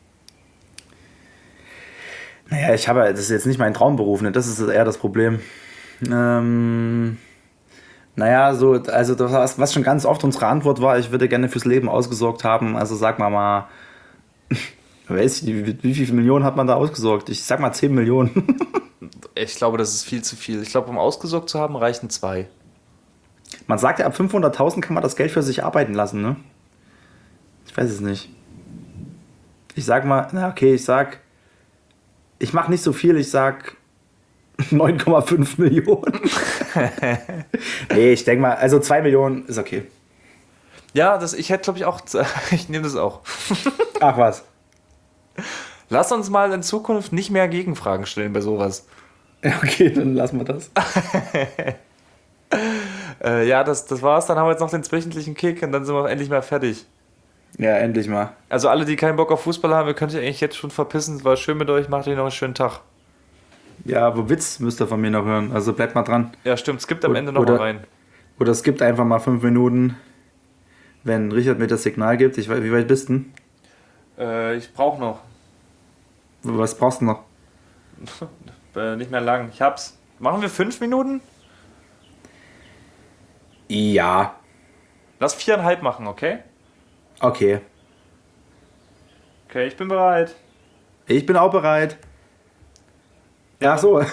Speaker 3: Naja, ich habe, das ist jetzt nicht mein Traumberuf, ne? Das ist eher das Problem. Ähm, naja, so, also das, was- was schon ganz oft unsere Antwort war, ich würde gerne fürs Leben ausgesorgt haben. Also sag mal mal, weiß ich, wie, wie viele Millionen hat man da ausgesorgt? Ich sag mal zehn Millionen.
Speaker 2: Ich glaube, das ist viel zu viel. Ich glaube, um ausgesorgt zu haben, reichen zwei.
Speaker 3: Man sagt ja, ab fünfhunderttausend kann man das Geld für sich arbeiten lassen, ne? Ich weiß es nicht. Ich sag mal, na okay, ich sag, ich mache nicht so viel, ich sag neun Komma fünf Millionen. Nee, ich denke mal, also zwei Millionen ist okay.
Speaker 2: Ja, das, ich hätte, glaube ich, auch. Ich nehme das auch.
Speaker 3: Ach was.
Speaker 2: Lass uns mal in Zukunft nicht mehr Gegenfragen stellen bei sowas.
Speaker 3: Ja, okay, dann lassen wir das.
Speaker 2: Äh, ja, das, das war's. Dann haben wir jetzt noch den wöchentlichen Kick und dann sind wir auch endlich mal fertig.
Speaker 3: Ja, endlich mal.
Speaker 2: Also alle, die keinen Bock auf Fußball haben, ihr könnt euch eigentlich jetzt schon verpissen. Es war schön mit euch. Macht euch noch einen schönen Tag.
Speaker 3: Ja, aber Witz müsst ihr von mir noch hören. Also bleibt mal dran.
Speaker 2: Ja, stimmt. Es gibt am
Speaker 3: Oder-
Speaker 2: Ende noch mal
Speaker 3: oder-
Speaker 2: rein.
Speaker 3: Oder es gibt einfach mal fünf Minuten, wenn Richard mir das Signal gibt. Ich weiß, wie weit bist du denn?
Speaker 2: Äh, ich brauche noch.
Speaker 3: Was brauchst du noch?
Speaker 2: äh, nicht mehr lang. Ich hab's. Machen wir fünf Minuten?
Speaker 3: Ja.
Speaker 2: Lass viereinhalb machen, okay?
Speaker 3: Okay.
Speaker 2: Okay, ich bin bereit.
Speaker 3: Ich bin auch bereit. Ja, ach so.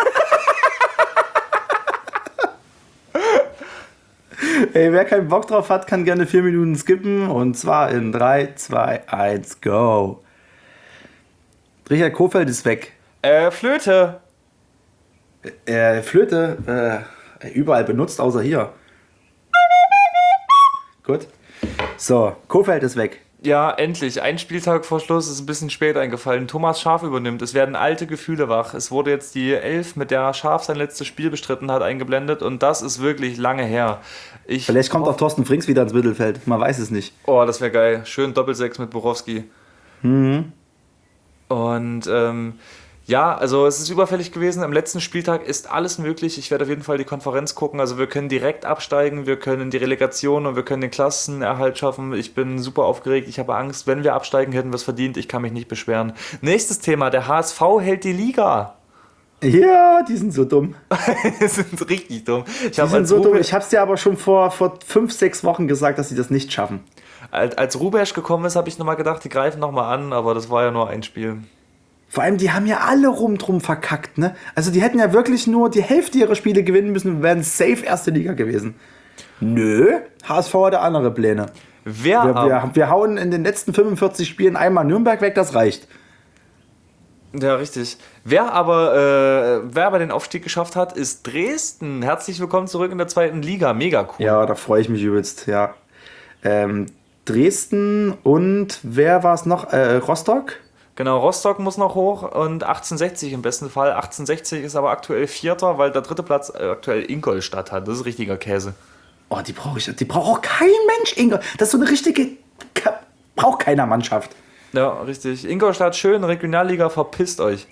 Speaker 3: Ey, wer keinen Bock drauf hat, kann gerne vier Minuten skippen. Und zwar in drei, zwei, eins, go. Richard Kofeld ist weg.
Speaker 2: Äh, Flöte.
Speaker 3: Äh, Flöte, äh, überall benutzt, außer hier. Gut. So, Kofeld ist weg.
Speaker 2: Ja, endlich. Ein Spieltag vor Schluss ist ein bisschen spät eingefallen. Thomas Schaaf übernimmt. Es werden alte Gefühle wach. Es wurde jetzt die Elf, mit der Schaaf sein letztes Spiel bestritten hat, eingeblendet. Und das ist wirklich lange her. Ich
Speaker 3: Vielleicht kommt auch Thorsten Frings wieder ins Mittelfeld. Man weiß es nicht.
Speaker 2: Oh, das wäre geil. Schön Doppelsechs mit Borowski.
Speaker 3: Mhm.
Speaker 2: Und ähm, ja, also es ist überfällig gewesen. Am letzten Spieltag ist alles möglich. Ich werde auf jeden Fall die Konferenz gucken. Also wir können direkt absteigen, wir können die Relegation und wir können den Klassenerhalt schaffen. Ich bin super aufgeregt. Ich habe Angst. Wenn wir absteigen, hätten wir es verdient. Ich kann mich nicht beschweren. Nächstes Thema. Der H S V hält die Liga.
Speaker 3: Ja, die sind so dumm.
Speaker 2: Die sind richtig dumm. Ich
Speaker 3: Die
Speaker 2: habe
Speaker 3: sind
Speaker 2: als,
Speaker 3: so dumm.
Speaker 2: Rube,
Speaker 3: Ich habe es dir aber schon vor, vor fünf, sechs Wochen gesagt, dass sie das nicht schaffen.
Speaker 2: als, als Rubesch gekommen ist, habe ich nochmal gedacht, die greifen nochmal an. Aber das war ja nur ein Spiel.
Speaker 3: Vor allem, die haben ja alle rum drum verkackt, ne? Also die hätten ja wirklich nur die Hälfte ihrer Spiele gewinnen müssen und wären safe erste Liga gewesen. Nö, H S V hatte andere Pläne.
Speaker 2: Wer
Speaker 3: Wir,
Speaker 2: aber,
Speaker 3: wir, wir hauen in den letzten fünfundvierzig Spielen einmal Nürnberg weg, das reicht.
Speaker 2: Ja, richtig. Wer aber, äh, wer aber den Aufstieg geschafft hat, ist Dresden. Herzlich willkommen zurück in der zweiten Liga. Mega cool.
Speaker 3: Ja, da freue ich mich übelst, ja. Ähm, Dresden und wer war es noch? Äh, Rostock?
Speaker 2: Genau, Rostock muss noch hoch und achtzehnhundertsechzig im besten Fall. achtzehnhundertsechzig ist aber aktuell Vierter, weil der dritte Platz äh, aktuell Ingolstadt hat. Das ist richtiger Käse.
Speaker 3: Oh, die brauche ich. Die braucht auch kein Mensch, Ingo. Das ist so eine richtige. Braucht keiner Mannschaft.
Speaker 2: Ja, richtig. Ingolstadt, schön, Regionalliga, verpisst euch.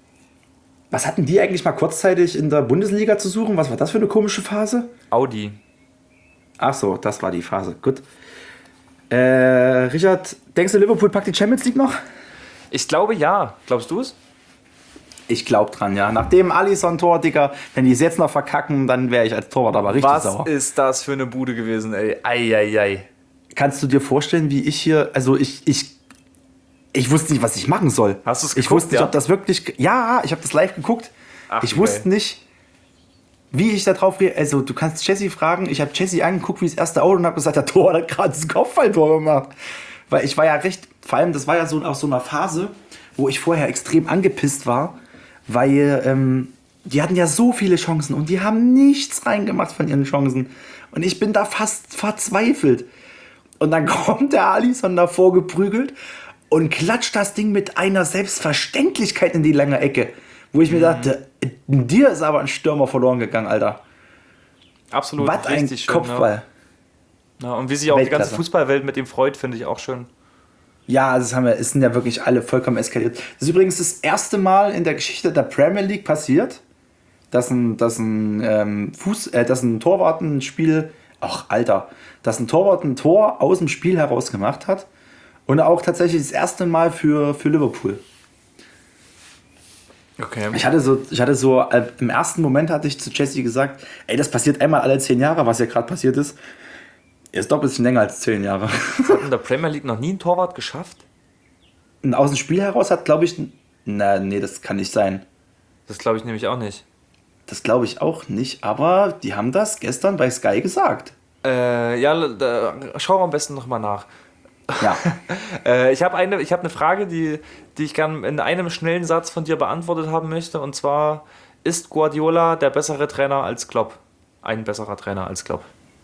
Speaker 3: Was hatten die eigentlich mal kurzzeitig in der Bundesliga zu suchen? Was war das für eine komische Phase?
Speaker 2: Audi.
Speaker 3: Ach so, das war die Phase. Gut. Äh, Richard, denkst du, Liverpool packt die Champions League noch?
Speaker 2: Ich glaube ja. Glaubst du es?
Speaker 3: Ich glaube dran, ja. Nach dem Alisson-Tor, Digga, wenn die es jetzt noch verkacken, dann wäre ich als Torwart aber richtig
Speaker 2: Was
Speaker 3: sauer.
Speaker 2: ist das für eine Bude gewesen, ey? Eieiei.
Speaker 3: Kannst du dir vorstellen, wie ich hier, also ich, ich, ich wusste nicht, was ich machen soll.
Speaker 2: Hast du's
Speaker 3: Ich
Speaker 2: geguckt,
Speaker 3: wusste nicht,
Speaker 2: ja?
Speaker 3: ob das wirklich, ja, ich habe das live geguckt.
Speaker 2: Ach,
Speaker 3: ich
Speaker 2: wie
Speaker 3: wusste
Speaker 2: geil.
Speaker 3: nicht, wie ich da drauf reagiere. Also du kannst Jesse fragen, ich habe Jesse angeguckt, wie das erste Auto und habe gesagt, der Tor hat gerade das Kopfballtor gemacht. Weil ich war ja recht, vor allem, das war ja so aus so einer Phase, wo ich vorher extrem angepisst war, weil ähm, die hatten ja so viele Chancen und die haben nichts reingemacht von ihren Chancen. Und ich bin da fast verzweifelt. Und dann kommt der Alisson davor geprügelt und klatscht das Ding mit einer Selbstverständlichkeit in die lange Ecke. Wo ich mir dachte, dir ist aber ein Stürmer verloren gegangen, Alter.
Speaker 2: Absolut.
Speaker 3: Was ein
Speaker 2: richtig schön,
Speaker 3: Kopfball.
Speaker 2: Ja. Ja, und wie sich auch die ganze
Speaker 3: Weltklasse.
Speaker 2: Fußballwelt mit ihm freut, finde ich auch schön.
Speaker 3: Ja, das haben wir, es sind ja wirklich alle vollkommen eskaliert. Das ist übrigens das erste Mal in der Geschichte der Premier League passiert, dass ein, dass ein, ähm, Fuß, äh, dass ein Torwart ein Spiel, ach Alter, dass ein Torwart ein Tor aus dem Spiel heraus gemacht hat und auch tatsächlich das erste Mal für, für Liverpool.
Speaker 2: Okay.
Speaker 3: Ich hatte so, ich hatte so, äh, im ersten Moment hatte ich zu Jesse gesagt, ey, das passiert einmal alle zehn Jahre, was ja gerade passiert ist. Ist doch ein bisschen länger als zehn Jahre.
Speaker 2: Hat in der Premier League noch nie ein Torwart geschafft?
Speaker 3: Und aus dem Spiel heraus hat, glaube ich, na, nee, das kann nicht sein.
Speaker 2: Das glaube ich nämlich auch nicht.
Speaker 3: Das glaube ich auch nicht, aber die haben das gestern bei Sky gesagt.
Speaker 2: Äh, ja, da, schau am besten nochmal nach.
Speaker 3: Ja.
Speaker 2: Äh, ich habe eine, ich hab eine Frage, die, die ich gern in einem schnellen Satz von dir beantwortet haben möchte. Und zwar, ist Guardiola der bessere Trainer als Klopp? Ein besserer Trainer als Klopp.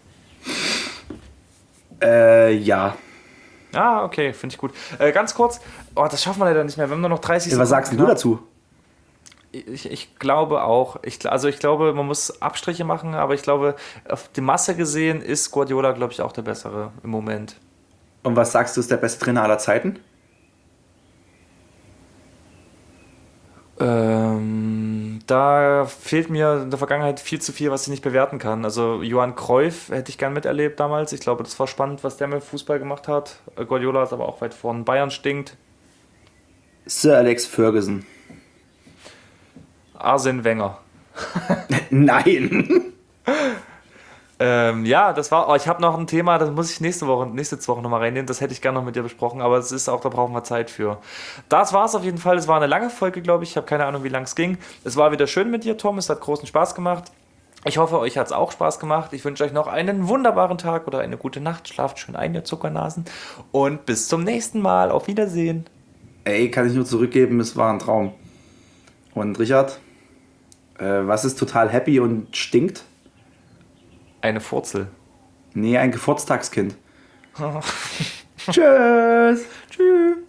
Speaker 3: äh, ja.
Speaker 2: Ah, okay, finde ich gut. Äh, ganz kurz, oh, das schaffen wir leider nicht mehr. Wir haben nur noch dreißig
Speaker 3: Was sagst denn du dazu?
Speaker 2: Ich, ich glaube auch. Ich, also ich glaube, man muss Abstriche machen, aber ich glaube, auf die Masse gesehen ist Guardiola, glaube ich, auch der bessere im Moment.
Speaker 3: Und was sagst du, ist der beste Trainer aller Zeiten?
Speaker 2: Ähm, Da fehlt mir in der Vergangenheit viel zu viel, was ich nicht bewerten kann. Also Johann Cruyff hätte ich gern miterlebt damals. Ich glaube, das war spannend, was der mit Fußball gemacht hat. Guardiola ist aber auch weit vorn. Bayern stinkt.
Speaker 3: Sir Alex Ferguson.
Speaker 2: Arsene Wenger.
Speaker 3: Nein.
Speaker 2: Ähm, ja, das war. Oh, ich habe noch ein Thema, das muss ich nächste Woche, nächste Woche nochmal reinnehmen. Das hätte ich gerne noch mit dir besprochen, aber es ist auch, da brauchen wir Zeit für. Das war es auf jeden Fall. Es war eine lange Folge, glaube ich. Ich habe keine Ahnung, wie lang es ging. Es war wieder schön mit dir, Tom. Es hat großen Spaß gemacht. Ich hoffe, euch hat es auch Spaß gemacht. Ich wünsche euch noch einen wunderbaren Tag oder eine gute Nacht. Schlaft schön ein, ihr Zuckernasen. Und bis zum nächsten Mal. Auf Wiedersehen.
Speaker 3: Ey, kann ich nur zurückgeben, es war ein Traum. Und Richard, äh, was ist total happy und stinkt?
Speaker 2: Eine Furzel.
Speaker 3: Nee, ein Geburtstagskind. Tschüss.
Speaker 2: Tschüss.